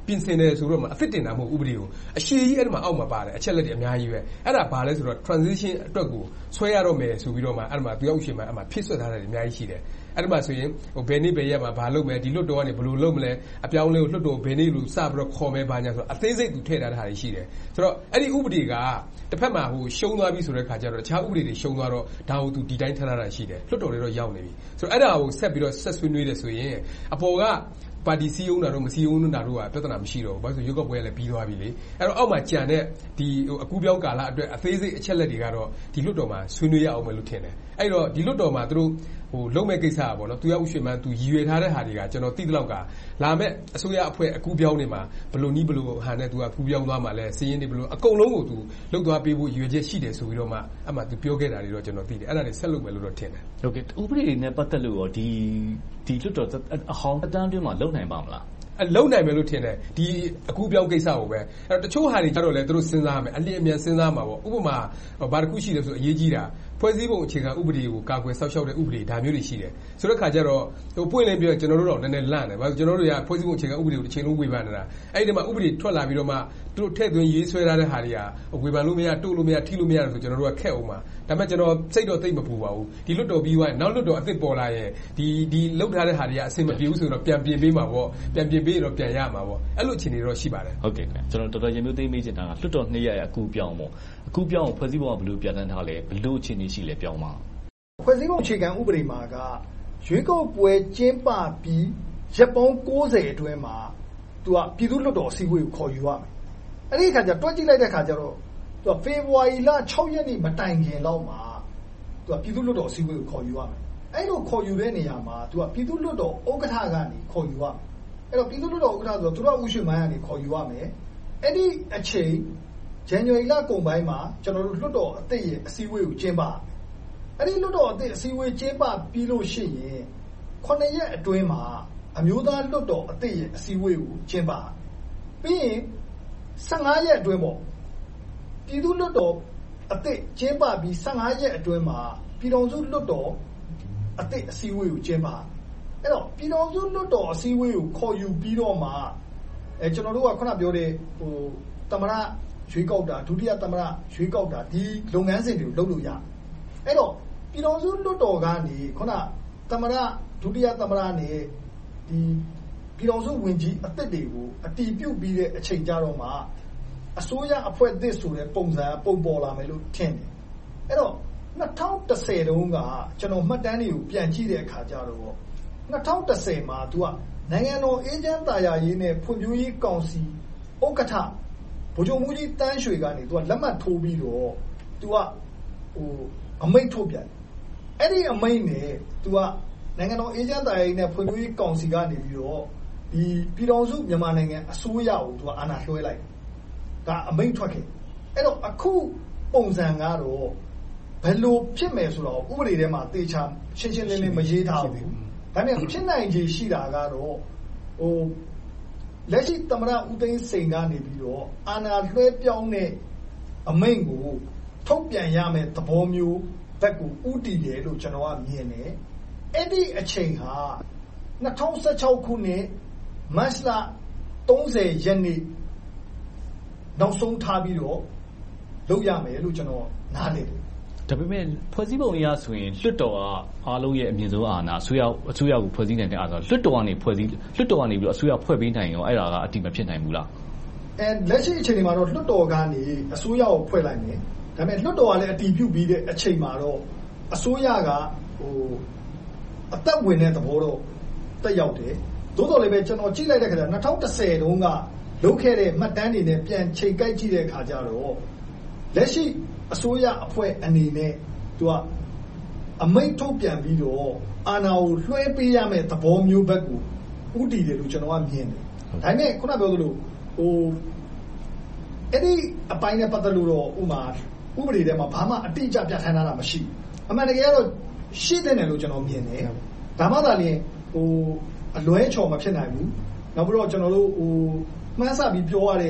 E: ပြင်ဆင်တယ်ဆိုတော့မှအသစ်တင်တာမဟုတ်ဥပဒေကိုအရှိကြီးအဲ့ဒီမှာအောက်မှာပါတယ်အချက်လက်တွေအများကြီးပဲအဲ့ဒါဘာလဲဆိုတော့ transition အတွက်ကိုဆွဲရတော့မယ်ဆိုပြီးတော့မှအဲ့ဒီမှာသူရောက်ရှင်မှာအဲ့မှာဖြစ်ဆွဲထားတယ်အများကြီးရှိတယ်အဲ့ဒီမှာဆိုရင်ဟိုဘယ်နေ့ဘယ်ရက်မှာဘာလုပ်မယ်ဒီလွတ်တော်ကနေဘယ်လိုလုပ်မလဲအပြောင်းလဲကိုလွတ်တော်ဘယ်နေ့လို့စပြီးတော့ခေါ်မယ်ဘာညာဆိုတော့အသေးစိတ်သူထည့်ထားတဲ့ဟာတွေရှိတယ်ဆိုတော့အဲ့ဒီဥပဒေကတစ်ဖက်မှာဟိုရှုံးသွားပြီဆိုတဲ့ခါကျတော့တခြားဥပဒေတွေရှုံးသွားတော့ဒါကိုသူဒီတိုင်းထားတာရှိတယ်လွတ်တော်တွေတော့ရောက်နေပြီဆိုတော့အဲ့ဒါကိုဆက်ပြီးတော့ဆက်ဆွေးနွေးတယ်ဆိုရင်အပေါ်ကပါတီစီယုံတာတော့မစီယုံတာတော့ပြဿနာမရှိတော့ဘူးဘာလို့ဆိုရွေးကောက်ပွဲလည်းပြီးသွားပြီလေအဲ့တော့အောက်မှာကြံတဲ့ဒီအကူပြောင်းကာလအတွက်အသေးစိတ်အချက်လက်တွေကတော့ဒီလွတ်တော်မှာဆွေးနွေးရအောင်မယ်လို့ထင်တယ်အဲ့တော့ဒီလွတ်တော်မှာသူတို့ဟိုလုံးမဲ့ကိစ္စอ่ะပေါ့နော်သူရောက်ရွှေမှန်းသူရည်ရွယ်ထားတဲ့ဟာတွေကကျွန်တော်သိတဲ့လောက်ကလာမဲ့အစိုးရအဖွဲ့အကူပြောင်းနေမှာဘလို့နီးဘလို့ဟာနဲ့သူကကူပြောင်းသွားမှာလဲစီးရင်တွေဘလို့အကုန်လုံးကိုသူလှုပ်သွားပေးဖို့ရည်ရွယ်ချက်ရှိတယ်ဆိုပြီးတော့မှအမှသူပြောခဲ့တာတွေတော့ကျွန်တော်သိတယ်အဲ့ဒါတွေဆက်လုပ်မယ်လို့တော့ထင်တယ်
A: ဟုတ်ကဲ့ဥပဒေနဲ့ပတ်သက်လို့ရောဒီဒီလွတ်တော်အဟောင်းအတန်းတွင်းမှာလုံနိုင်ပါမလား
E: အလုံးနိုင်မယ်လို့ထင်တယ်ဒီအကူပြောင်းကိစ္စကိုပဲအဲ့တော့တချို့ဟာတွေကြတော့လေသူတို့စဉ်းစားမယ်အလျင်အမြန်စဉ်းစားမှာပေါ့ဥပမာဘာတစ်ခုရှိတယ်ဆိုအရေးကြီးတာဖွဲ့စည်းပုံအခြေခံဥပဒေကိုကာကွယ်စောင့်ရှောက်တဲ့ဥပဒေဒါမျိုးတွေရှိတယ်ဆိုတဲ့ခါကျတော့ဟိုပွင့်လင်းပြောကျွန်တော်တို့တော့နည်းနည်းလန့်တယ်ဘာလို့ကျွန်တော်တို့ကဖွဲ့စည်းပုံအခြေခံဥပဒေကိုတစ်ချိန်လုံးဝေဖန်နေတာအဲ့ဒီမှာဥပဒေထွက်လာပြီးတော့မှသူတို့ထည့်သွင်းရေးဆွဲထားတဲ့ဟာတွေကဝေဖန်လို့မရတိုးလို့မရထိလို့မရဆိုကျွန်တော်တို့ကခက်အောင်ပါဒါပေမဲ့ကျွန်တော်စိတ်တော့သိမ့်မပူပါဘူးဒီလွတ်တော်ပြီးသွားရင်နောက်လွတ်တော်အသစ်ပေါ်လာရင်ဒီဒီလောက်ထားတဲ့ဟာတွေကအဆင်မပြေဘူးဆိုတော့ပြန်ပြင်ပေးမှာပေါ့ပြန်ပြင်ပေးတော့ပြန်ရမှာပေါ့အဲ့လိုအခြေအနေတော့ရှိပါတယ်
A: ဟုတ်ကဲ့ကျွန်တော်တော်တော်ရင်မျိုးသိမ်းမေးချင်တာကလွတ်တော်နှစ်ရက်အကူပြောင်းပေါ့အကူပြောင်းကိုဖွဲ့စည်းပုံကဘယ်လိုပြန်တန်းထားလဲဘယ်လိုအခြေအနေရှိလဲပြောင်းပါ
F: ဖွဲ့စည်းပုံအခြေခံဥပဒေမှာကရွေးကောက်ပွဲကျင်းပပြီးရက်ပေါင်းကိုးဆယ်အတွင်းမှာသူကပြည်သူ့လွှတ်တော်အစည်းအဝေးကိုခေါ်ယူရမယ်အဲ့ဒီအခါကျတွက်ကြည့်လိုက်တဲ့အခါကျတော့သူကဖေဖော်ဝါရီလခြောက်ရက်နေ့မတိုင်ခင်လောက်မှာသူကပြည်သူ့လွှတ်တော်အစည်းအဝေးကိုခေါ်ယူရမယ်အဲ့လိုခေါ်ယူတဲ့နေရာမှာသူကပြည်သူ့လွှတ်တော်ဥက္ကဋ္ဌကနေခေါ်ယူရမယ်အဲ့တော့ပြည်သူ့လွှတ်တော်ဥက္ကဋ္ဌဆိုတော့သူတို့ဥရှိမိုင်းကနေခေါ်ယူရမယ်အဲ့ဒီအချိန်ဇန်နဝါရီလကုန်ပိုင်းမှာကျွန်တော်တို့လွှတ်တော်အသစ်ရဲ့အစည်းအဝေးကိုကျင်းပအဲ့ဒီလွှတ်တော်အသစ်အစည်းအဝေးကျင်းပပြီးလို့ရှိရင်ခုနှစ်ရက်အတွင်းမှာအမျိုးသားလွှတ်တော်အသစ်ရဲ့အစည်းအဝေးကိုကျင်းပပြီးရင်ဆယ့်ငါးရက်အတွင်းပေါ့ပြည်သူ့လွှတ်တော်အသစ်ကျင်းပပြီးဆယ့်ငါးရက်အတွင်းမှာပြည်တော်စုလွှတ်တော်အသစ်အစည်းအဝေးကိုကျင်းပအဲ့တော့ပြည်တော်စုလွှတ်တော်အစည်းအဝေးကိုခေါ်ယူပြီးတော့မှအဲကျွန်တော်တို့ကခုနပြောတဲ့ဟိုသမ္မတရွေးကောက်တာဒုတိယသမ္မတရွေးကောက်တာဒီလုပ်ငန်းစဉ်တွေကိုလုပ်လို့ရအဲ့တော့ပြည်တော်စုလွှတ်တော်ကနေခုနသမ္မတဒုတိယသမ္မတနဲ့ဒီပြည်တော်စုဝင်ကြီးအသစ်တွေကိုအတီးပြုတ်ပြီးတဲ့အချိန်ကြတော့မှအစိုးရအဖွဲ့အသစ်ဆိုတဲ့ပုံစံပုံပေါ်လာမယ်လို့ထင်တယ်အဲ့တော့၂၀၁၀တုန်းကကျွန်တော်မှတ်တမ်းတွေကိုပြန်ကြည့်တဲ့အခါကျတော့၂၀၁၀မှာသူကနိုင်ငံတော်အေဂျင့်တာယာရေးနဲ့ဖွံ့ဖြိုးရေးကောင်စီဥက္ကဋ္ဌဗိုလ်ချုပ်မှူးကြီးတန်းရွှေကနေသူကလက်မှတ်ထိုးပြီးတော့သူကဟိုအမိန့်ထုတ်ပြန်အဲ့ဒီအမိန့်နဲ့သူကနိုင်ငံတော်အေဂျင့်တာယာရေးနဲ့ဖွံ့ဖြိုးရေးကောင်စီကနေပြီးတော့ဒီပြည်တော်စုမြန်မာနိုင်ငံအစိုးရကိုသူကအာဏာလွှဲလိုက်ဒါအမိန့်ထွက်ခဲ့အဲ့တော့အခုပုံစံကတော့ဘယ်လိုဖြစ်မယ်ဆိုတော့ဥပဒေထဲမှာတေချာရှင်းရှင်းလင်းလင်းမရေးထားဘူးဒါနဲ့ဖြစ်နိုင်ခြေရှိတာကတော့ဟိုလက်ရှိသမ္မတဦးသိန်းစိန်ကနေပြီးတော့အာဏာလွှဲပြောင်းတဲ့အမိန့်ကိုထုတ်ပြန်ရမယ်သဘောမျိုးဘက်ကိုဥတည်တယ်လို့ကျွန်တော်ကမြင်တယ်အဲ့ဒီအချိန်ဟာ၂၀၁၆ခုနှစ်မတ်လ၃၀ရက်နေ့နောက်ဆုံးထားပြီးတော့လုပ်ရမယ်လို့ကျွန်တော်နားလည်တယ်
A: ဒါပေမဲ့ဖွဲ့စည်းပုံအရဆိုရင်လွှတ်တော်ကအားလုံးရဲ့အမြင့်ဆုံးအာဏာအစိုးရအစိုးရကိုဖွဲ့စည်းနိုင်တဲ့အာဏာလွှတ်တော်ကနေဖွဲ့စည်းလွှတ်တော်ကနေပြီးတော့အစိုးရဖွဲ့ပေးနိုင်ရောအဲ့ဒါကအတိမဖြစ်နိုင်ဘူးလား
F: အဲလက်ရှိအချိန်ဒီမှာတော့လွှတ်တော်ကနေအစိုးရကိုဖွဲ့လိုက်မယ်ဒါပေမဲ့လွှတ်တော်ကလည်းအတည်ပြုပြီးတဲ့အချိန်မှာတော့အစိုးရကဟိုအသက်ဝင်တဲ့သဘောတော့တက်ရောက်တယ်သို့တော်လည်းပဲကျွန်တော်ကြည့်လိုက်တဲ့ခါကျ၂၀၁၀တုန်းကလုပ်ခဲ့တဲ့မှတ်တမ်းတွေနဲ့ပြန်ချိန်ကိုက်ကြည့်တဲ့အခါကျတော့လက်ရှိအစိုးရအဖွဲ့အနေနဲ့သူကအမိန့်ထုတ်ပြန်ပြီးတော့အာဏာကိုလွှဲပေးရမယ့်သဘောမျိုးဘက်ကိုဥတည်တယ်လို့ကျွန်တော်ကမြင်တယ်ဒါပေမဲ့ခုနပြောသလိုဟိုအဲ့ဒီအပိုင်းနဲ့ပတ်သက်လို့တော့ဥမာဥပဒေထဲမှာဘာမှအတိအကျပြဋ္ဌာန်းထားတာမရှိဘူးအမှန်တကယ်ကတော့ရှိတဲ့တယ်လို့ကျွန်တော်မြင်တယ်ဒါမှသာလျှင်ဟိုအလွဲချော်မဖြစ်နိုင်ဘူးနောက်ပြီးတော့ကျွန်တော်တို့ဟိုမှန်းဆပြီးပြောရတဲ့ဟ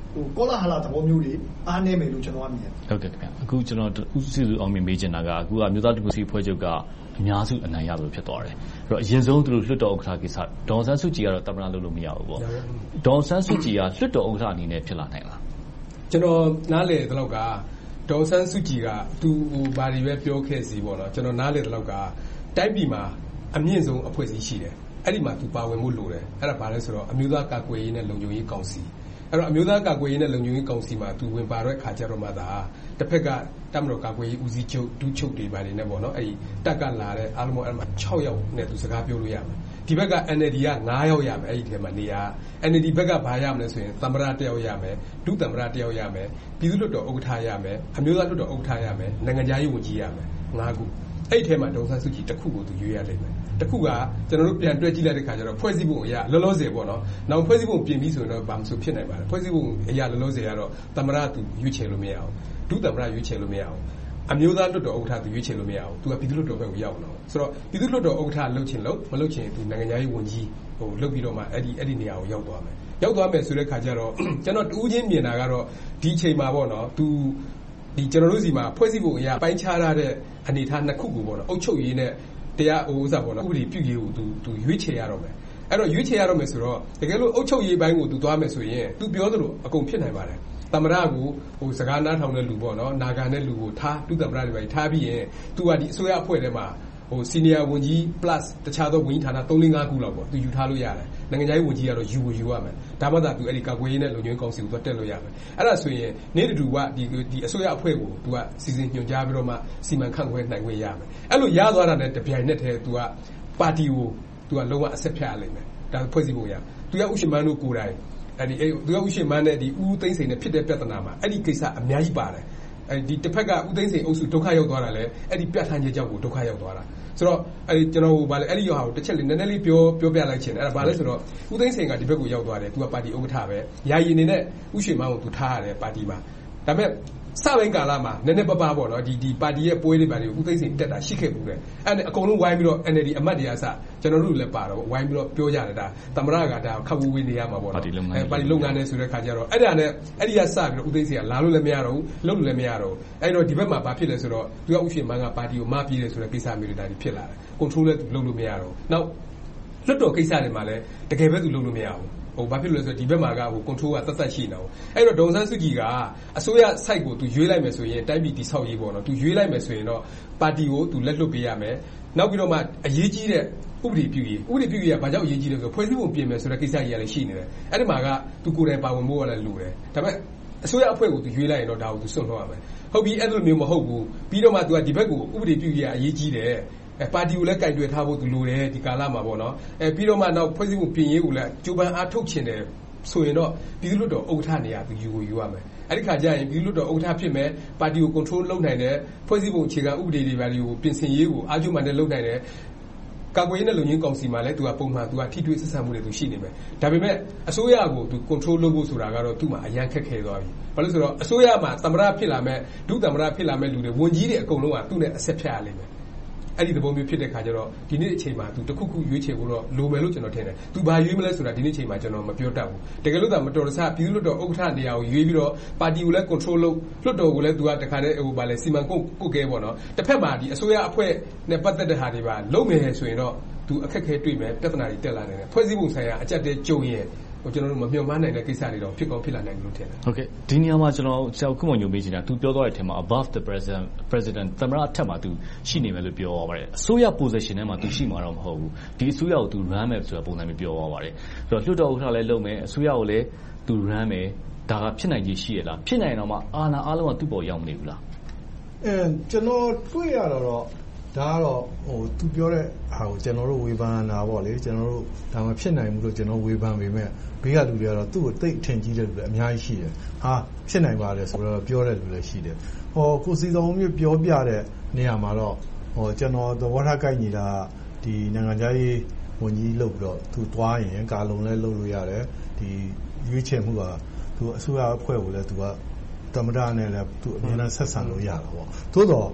F: ကောလာဟလသဘောမျိုးတွေအားနည်းမယ်လို့ကျွန်တော်ကမြင်တယ်
A: ဟုတ်ကဲ့ခင်ဗျာအခုကျွန်တော်ဦးစီစုအောင်မြင်မေးချင်တာကအခုကမြို့သားဒီမိုကရေစီဖွဲ့ချုပ်ကအများစုအနိုင်ရလို့ဖြစ်သွားတယ်အဲ့တော့အရင်ဆုံးသူတို့လွှတ်တော်ဥက္ကဋ္ဌကိစ္စဒေါ်ဆန်းစုကြည်ကတော့သမ္မတလုပ်လို့မရဘူးပေါ့ဒေါ်ဆန်းစုကြည်ကလွှတ်တော်ဥက္ကဋ္ဌအနေနဲ့ဖြစ်လာနိုင်လား
E: ကျွန်တော်နားလည်တဲ့လောက်ကဒေါ်ဆန်းစုကြည်ကသူဟိုဘာတွေပဲပြောခဲ့စီပေါ့နော်ကျွန်တော်နားလည်တဲ့လောက်ကတိုက်ပြည်မှာအမြင့်ဆုံးအဖွဲ့အစည်းရှိတယ်အဲ့ဒီမှာသူပါဝင်မှုလိုတယ်အဲ့ဒါဘာလဲဆိုတော့အမျိုးသားကာကွယ်ရေးနဲ့လုံခြုံရေးကောင်စီအဲ့တော့အမျိုးသားကာကွယ်ရေးနဲ့လုံခြုံရေးကောင်စီမှာသူဝင်ပါတဲ့ခါကျတော့မှသာတစ်ဖက်ကတပ်မတော်ကာကွယ်ရေးဦးစီးချုပ်ဒုချုပ်တွေပါနေနဲ့ပေါ့နော်အဲ့ဒီတက်ကလာတဲ့အားလုံးအဲ့မှာ၆ယောက်နဲ့သူစကားပြောလို့ရမယ်ဒီဘက်က N L D က၅ယောက်ရမယ်အဲ့ဒီထဲမှာနေရာ N L D ဘက်ကဘာရမလဲဆိုရင်သမ္မတတစ်ယောက်ရမယ်ဒုသမ္မတတစ်ယောက်ရမယ်ပြည်သူ့လွှတ်တော်ဥက္ကဋ္ဌရမယ်အမျိုးသားလွှတ်တော်ဥက္ကဋ္ဌရမယ်နိုင်ငံခြားရေးဝန်ကြီးရမယ်၅ခုအဲ့ဒီထဲမှာဒေါ်ဆန်းစုကြည်တစ်ခုကိုသူရွေးရလိမ့်မယ်တစ်ခုကကျွန်တော်တို့ပြန်တွက်ကြည့်လိုက်တဲ့ခါကျတော့ဖွဲ့စည်းပုံအရာလောလောဆယ်ပေါ့နော်နောက်ဖွဲ့စည်းပုံပြင်ပြီးဆိုရင်တော့ဘာမှမဆိုဖြစ်နိုင်ပါတယ်ဖွဲ့စည်းပုံအရာလောလောဆယ်ကတော့သမ္မတသူရွေးချယ်လို့မရအောင်ဒုသမ္မတရွေးချယ်လို့မရအောင်အမျိုးသားလွှတ်တော်ဥက္ကဋ္ဌသူရွေးချယ်လို့မရအောင်သူကပြည်သူ့လွှတ်တော်ဘက်ကိုရောက်အောင်ဆိုတော့ပြည်သူ့လွှတ်တော်ဥက္ကဋ္ဌလှုပ်ချင်လို့မလှုပ်ချင်သူနိုင်ငံခြားရေးဝန်ကြီးဟိုလှုပ်ပြီးတော့မှအဲ့ဒီအဲ့ဒီနေရာကိုရောက်သွားမယ်ရောက်သွားမယ်ဆိုတဲ့ခါကျတော့ကျွန်တော်တူးချင်းမြင်တာကတော့ဒီအချိန်မှာပေါ့နော်သူဒီကျွန်တော်တို့စီမှာဖွဲ့စည်းပုံအရာပိုင်းခြားထားတဲ့အနေအထားနှစ်ခုကိုပေါ့နော်အုပ်ချုပ်ရေးနဲ့တရားဟိုဥစ္စာပေါ့နော်ဥပဒေပြုရေးကိုသူသူရွေးချယ်ရတော့မယ်အဲ့တော့ရွေးချယ်ရတော့မယ်ဆိုတော့တကယ်လို့အုပ်ချုပ်ရေးပိုင်းကိုသူသွားမယ်ဆိုရင်သူပြောသလိုအကုန်ဖြစ်နိုင်ပါတယ်သမ္မတကိုဟိုစကားနားထောင်တဲ့လူပေါ့နော်နာခံတဲ့လူကိုထားဒုသမ္မတတွေပဲထားပြီးရင်သူကဒီအစိုးရအဖွဲ့ထဲမှာဟို senior ဝန်ကြီး plus တခြားသောဝန်ကြီးဌာနသုံး လေး ငါးခုလောက်ပေါ့သူယူထားလို့ရတယ်နိုင်ငံခြားရေးဝန်ကြီးကတော့ယူကိုယူရမယ်ဒါမှသာသူအဲ့ဒီကာကွယ်ရေးနဲ့လုံခြုံရေးကောင်စီကိုတက်လို့ရမယ်အဲ့ဒါဆိုရင်နေ့တူကဒီဒီအစိုးရအဖွဲ့ကိုသူကစီစဉ်ညွှန်ကြားပြီးတော့မှစီမံခန့်ခွဲနိုင်ခွင့်ရမယ်အဲ့လိုရသွားတာနဲ့တပြိုင်နက်တည်းသူကပါတီကိုသူကလုံးဝအဆက်ဖြတ်ရလိမ့်မယ်ဒါဖွဲ့စည်းပုံရသူကဥရှင်မန်းတို့ကိုယ်တိုင်အဲ့ဒီအဲ့သူကဥရှင်မန်းနဲ့ဒီဦးသိန်းစိန်နဲ့ဖြစ်တဲ့ပြဿနာမှာအဲ့ဒီကိစ္စအများကြီးပါတယ်အဲ့ဒီတစ်ဖက်ကဦးသိန်းစိန်အုပ်စုဒုက္ခရောက်သွားတာလဲအဲ့ဒီပြဋ္ဌာန်းချက်ကြောင့်ကိုဒုက္ခရောက်သွားတာဆိုတော့အဲ့ဒီကျွန်တော်ဟိုဗာလဲအဲ့ဒီရောဟာကိုတစ်ချက်လေးနည်းနည်းလေးပြောပြောပြလိုက်ချင်တယ်အဲ့ဒါဗာလဲဆိုတော့ဦးသိန်းစိန်ကဒီဘက်ကိုရောက်သွားတယ်သူကပါတီဥက္ကဋ္ဌပဲယာယီနေနဲ့ဥရှင်မန်းကိုသူထားရတယ်ပါတီမှာဒါပေမဲ့စပိုင်းကာလမှာနည်းနည်းပပပေါ့နော်ဒီဒီပါတီရဲ့ပွဲတွေပါတွေဦးသိန်းစိန်တက်တာရှိခဲ့ဘူးလေအဲ့ဒါအကုန်လုံးဝိုင်းပြီးတော့ N L D အမတ်တွေကစကျွန်တော်တို့လည်းပါတော့ဝိုင်းပြီးတော့ပြောကြတယ်ဒါသမ္မတကဒါခပ်ဝေးဝေးနေရမှာပေါ့နော်အဲပါတီလုပ်ငန်းနဲ့ဆိုတဲ့ခါကျတော့အဲ့ဒါနဲ့အဲ့ဒီကစပြီးတော့ဦးသိန်းစိန်ကလာလို့လည်းမရတော့ဘူးလုပ်လို့လည်းမရတော့ဘူးအဲ့တော့ဒီဘက်မှာဘာဖြစ်လဲဆိုတော့သူကဥရှင်မန်းကပါတီကိုမပြေးတယ်ဆိုတဲ့ကိစ္စမျိုးတွေဒါဖြစ်လာတယ် control လည်းလုပ်လို့မရတော့ဘူးနောက်လွှတ်တော်ကိစ္စတွေမှာလည်းတကယ်ပဲသူလုပ်လို့မရဘူးဟိုဘာဖြစ်လို့လဲဆိုတော့ဒီဘက်မှာကဟို control ကတတ်တတ်ရှိနေတာ။အဲ့တော့ဒေါ်ဆန်းစုကြည်ကအစိုးရ site ကိုသူရွေးလိုက်မယ်ဆိုရင်တိုင်းပြည်တည်ဆောက်ရေးပေါ့နော်။သူရွေးလိုက်မယ်ဆိုရင်တော့ပါတီကိုသူလက်လွတ်ပေးရမယ်။နောက်ပြီးတော့မှအရေးကြီးတဲ့ဥပဒေပြုရေးဥပဒေပြုရေးကဘာကြောင့်အရေးကြီးလဲဆိုတော့ဖွဲ့စည်းပုံပြင်မယ်ဆိုတဲ့ကိစ္စကြီးကလည်းရှိနေတယ်။အဲ့ဒီမှာကသူကိုယ်တိုင်ပါဝင်ဖို့ကလည်းလိုတယ်။ဒါပေမဲ့အစိုးရအဖွဲ့ကိုသူရွေးလိုက်ရင်တော့ဒါကိုသူစွန့်လွှတ်ရမယ်။ဟုတ်ပြီအဲ့လိုမျိုးမဟုတ်ဘူး။ပြီးတော့မှသူကဒီဘက်ကိုဥပဒေပြုရေးကအရေးကြီးတယ်။အဲပါတီကိုလည်းကင်တွယ်ထားဖို့သူလိုတယ်ဒီကာလမှာပေါ့နော်။အဲပြီးတော့မှနောက်ဖွဲ့စည်းပုံပြင်ရေးကိုလည်းကြိုးပမ်းအားထုတ်ချင်တယ်ဆိုရင်တော့ပြည်သူ့လွှတ်တော်ဥက္ကဋ္ဌနေရာသူယူကိုယူရမယ်အဲ့ဒီခါကျရင်ပြည်သူ့လွှတ်တော်ဥက္ကဋ္ဌဖြစ်မယ်ပါတီကို control လုပ်နိုင်တယ်ဖွဲ့စည်းပုံအခြေခံဥပဒေတွေပါတွေကိုပြင်ဆင်ရေးကိုအားကျမှန်နဲ့လုပ်နိုင်တယ်ကာကွယ်ရေးနဲ့လုံခြုံရေးကောင်စီမှာလည်းသူကပုံမှန်သူကထိတွေ့ဆက်ဆံမှုတွေသူရှိနေမယ်ဒါပေမဲ့အစိုးရကိုသူ control လုပ်ဖို့ဆိုတာကတော့သူ့မှာအရန်ခက်ခဲသွားပြီဘာလို့ဆိုတော့အစိုးရမှာသမ္မတဖြစ်လာမဲ့ဒုသမ္မတဖြစ်လာမဲ့လူတွေဝန်ကြီးတွေအကုန်လုံးကသူ့နဲ့အဆက်ဖြတ်ရလိမ့်မယ်အဲ့ဒီသဘောမျိုးဖြစ်တဲ့ခါကျတော့ဒီနေ့အချိန်မှာသူတခုခုရွေးချယ်ဖို့တော့လိုမယ်လို့ကျွန်တော်ထင်တယ်သူဘာရွေးမလဲဆိုတာဒီနေ့အချိန်မှာကျွန်တော်မပြောတတ်ဘူးတကယ်လို့သာမတော်တဆပြည်သူ့လွှတ်တော်ဥက္ကဋ္ဌနေရာကိုရွေးပြီးတော့ပါတီကိုလည်း control လုပ်လွှတ်တော်ကိုလည်းသူကတခါတည်းဟိုဗာလဲစီမံကုတ်ကုတ်ကဲပေါ့နော်တစ်ဖက်မှာဒီအစိုးရအဖွဲ့နဲ့ပတ်သက်တဲ့ဟာတွေပါလုံးမယ်ဆိုရင်တော့သူအခက်ခဲတွေ့မယ်ပြဿနာတွေတက်လာနိုင်တယ်ဖွဲ့စည်းပုံဆိုင်ရာအကြက်တဲကြုံရင်ဟိုကျွန်တော်တို့မမျှော်မှန်းနိုင်တဲ့ကိစ္စတွေတော့ဖြစ်ကောင်းဖြစ်လာနိုင်လို့ထင်တယ်
A: ဟုတ်ကဲ့ဒီနေရာမှာကျွန်တော်ဆရာခုမှညိုမေးချင်တာသူပြောသွားတဲ့အထက်မှာ above the president president သမ္မတအထက်မှာသူရှိနေမယ်လို့ပြောသွားပါတယ်အစိုးရ position ထဲမှာသူရှိမှာတော့မဟုတ်ဘူးဒီအစိုးရကိုသူ run မယ်ဆိုတဲ့ပုံစံမျိုးပြောသွားပါတယ်ဆိုတော့လွှတ်တော်ဥက္ကဋ္ဌလည်းလုပ်မယ်အစိုးရကိုလည်းသူ run မယ်ဒါကဖြစ်နိုင်ကြီးရှိရလားဖြစ်နိုင်တော့မှအာဏာအားလုံးကသူ့ပေါ်ရောက်မနေဘူးလား
C: အဲကျွန်တော်တွေ့ရတော့ဒါကတော့ဟိုသူပြောတဲ့ဟာကိုကျွန်တော်တို့ဝေဖန်တာပေါ့လေကျွန်တော်တို့ဒါမှဖြစ်နိုင်မှုလို့ကျွန်တော်ဝေဖန်ပေမဲ့ဘေးကလူတွေကတော့သူ့ကိုတိတ်ထင်ကြီးတဲ့လူတွေအများကြီးရှိတယ်ဟာဖြစ်နိုင်ပါတယ်ဆိုတော့ပြောတဲ့လူလည်းရှိတယ်ဟောကိုစီတော်မျိုးပြောပြတဲ့နေရာမှာတော့ဟောကျွန်တော်သဘောထားကိုက်ညီတာဒီနိုင်ငံခြားရေးဝန်ကြီးလုပ်ပြီးတော့သူသွားရင်ကာလုံလည်းလုပ်လို့ရတယ်ဒီရွေးချယ်မှုကသူအစိုးရအဖွဲ့ကိုလည်းသူကသမ္မတနဲ့လည်းသူအများနဲ့ဆက်ဆံလို့ရတာပေါ့သို့တော့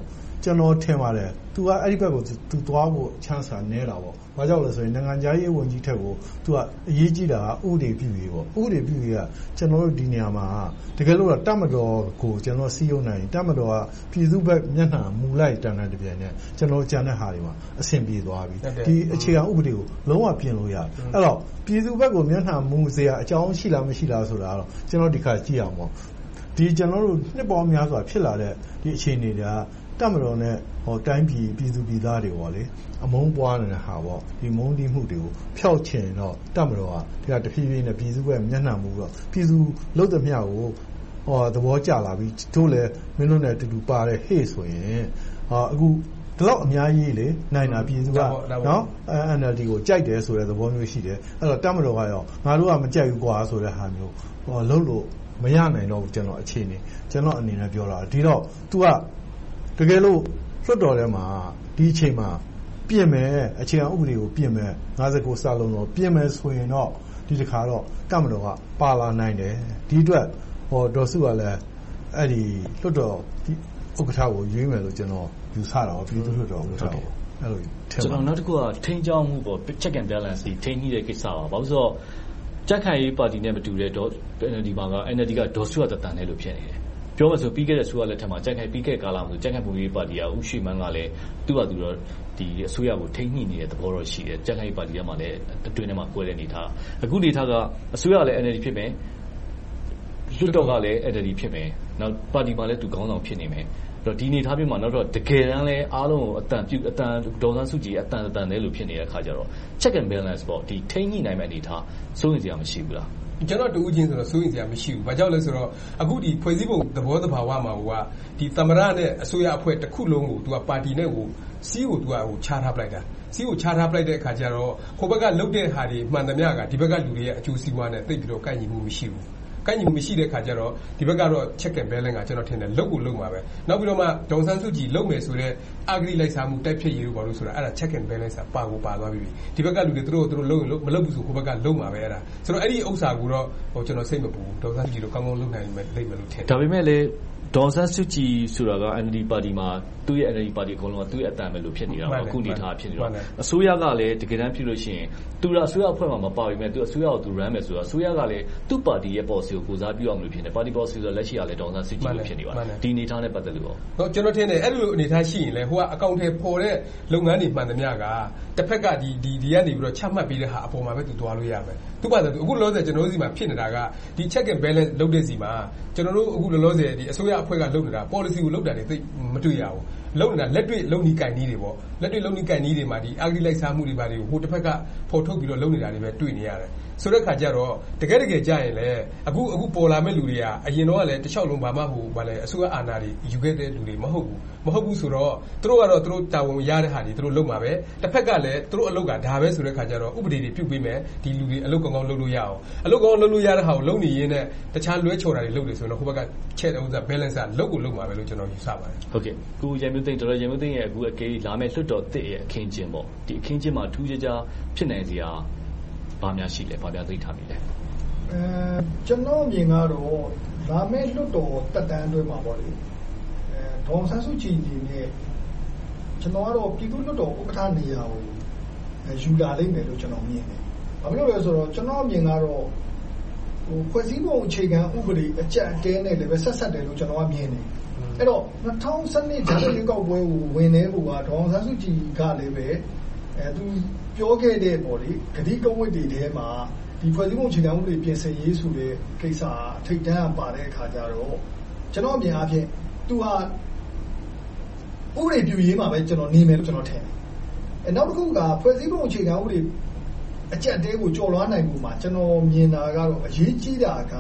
C: ကျွန်တော်ထင်ပါတယ်သူကအဲ့ဒီဘက်ကိုသူသွားဖို့ chance နေတာပေါ့ဘာကြောင့်လဲဆိုရင်နိုင်ငံခြားရေးဝန်ကြီးထက်ကိုသူကအရေးကြီးတာကဥပဒေပြုရေးပေါ့ဥပဒေပြုရေးကကျွန်တော်တို့ဒီနေရာမှာတကယ်လို့တတ်မတော်ကိုကျွန်တော်စီးရုံးနိုင်တတ်မတော်ကပြည်သူ့ဘက်မျက်နှာမူလိုက်တန်တဲ့တပြိုင်နက်ကျွန်တော်ကြံတဲ့ဟာတွေမှာအဆင်ပြေသွားပြီဒီအခြေခံဥပဒေကိုလုံးဝပြင်လို့ရတယ်အဲ့တော့ပြည်သူ့ဘက်ကိုမျက်နှာမူစရာအကြောင်းရှိလားမရှိလားဆိုတာတော့ကျွန်တော်ဒီခါကြည့်အောင်ပေါ့ဒီကျွန်တော်တို့နှစ်ပေါင်းများစွာဖြစ်လာတဲ့ဒီအခြေအနေတွေကတတ်မတော်နဲ့ဟောတိုင်းပြည်ပြည်သူပြည်သားတွေပေါ့လေအမုန်းပွားနေတဲ့ဟာပေါ့ဒီမုန်းတီးမှုတွေကိုဖျောက်ချင်တော့တတ်မတော်ကဒီကတဖြည်းဖြည်းနဲ့ပြည်သူ့ရဲ့မျက်နှာမူတော့ပြည်သူလုံးသမျှကိုဟောသဘောကျလာပြီးတို့လည်းမင်းတို့နဲ့အတူတူပါတဲ့ဟေ့ဆိုရင်ဟာအခုဒီလောက်အများကြီးလေနိုင်တာပြည်သူကနော် အန် အယ် ဒီ ကိုကြိုက်တယ်ဆိုတဲ့သဘောမျိုးရှိတယ်အဲ့တော့တတ်မတော်ကရောငါတို့ကမကြိုက်ဘူးကွာဆိုတဲ့ဟာမျိုးဟောလုံးလို့မရနိုင်တော့ဘူးကျွန်တော်အခြေအနေကျွန်တော်အနေနဲ့ပြောတာဒီတော့ तू ကတကယ်လို့လွတ်တော်ထဲမှာဒီအချိန်မှာပြင်မယ်အခြေခံဥပဒေကိုပြင်မယ်၅၉စာလုံးတော့ပြင်မယ်ဆိုရင်တော့ဒီတစ်ခါတော့တမတော်ကပါလာနိုင်တယ်ဒီအတွက်ဟောဒေါ်စုကလည်းအဲ့ဒီလွတ်တော်ဒီဥက္ကဋ္ဌကိုရွေးမယ်လို့ကျွန်တော်ယူဆတာပေါ့ပြည်သူ့လွတ်တော်ဥက္ကဋ္ဌကိုအဲ့လို
A: ကျွန်တော်နောက်တစ်ခုကထိန်းကျောင်းမှုပေါ့ check and balance ထိန်းညှိတဲ့ကိစ္စပါဘာလို့ဆိုတော့ကြက်ခိုင်ရေးပါတီနဲ့မတူတဲ့ဒေါ် အန် အယ် ဒီ မှာက အန် အယ် ဒီ ကဒေါ်စုရတတန်နဲ့လို့ဖြစ်နေတယ်ပြောမှဆိုပြီးခဲ့တဲ့ဆိုရလက်ထက်မှာကြက်ခိုင်ပြီးခဲ့ကာလမှာဆိုကြက်ခိုင်ပုံရေးပါတီကဦးရှိမန်းကလည်းသူ့ဟာသူတော့ဒီအစိုးရကိုထိန်းညှိနေတဲ့သဘောတော့ရှိတယ်ကြက်ခိုင်ပါတီကမှလည်းအတွင်းထဲမှာကွဲတဲ့နေထားအခုနေထားကအစိုးရလည်း အန် အယ် ဒီ ဖြစ်မယ်လွတ်တော်ကလည်း အန် အယ် ဒီ ဖြစ်မယ်နောက်ပါတီမှာလည်းသူခေါင်းဆောင်ဖြစ်နေမယ်တော့ဒီနေထားပြီးမှနောက်တော့တကယ်တမ်းလဲအားလုံးကိုအတန်ပြုအတန်ဒေါ်စန်းစုကြည်အတန်အတန်လဲလို့ဖြစ်နေတဲ့အခါကျတော့ check and balance ပေါ့ဒီထိန်းညှိနိုင်မယ့်အနေထားစိုးရင်စရာမရှိဘူးလား
E: ကျွန်တော်တူဦးချင်းဆိုတော့စိုးရင်စရာမရှိဘူး။ဘာကြောင့်လဲဆိုတော့အခုဒီဖွဲ့စည်းပုံသဘောသဘာဝမှာကဒီသမရနဲ့အစိုးရအဖွဲ့တစ်ခုလုံးကို तू ကပါတီနဲ့ကိုစီးကို तू ကဟိုခြားထားပလိုက်တာစီးကိုခြားထားပလိုက်တဲ့အခါကျတော့ဟိုဘက်ကလုတ်တဲ့ဟာတွေမှန်သမျှကဒီဘက်ကလူတွေရဲ့အကျိုးစီးပွားနဲ့တိတ်ပြီးတော့ကိုက်ညီမှုမရှိဘူး။ကိုက်ညီမှုမရှိတဲ့အခါကျတော့ဒီဘက်ကတော့ check and balance ကကျွန်တော်ထင်တယ်လုတ်ကိုလုတ်မှာပဲ။နောက်ပြီးတော့မှဒေါ်စန်းစုကြည်လုတ်မယ်ဆိုတော့အာဂရိလိုက်စားမှုတိုက်ဖြတ်ရေးလို့ဘာလို့ဆိုတာအဲ့ဒါ check and balance ပါကိုပါသွားပြီ။ဒီဘက်ကလူတွေသူတို့သူတို့လုတ်ရင်လုတ်မလုတ်ဘူးဆိုဟိုဘက်ကလုတ်မှာပဲအဲ့ဒါ။ဆိုတော့အဲ့ဒီဥစ္စာကိုတော့ဟိုကျွန်တော်စိတ်မပူဘူး။ဒေါ်စန်းစုကြည်တို့ကောင်းကောင်းလုပ်နိုင်မယ်လိမ့်မယ်လို့ထင်တယ်
A: ။ဒါပေမဲ့လည်းဒေါ်စန်းစုကြည်ဆိုတာက အန် အယ် ဒီ ပါတီမှာသူ့ရဲ့ အန် အယ် ဒီ ပါတီအကုန်လုံးကသူ့ရဲ့အတန်ပဲလို့ဖြစ်နေတာပါအခုနေထားဖြစ်နေတော့အစိုးရကလည်းတကယ်တမ်းဖြစ်လို့ရှိရင်သူကအစိုးရအဖွဲ့မှာမပါပေမဲ့သူအစိုးရကိုသူ run မယ်ဆိုတော့အစိုးရကလည်းသူ့ပါတီရဲ့ policy ကိုကိုစားပြုအောင်လို့ဖြစ်နေပါတီ policy ဆိုလက်ရှိကလည်းဒေါ်စန်းစုကြည်လို့ဖြစ်နေပါတယ်ဒီအနေထားနဲ့ပတ်သက်လို့
E: တော့ကျွန်တော်ထင်တယ်အဲ့လိုအနေထားရှိရင်လည်းဟိုကအကောင့်ထဲပေါ်တဲ့လုပ်ငန်းတွေမှန်သမျှကတစ်ဖက်ကဒီဒီဒီကနေပြီးတော့ချမှတ်ပေးတဲ့ဟာအပေါ်မှာပဲသူသွားလို့ရမယ်သူ့ဘာသာသူအခုလောလောဆယ်ကျွန်တော်တို့စီမှာဖြစ်နေတာကဒီ check and balance လုပ်တဲ့စီမှာကျွန်တော်တို့အခုလောလောဆယ်ဒီအစိုးရအဖွဲ့ကလုပ်နေတာ policy ကိုလုပ်တာတွေသိမတွေ့ရဘူးလုံနေတာလက်တွေ့လုံနီးကင်နီးတွေပေါ့လက်တွေ့လုံနီးကင်နီးတွေမှာဒီအာဂရိလိုက်စားမှုတွေပါတယ်ဟိုတစ်ဖက်ကဖော်ထုတ်ပြီးတော့လုံနေတာတွေပဲတွေ့နေရတယ်ဆိုတဲ့ခါကျတော့တကယ်တကယ်ကြာရင်လည်းအခုအခုပေါ်လာမဲ့လူတွေကအရင်တော့ကလည်းတစ်လျှောက်လုံးဘာမှဟိုဘာလဲအစိုးရအာဏာတွေယူခဲ့တဲ့လူတွေမဟုတ်ဘူးမဟုတ်ဘူးဆိုတော့သူတို့ကတော့သူတို့တာဝန်ရတဲ့ဟာတွေသူတို့လုပ်မှာပဲတစ်ဖက်ကလည်းသူတို့အလုပ်ကဒါပဲဆိုတဲ့ခါကျတော့ဥပဒေတွေပြုတ်ပေးမယ်ဒီလူတွေအလုပ်ကောင်းကောင်းလုပ်လို့ရအောင်အလုပ်ကောင်းလုပ်လို့ရတဲ့ဟာကိုလုပ်နေရင်းနဲ့တခြားလွဲချော်တာတွေလုပ်နေဆိုတော့ဟိုဘက်ကချက်ဥစ္စာ balance ကလုပ်ကိုလုပ်မှာပဲလို့ကျွန်တော်ယူဆပါတယ်
A: ဟုတ်ကဲ့ကိုရမျိုးသိန်းတော်တော်ရမျိုးသိန်းရဲ့အခုအကေးလာမဲ့လွတ်တော်တစ်ရဲ့အခင်းချင်းပေါ့ဒီအခင်းချင်းမှာထူးခြားခြားဖြစ်နိုင်စရာဘာများရှိလဲဘာများသိထားမိလဲ
F: အဲကျွန်တော်မြင်ကတော့လာမဲ့လွတ်တော်တက်တန်းအတွင်းမှာပေါ့လေအဲဒေါ်ဆန်းစုကြည်ကြီးနဲ့ကျွန်တော်ကတော့ပြည်သူ့လွတ်တော်ဥက္ကဋ္ဌနေရာကိုယူလာလိမ့်မယ်လို့ကျွန်တော်မြင်တယ်ဘာဖြစ်လို့လဲဆိုတော့ကျွန်တော်မြင်ကတော့ဟိုဖွဲ့စည်းပုံအခြေခံဥပဒေအကြံအတဲနဲ့လည်းပဲဆက်ဆက်တယ်လို့ကျွန်တော်ကမြင်တယ်အဲ့တော့၂၀၁၂ဂျာနယ်ရွေးကောက်ပွဲကိုဝင်နေဖို့ကဒေါ်ဆန်းစုကြည်ကလည်းပဲအဲသူပြောခဲ့တဲ့ပေါ့လေဂတိကဝတ်တွေထဲမှာဒီဖွဲ့စည်းပုံအခြေခံဥပဒေပြင်ဆင်ရေးဆိုတဲ့ကိစ္စထိပ်တန်းပါတဲ့အခါကျတော့ကျွန်တော်အမြင်အားဖြင့်သူဟာဥပဒေပြုရေးမှာပဲကျွန်တော်နေမယ်လို့ကျွန်တော်ထင်တယ်အဲနောက်တစ်ခုကဖွဲ့စည်းပုံအခြေခံဥပဒေအကြက်တဲကိုကြော်လွှားနိုင်မှုမှာကျွန်တော်မြင်တာကတော့အရေးကြီးတာက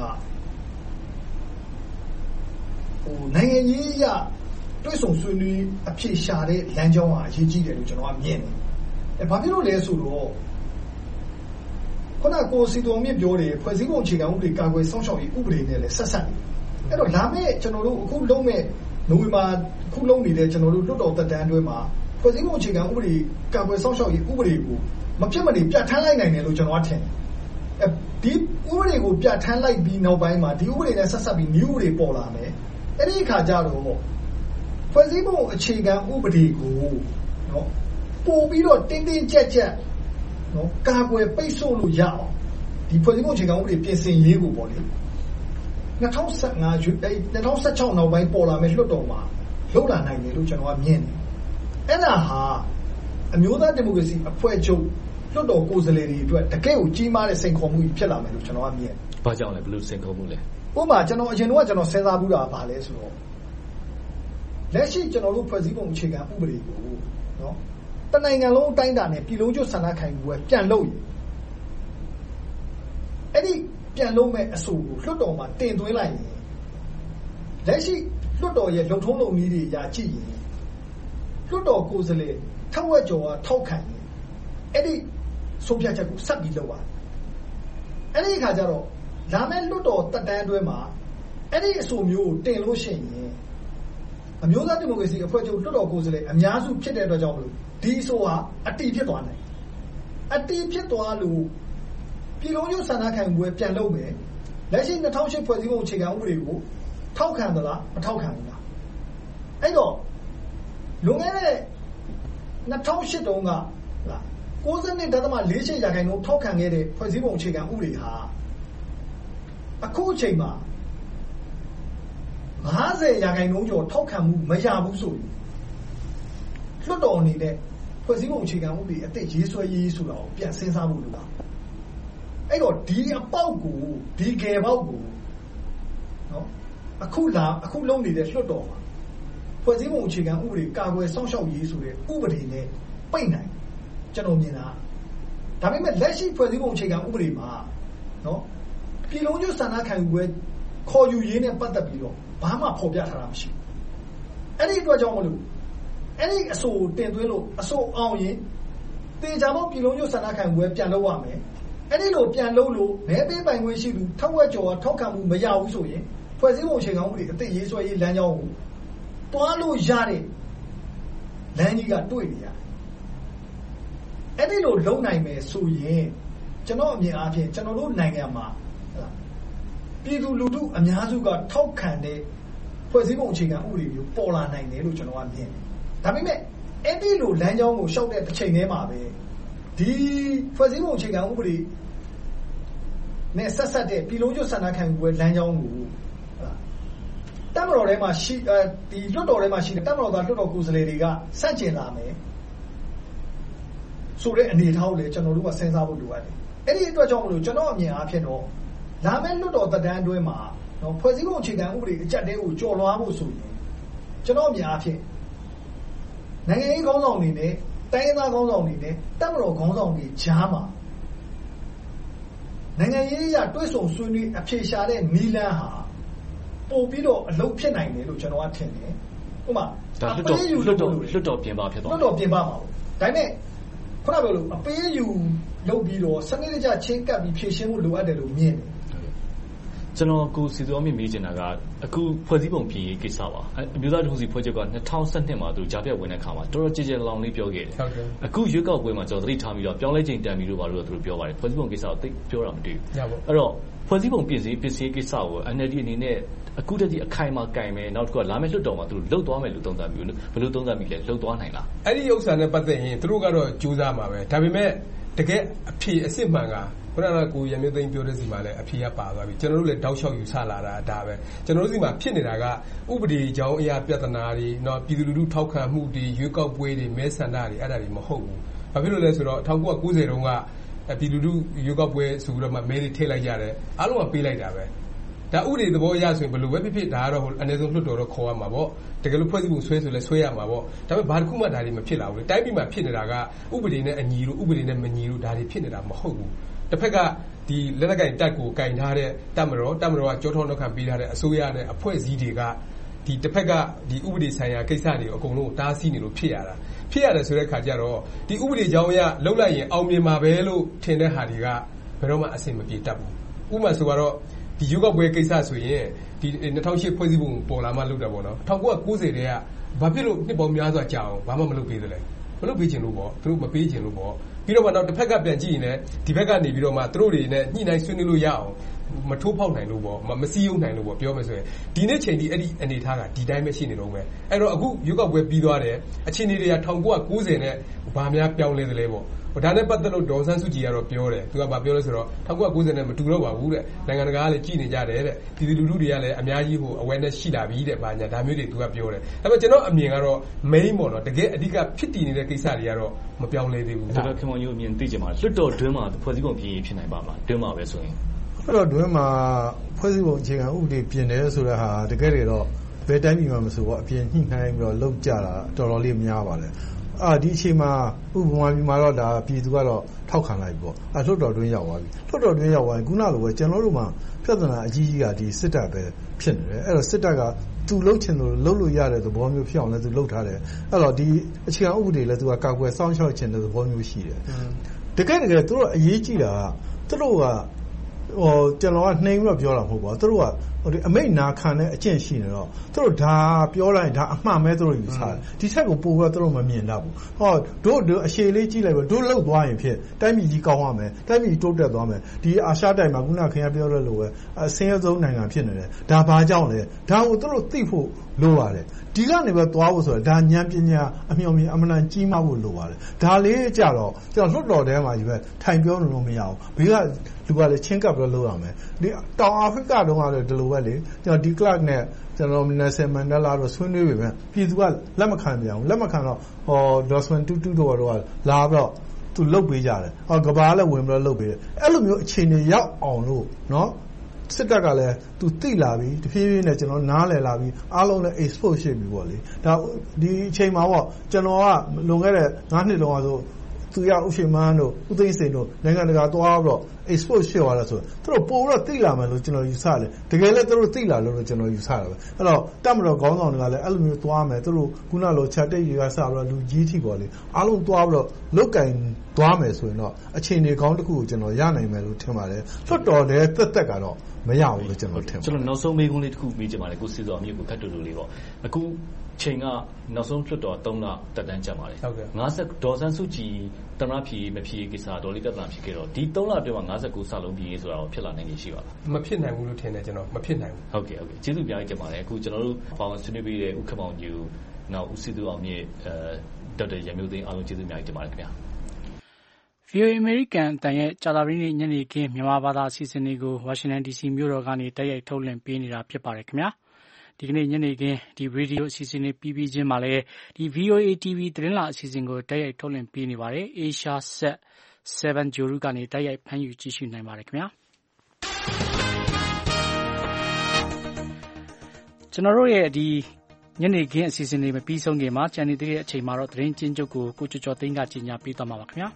F: ဟိုနိုင်ငံရေးအရတွဲဆုံဆွေးနွေးအဖြေရှာတဲ့လမ်းကြောင်းကအရေးကြီးတယ်လို့ကျွန်တော်ကမြင်တယ်အဲဘာဖြစ်လို့လဲဆိုတော့ခုနကကိုစီတော်မြင့်ပြောတယ်ဖွဲ့စည်းပုံအခြေခံဥပဒေကာကွယ်စောင့်ရှောက်ရေးဥပဒေနဲ့လည်းဆက်ဆက်နေအဲ့တော့လာမယ့်ကျွန်တော်တို့အခုလုံးမဲ့နိုဝင်ဘာခုလုံးနေတဲ့ကျွန်တော်တို့လွတ်တော်တက်တန်းအတွင်းမှာဖွဲ့စည်းပုံအခြေခံဥပဒေကာကွယ်စောင့်ရှောက်ရေးဥပဒေကိုမဖြစ်မနေပြဋ္ဌာန်းလိုက်နိုင်တယ်လို့ကျွန်တော်ကထင်တယ်အဲဒီဥပဒေကိုပြဋ္ဌာန်းလိုက်ပြီးနောက်ပိုင်းမှာဒီဥပဒေနဲ့ဆက်ဆက်ပြီး new ဥပဒေပေါ်လာမယ်အဲ့ဒီအခါကျတော့ဖွဲ့စည်းပုံအခြေခံဥပဒေကိုနော်ပို့ပြီးတော့တင်းတင်းကြပ်ကြပ်နော်ကာကွယ်ပိတ်ဆို့လို့ရအောင်ဒီဖွဲ့စည်းပုံအခြေခံဥပဒေပြင်ဆင်ရေးကိုပေါ့လေ၂၀၁၅ရွေးအဲ၂၀၁၆နောက်ပိုင်းပေါ်လာမဲ့လွှတ်တော်မှာလှုပ်လာနိုင်တယ်လို့ကျွန်တော်ကမြင်တယ်အဲ့ဒါဟာအမျိုးသားဒီမိုကရေစီအဖွဲ့ချုပ်လွှတ်တော်ကိုယ်စားလှယ်တွေအတွက်တကယ့်ကိုကြီးမားတဲ့စိန်ခေါ်မှုဖြစ်လာမယ်လို့ကျွန်တော်ကမြင်တယ်
A: ဘာကြောင့်လဲဘယ်လိုစိန်ခေါ်မှုလဲ
F: ဥပမာကျွန်တော်အရင်တော့ကျွန်တော်စဉ်းစားမှုတာပါလဲဆိုတော့လက်ရှိကျွန်တော်တို့ဖွဲ့စည်းပုံအခြေခံဥပဒေကိုနော်တနိုင်ငံလုံးအတိုင်းအတာနဲ့ပြည်လုံးကျွတ်ဆန္ဒခံယူပွဲပြန်လုပ်ရင်အဲ့ဒီပြန်လုပ်မဲ့အဆိုကိုလွှတ်တော်မှာတင်သွင်းလိုက်ရင်လက်ရှိလွှတ်တော်ရဲ့လုံထုံးလုံနည်းတွေရာကြည့်ရင်လွှတ်တော်ကိုယ်စားလှယ်ထောက်ဝက်ကျော်ကထောက်ခံရင်အဲ့ဒီဆုံးဖြတ်ချက်ကိုဆက်ပြီးလုပ်ရတယ်အဲ့ဒီအခါကျတော့လာမဲ့လွှတ်တော်တက်တန်းအတွင်းမှာအဲ့ဒီအဆိုမျိုးကိုတင်လို့ရှိရင်အမျိုးသားဒီမိုကရေစီအဖွဲ့ချုပ်လွှတ်တော်ကိုယ်စားလှယ်အများစုဖြစ်တဲ့အတွက်ကြောင့်မလို့ဒီအဆိုဟာအတည်ဖြစ်သွားနိုင်အတည်ဖြစ်သွားလို့ပြည်လုံးကျွတ်ဆန္ဒခံပွဲပြန်လုပ်မယ်လက်ရှိ၂၀၀၈ဖွဲ့စည်းပုံအခြေခံဥပဒေကိုထောက်ခံသလားမထောက်ခံဘူးလားအဲ့တော့လွန်ခဲ့တဲ့၂၀၀၈တုန်းက၉၂.၄၈ရာခိုင်နှုန်းထောက်ခံခဲ့တဲ့ဖွဲ့စည်းပုံအခြေခံဥပဒေဟာအခုအချိန်မှာ၅၀ရာခိုင်နှုန်းကျော်ထောက်ခံမှုမရဘူးဆိုရင်လွှတ်တော်အနေနဲ့ဖွဲ့စည်းပုံအခြေခံဥပဒေအသစ်ရေးဆွဲရေးဆိုတာကိုပြန်စဉ်းစားဖို့လိုတာအဲ့တော့ဒီအပေါက်ကိုဒီကယ်ပေါက်ကိုနော်အခုလာအခုလုံးနေတဲ့လွှတ်တော်မှာဖွဲ့စည်းပုံအခြေခံဥပဒေကာကွယ်စောင့်ရှောက်ရေးဆိုတဲ့ဥပဒေနဲ့ပိတ်နိုင်ကျွန်တော်မြင်တာဒါပေမဲ့လက်ရှိဖွဲ့စည်းပုံအခြေခံဥပဒေမှာနော်ပြည်လုံးကျွတ်ဆန္ဒခံယူပွဲခေါ်ယူရေးနဲ့ပတ်သက်ပြီးတော့ဘာမှဖော်ပြထားတာမရှိဘူးအဲ့ဒီအတွက်ကြောင့်မလို့အဲ့ဒီအဆိုတင်သွင်းလို့အဆိုအောင်ရင်တေချာပေါက်ပြည်လုံးကျွတ်ဆန္ဒခံယူပွဲပြန်လုပ်ရမယ်အဲ့ဒီလိုပြန်လုပ်လို့မဲပေးပိုင်ခွင့်ရှိသူထောက်ဝက်ကျော်ထောက်ခံမှုမရဘူးဆိုရင်ဖွဲ့စည်းပုံအခြေခံဥပဒေအသစ်ရေးဆွဲရေးလမ်းကြောင်းကိုတွားလို့ရတဲ့လမ်းကြီးကတွေ့နေရတယ်အဲ့ဒီလိုလုံနိုင်မယ်ဆိုရင်ကျွန်တော်အမြင်အားဖြင့်ကျွန်တော်တို့နိုင်ငံမှာပြည်သူလူထုအများစုကထောက်ခံတဲ့ဖွဲ့စည်းပုံအခြေခံဥပဒေမျိုးပေါ်လာနိုင်တယ်လို့ကျွန်တော်ကမြင်တယ်ဒါပေမဲ့အဲ့ဒီလိုလမ်းကြောင်းကိုရှောက်တဲ့တစ်ချိန်တည်းမှာပဲဒီဖွဲ့စည်းပုံအခြေခံဥပဒေနဲ့ဆက်ဆက်တဲ့ပြည်လုံးကျွတ်ဆန္ဒခံယူပွဲလမ်းကြောင်းကိုတပ်မတော်ထဲမှာရှိဒီလွှတ်တော်ထဲမှာရှိတဲ့တပ်မတော်သားလွှတ်တော်ကိုယ်စားလှယ်တွေကစန့်ကျင်လာမယ်ဆိုတဲ့အနေအထားကိုလည်းကျွန်တော်တို့ကစဉ်းစားဖို့လိုအပ်တယ်အဲ့ဒီအတွက်ကြောင့်မလို့ကျွန်တော်အမြင်အားဖြင့်တော့လာမယ့်လွှတ်တော်သက်တမ်းအတွင်းမှာနော်ဖွဲ့စည်းပုံအခြေခံဥပဒေအကြက်တဲကိုကျော်လွှားဖို့ဆိုရင်ကျွန်တော်အမြင်အားဖြင့်နိုင်ငံရေးခေါင်းဆောင်တွေနဲ့တိုင်းရင်းသားခေါင်းဆောင်တွေနဲ့တပ်မတော်ခေါင်းဆောင်တွေကြားမှာနိုင်ငံရေးအရတွဲဆုံဆွေးနွေးအဖြေရှာတဲ့နည်းလမ်းဟာပို့ပြီးတော့အလုပ်ဖြစ်နိုင်တယ်လို့ကျွန်တော်ကထင်တယ်ဥပမာ
A: ဒါလွတ်တော်လွတ်တော်လွတ်တော်ပြင်ပဖြစ်သွား
F: လွတ်တော်ပြင်ပမှာပေါ့ဒါပေမဲ့ခုနကပြောလို့အပေးယူလုပ်ပြီးတော့စနစ်တကျချင်းကပ်ပြီးဖြည့်ရှင်းဖို့လိုအပ်တယ်လို့မြင်တယ်
A: ကျွန်တော်ကိုစီစောမြင့်မေးချင်တာကအခုဖွဲ့စည်းပုံပြင်ရေးကိစ္စပါအမျိုးသားဒီမိုကရေစီဖွဲ့ချက်က၂၀၁၂မှာသူကြားပြဝင်တဲ့ခါမှာတော်တော်ကြည်ကြည်လောင်လေးပြောခဲ့တယ်အခုရွေးကောက်ပွဲမှာကျွန်တော်သတိထားပြီးတော့ပြောင်းလဲချိန်တန်ပြီးတော့ဘာလို့သူတို့ပြောပါတယ်ဖွဲ့စည်းပုံကိစ္စကိုသိပြောတာမတွေ့ဘူးအဲ့တော့ဖွဲ့စည်းပုံပြင်စည်းပြင်စည်းကိစ္စကို N L D အနေနဲ့အခုတည်းကအခိုင်အမာကင်မယ်နောက်တစ်ခုကလာမယ့်လွှတ်တော်မှာသူတို့လှုပ်သွားမယ်လို့သုံးသပ်ပြီးဘယ်လိုသုံးသပ်ပြီးလဲလှုပ်သွားနိုင်လား
E: အဲ့ဒီဥစ္စာနဲ့ပတ်သက်ရင်သူတို့ကတော့ကြိုးစားမှာပဲဒါပေမဲ့တကယ်အဖြေအစစ်မှန်ကခုနကကိုရမျိုးသိန်းပြောတဲ့စီမှာလည်းအဖြေကပါသွားပြီကျွန်တော်တို့လည်းတောက်လျှောက်ယူဆလာတာဒါပဲကျွန်တော်တို့စီမှာဖြစ်နေတာကဥပဒေကြောင်းအရာပြဿနာတွေနော်ပြည်သူလူထုထောက်ခံမှုတွေရွေးကောက်ပွဲတွေမဲဆန္ဒတွေအဲ့ဒါတွေမဟုတ်ဘူးဘာဖြစ်လို့လဲဆိုတော့၁၉၉၀တုန်းကပြည်သူလူထုရွေးကောက်ပွဲဆိုပြီးတော့မှမဲတွေထည့်လိုက်ရတယ်အားလုံးကပေးလိုက်တာပဲဒါဥပဒေသဘောအရဆိုရင်ဘယ်လိုပဲဖြစ်ဖြစ်ဒါကတော့အနည်းဆုံးလွှတ်တော်တော့ခေါ်ရမှာပေါ့တကယ်လို့ဖွဲ့စည်းပုံဆွဲဆိုလဲဆွဲရမှာပေါ့ဒါပေမဲ့ဘာတစ်ခုမှဒါတွေမဖြစ်လာဘူးလေတိုင်းပြည်မှာဖြစ်နေတာကဥပဒေနဲ့အညီလို့ဥပဒေနဲ့မညီလို့ဒါတွေဖြစ်နေတာမဟုတ်ဘူးတစ်ဖက်ကဒီလက်နက်ကင်တက်ကိုကင်ထားတဲ့တပ်မတော်တပ်မတော်ကကြောထောက်နောက်ခံပေးထားတဲ့အစိုးရနဲ့အဖွဲ့အစည်းတွေကဒီတစ်ဖက်ကဒီဥပဒေဆိုင်ရာကိစ္စတွေကိုအကုန်လုံးတားဆီးနေလို့ဖြစ်ရတာဖြစ်ရတယ်ဆိုတဲ့ခါကျတော့ဒီဥပဒေကြောင်းအရလှုပ်လိုက်ရင်အောင်မြင်မှာပဲလို့ထင်တဲ့ဟာတွေကဘယ်တော့မှအဆင်မပြေတတ်ဘူးဥပမာဆိုတော့ဒီရွေးကောက်ပွဲကိစ္စဆိုရင်ဒီ၂၀၀၈ဖွဲ့စည်းပုံပေါ်လာမှလုပ်တာပေါ့နော်၁၉၉၀တည်းကဘာဖြစ်လို့နှစ်ပေါင်းများစွာကြာအောင်ဘာမှမလုပ်ပေးသလဲမလုပ်ပေးချင်လို့ပေါ့သူတို့မပေးချင်လို့ပေါ့ပြီးတော့မှတော့တစ်ဖက်ကပြန်ကြည့်ရင်လည်းဒီဘက်ကနေပြီးတော့မှသူတို့တွေနဲ့ညှိနှိုင်းဆွေးနွေးလို့ရအောင်မထိုးဖောက်နိုင်လို့ပေါ့မစည်းရုံးနိုင်လို့ပေါ့ပြောမယ်ဆိုရင်ဒီနေ့ချိန်ဒီအဲ့ဒီအနေထားကဒီတိုင်းပဲရှိနေတော့မယ်အဲ့တော့အခုရွေးကောက်ပွဲပြီးသွားတယ်အခြေအနေတွေက၁၉၉၀နဲ့ဘာများပြောင်းလဲသလဲပေါ့ဒါနဲ့ပတ်သက်လို့ဒေါ်စန်းစုကြည်ကတော့ပြောတယ်သူကဘာပြောလဲဆိုတော့၁၉၉၀နဲ့မတူတော့ပါဘူးတဲ့နိုင်ငံတကာကလည်းကြည်နေကြတယ်တဲ့ပြည်သူလူထုတွေကလည်းအများကြီးဟို awareness ရှိလာပြီတဲ့ဘာညာဒါမျိုးတွေသူကပြောတယ်ဒါပေမဲ့ကျွန်တော်အမြင်ကတော့ main ပေါ့နော်တကယ်အဓိကဖြစ်တည်နေတဲ့ကိစ္စတွေကတော့မပြောင်းလဲသေးဘူး
A: ဒါပေမဲ့ခင်ဗျာမျိုးအမြင်သိချင်ပါလွတ်တော်တွင်းမှာဖွဲ့စည်းပုံပြင်ဖြစ်နိုင်ပါမလားတွင်းမှာပဲဆိုရင်
C: လွတ်တော်တွင်းမှာဖွဲ့စည်းပုံအခြေခံဥပဒေပြင်တယ်ဆိုတဲ့ဟာတကယ်တွေတော့ဘယ်တိုင်းပြည်မှာမဆိုတော့အပြင်ညှိနှိုင်းပြီးတော့လောက်ကြတာတော်တော်လေးများပါတယ်အာဒီအချိန်မှာဥပမာပြီးမှာတော့ဒါပြည်သူကတော့ထောက်ခံလိုက်ပေါ့အလွတ်တော်တွင်းရောက်သွားပြီလွတ်တော်တွင်းရောက်သွားရင်ခုနလိုပဲကျွန်တော်တို့မှာပြဿနာအကြီးကြီးကဒီစစ်တပ်ပဲဖြစ်နေတယ်အဲ့တော့စစ်တပ်ကသူလှုပ်ချင်လို့လှုပ်လို့ရတဲ့သဘောမျိုးဖြစ်အောင်လည်းသူလှုပ်ထားတယ်အဲ့တော့ဒီအခြေခံဥပဒေလည်းသူကကာကွယ်စောင့်ရှောက်ချင်တဲ့သဘောမျိုးရှိတယ်တကယ်တကယ်သူတို့အရေးကြီးတာကသူတို့ကဟိုကျွန်တော်ကနှိမ်ပြီးတော့ပြောတာမဟုတ်ပါဘူးသူတို့ကဟိုဒီအမိတ်နာခံတဲ့အကျင့်ရှိနေတော့သူတို့ဒါပြောလိုက်ဒါအမှန်ပဲသူတို့ယူဆတယ်ဒီထက်ကိုပိုပြီးတော့သူတို့မမြင်တတ်ဘူးဟောတို့တို့အရှည်လေးကြည့်လိုက်ပဲတို့လှုပ်သွားရင်ဖြစ်တိုင်းပြည်ကြီးကောင်းရမယ်တိုင်းပြည်တိုးတက်သွားမယ်ဒီအာရှတိုင်းမှာခုနခင်ဗျားပြောရလို့ပဲအဆင်းရဲဆုံးနိုင်ငံဖြစ်နေတယ်ဒါဘာကြောင့်လဲဒါကိုသူတို့သိဖို့လိုပါတယ်ဒီကနေပဲသွားဖို့ဆိုတော့ဒါဉာဏ်ပညာအမြော်မြင်အမှန်တန်ကြီးမားဖို့လိုပါတယ်ဒါလေးကြတော့ကျွန်တော်လွတ်တော်ထဲမှာကြီးပဲထိုင်ပြောလို့မရဘူးဘေးကလူကလည်းချင်းကပ်ပြီးလုပ်ရမယ်ဒီတောင်အာဖရိကတုန်းကလည်းဒီလိုပဲလေကျွန်တော်ဒီ Clark နဲ့ကျွန်တော် Nelson Mandela တို့ဆွေးနွေးပြီပဲပြည်သူကလက်မခံကြဘူးလက်မခံတော့ဟော Desmond Tutu တို့ကတော့လာပြီးတော့သူလုတ်ပေးကြတယ်ဟောကဘာလည်းဝင်ပြီးတော့လုတ်ပေးတယ်အဲ့လိုမျိုးအခြေအနေရောက်အောင်လို့နော်စစ်တပ်ကလည်းသူသိလာပြီတဖြည်းဖြည်းနဲ့ကျွန်တော်နားလည်လာပြီအားလုံးလည်း export ရှိပြီပေါ့လေဒါဒီအချိန်မှာပေါ့ကျွန်တော်ကလွန်ခဲ့တဲ့၅နှစ်လောကဆိုသူရဥရှိမန်းတို့ဥသိမ်းစိန်တို့နိုင်ငံတကာသွားပြီးတော့ export ရှိသွားတာဆိုသူတို့ပို့ပြီးတော့သိလာမယ်လို့ကျွန်တော်ယူဆတယ်တကယ်လည်းသူတို့သိလာလို့ကျွန်တော်ယူဆတာပဲအဲ့တော့တက်မတော်ခေါင်းဆောင်တွေကလည်းအဲ့လိုမျိုးသွားမယ်သူတို့ခုနလိုချက်တိတ်ရွာဆပြီးတော့လူကြီးထိပေါ့လေအားလုံးသွားပြီးတော့လုတ်ကင်သွားမယ်ဆိုရင်တော့အခြေအနေကောင်းတစ်ခုကိုကျွန်တော်ရနိုင်မယ်လို့ထင်ပါတယ်လွတ်တော်တဲ့တက်တက်ကတော့မရဘူးလို့ကျွန်တော်ထင်ပါတယ်
A: ကျွန်တော်နောက်ဆုံးမေးခွန်းလေးတစ်ခုမေးချင်ပါတယ်ကိုစီစောအမြင့်ကိုခက်တူတူလေးပေါ့အခုချိန်ကနောက်ဆုံးလွတ်တော်သုံးလတက်တန်းကျန်ပါတယ်
E: ဟုတ်ကဲ့
A: ၅၀ဒေါ်စန်းစုကြည်တမရဖြီမဖြီကိစ္စဒေါ်လေးပြဿနာဖြစ်ခဲ့တော့ဒီသုံးလအတွင်းမှာ၅၉စလုံးပြည်ရေးဆိုတာတော့ဖြစ်လာနိုင်နေရှိပါလား
E: မဖြစ်နိုင်ဘူးလို့ထင်တယ်ကျွန်တော်မဖြစ်နိုင်ဘူး
A: ဟုတ်ကဲ့ဟုတ်ကဲ့ကျေးဇူးအများကြီးတင်ပါတယ်အခုကျွန်တော်တို့ပေါင်းဆွေးနွေးပေးတဲ့ဥက္ကမောင်ကြီးနောက်ဦးစီသူအောင်မြင့်အဲဒေါက်တာရမျိုးသိန်းအားလုံးကျေးဇူးအများကြီးတင်ပါတယ်ခင်ဗျာ
B: ဗီအိုအေ American တန်ရဲ့ကြာသပတေးနေ့ညနေခင်းမြန်မာဘာသာအစီအစဉ်တွေကို Washington ဒီ စီ မြို့တော်ကနေတိုက်ရိုက်ထုတ်လွှင့်ပေးနေတာဖြစ်ပါတယ်ခင်ဗျာဒီကနေ့ညနေခင်းဒီ radio အစီအစဉ်တွေပြီးပြီးချင်းမှာလည်းဒီ ဗီအိုအေ တီ ဗီ သတင်းလာအစီအစဉ်ကိုတိုက်ရိုက်ထုတ်လွှင့်ပေးနေပါတယ် Asia Set 7 Joru ကနေတိုက်ရိုက်ဖမ်းယူကြည့်ရှုနိုင်ပါတယ်ခင်ဗျာကျွန်တော်တို့ရဲ့ဒီညနေခင်းအစီအစဉ်တွေမပြီးဆုံးခင်မှာကြံနေသေးတဲ့အချိန်မှာတော့သတင်းချင်းချုပ်ကိုကိုကျော်ကျော်သိန်းကကြီးညာပေးသွားမှာပါခင်ဗျာ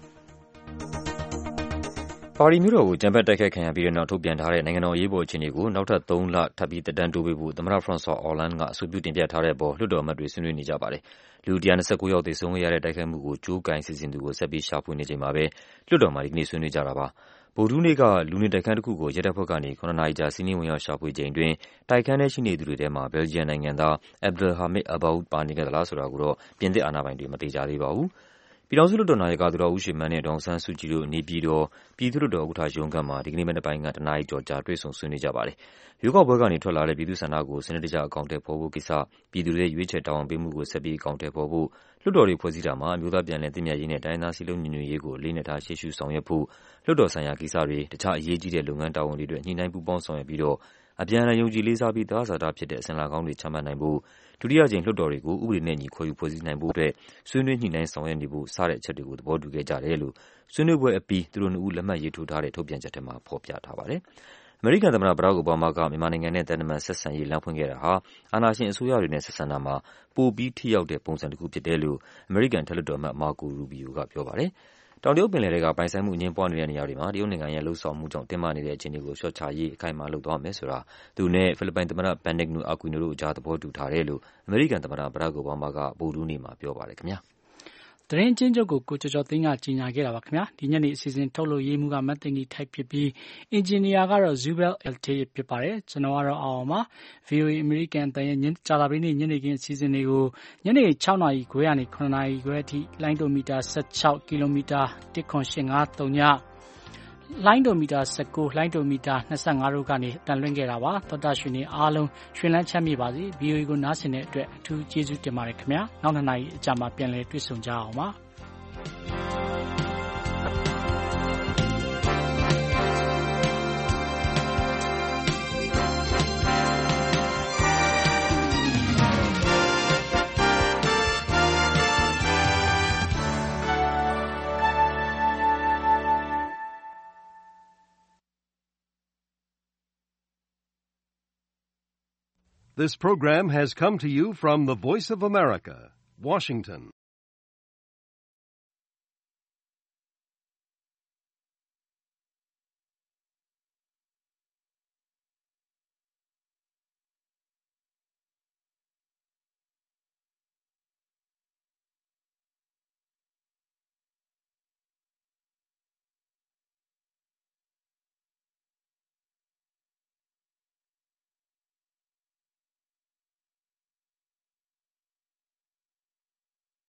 H: ပါရီမြို့တော်ကိုကြမ်းဖက်တိုက်ခိုက်ခံရပြီးတဲ့နောက်ထုတ်ပြန်ထားတဲ့နိုင်ငံတော်ရေးပေါ်အခြေအနေကိုနောက်ထပ်သုံးလထပ်ပြီးတက်တန်းတိုးပေးဖို့သမ္မတ François Hollande ကအဆိုပြုတင်ပြထားတဲ့အပေါ်လွှတ်တော်အမတ်တွေဆွေးနွေးနေကြပါတယ်။လူ၁၂၉ယောက်သေဆုံးခဲ့ရတဲ့တိုက်ခိုက်မှုကိုကြိုးကိုင်စီစဉ်သူကိုဆက်ပြီးရှာဖွေနေချိန်မှာပဲလွှတ်တော်မှာဒီကနေ့ဆွေးနွေးကြတာပါ။ဗုဒ္ဓဟူးနေ့ကလူနေတိုက်ခန်းတစ်ခုကိုရဲတပ်ဖွဲ့ကနေခုနှစ်နာရီကြာစီးနင်းဝင်ရောက်ရှာဖွေချိန်တွင်တိုက်ခန်းထဲရှိနေသူတွေထဲမှာဘယ်လ်ဂျီယံနိုင်ငံသား Abdelhamid Abaoud ပါနေခဲ့သလားဆိုတာကိုတော့ပြင်သစ်အာဏာပိုင်တွေမသိကြသေးပါဘူး။ပြည်ထောင်စုလွှတ်တော်နာယကသူတော်ဦးရွှေမန်းနဲ့ဒေါ်အောင်ဆန်းစုကြည်တို့နေပြည်တော်ပြည်သူ့လွှတ်တော်ဥက္ကဋ္ဌရုံးခန်းမှာဒီကနေ့မနက်ပိုင်းကတနာရီကျော်ကြာတွေ့ဆုံဆွေးနွေးကြပါတယ်။ရွေးကောက်ပွဲကနေထွက်လာတဲ့ပြည်သူ့ဆန္ဒကိုစနစ်တကျအကောင့်ထဲပေါ်ဖို့ကိစ္စပြည်သူတွေရဲ့ရွေးချယ်တာဝန်ပေးမှုကိုဆက်ပြီးအကောင့်ထဲပေါ်ဖို့လွှတ်တော်တွေဖွဲ့စည်းတာမှာအမျိုးသားပြန်လည်သင့်မြတ်ရေးနဲ့တိုင်းသားစည်းလုံးညီညွတ်ရေးကိုလေးနက်ထားရှေ့ရှုဆောင်ရွက်ဖို့လွှတ်တော်ဆိုင်ရာကိစ္စတွေတခြားအရေးကြီးတဲ့လုပ်ငန်းတာဝန်တွေအတွက်ညှိနှိုင်းပူးပေါင်းဆောင်ရွက်ပြီးတော့အပြန်အလှန်ယုံကြည်လေးစားပြီးသဟဇာတဖြစ်တဲ့အစဉ်အလာကောင်းတွေချမှတ်နိုင်ဖို့ဒုတိယကြိမ်လွှတ်တော်တွေကိုဥပဒေနဲ့ညီခွဲယူဖွဲ့စည်းနိုင်ဖို့အတွက်ဆွေးနွေးညှိနှိုင်းဆောင်ရွက်နေဖို့စတဲ့အချက်တွေကိုသဘောတူခဲ့ကြတယ်လို့ဆွေးနွေးပွဲအပြီးသူတို့နှစ်ဦးလက်မှတ်ရေးထိုးထားတဲ့ထုတ်ပြန်ချက်ထဲမှာဖော်ပြထားပါတယ်။အမေရိကန်သမ္မတဘရာ့ခ် အိုဘားမားကမြန်မာနိုင်ငံနဲ့သံတမန်ဆက်ဆံရေးလမ်းဖွင့်ခဲ့တာဟာအာဏာရှင်အစိုးရတွေနဲ့ဆက်ဆံတာမှာပိုပြီးထိရောက်တဲ့ပုံစံတစ်ခုဖြစ်တယ်လို့အမေရိကန်အထက်လွှတ်တော်အမတ်မာကိုရူဘီယိုကပြောပါတယ်။တောင်တရုတ်ပင်လယ်ထဲကပိုင်ဆိုင်မှုအငြင်းပွားနေတဲ့နေရာတွေမှာတရုတ်နိုင်ငံရဲ့လှုံ့ဆော်မှုကြောင့်တင်းမာနေတဲ့အခြေအနေကိုလျှော့ချရေးအခိုင်အမာလုပ်သွားမယ်ဆိုတာသူနဲ့ဖိလစ်ပိုင်သမ္မတ Benigno Aquino တို့အကြားသဘောတူထားတယ်လို့အမေရိကန်သမ္မတဘရာ့ခ် အိုဘားမားကဗုဒ္ဓဟူးနေ့မှာပြောပါတယ်ခင်ဗျာ။
B: သတင်းချင်းချုပ်ကိုကိုကျော်ကျော်သိန်းကကြီးညာခဲ့တာပါခင်ဗျာဒီညနေအစီအစဉ်ထုတ်လို့ရေးမှုကမတ်တင်ကြီးထိုက်ဖြစ်ပြီးအင်ဂျင်နီယာကတော့ Zubel Alti ဖြစ်ပါတယ်ကျွန်တော်ကတော့အောင်အောင်ပါ ဗီအိုအေ American တန်ရဲ့ကြာသပတေးနေ့ညနေခင်းအစီအစဉ်တွေကိုညနေ၆နာရီခွဲကနေ၇နာရီခွဲအထိလိုင်းဒိုမီတာ၁၆ကီလိုမီတာ၁ခွန်၈၅၃ညလိုင်းဒိုမီတာ၁၉လိုင်းဒိုမီတာ၂၅တို့ကနေတန်လွှင့်ခဲ့တာပါသောတာရှင်တွေအားလုံးရွှင်လန်းချမ်းမြေပါစေ ဗွီအိုအေ ကိုနားဆင်တဲ့အတွက်အထူးကျေးဇူးတင်ပါတယ်ခင်ဗျာနောက်နှစ်နာရီအကြာမှာပြန်လည်တွေ့ဆုံကြအောင်ပါ
I: This program has come to you from the Voice of America, Washington.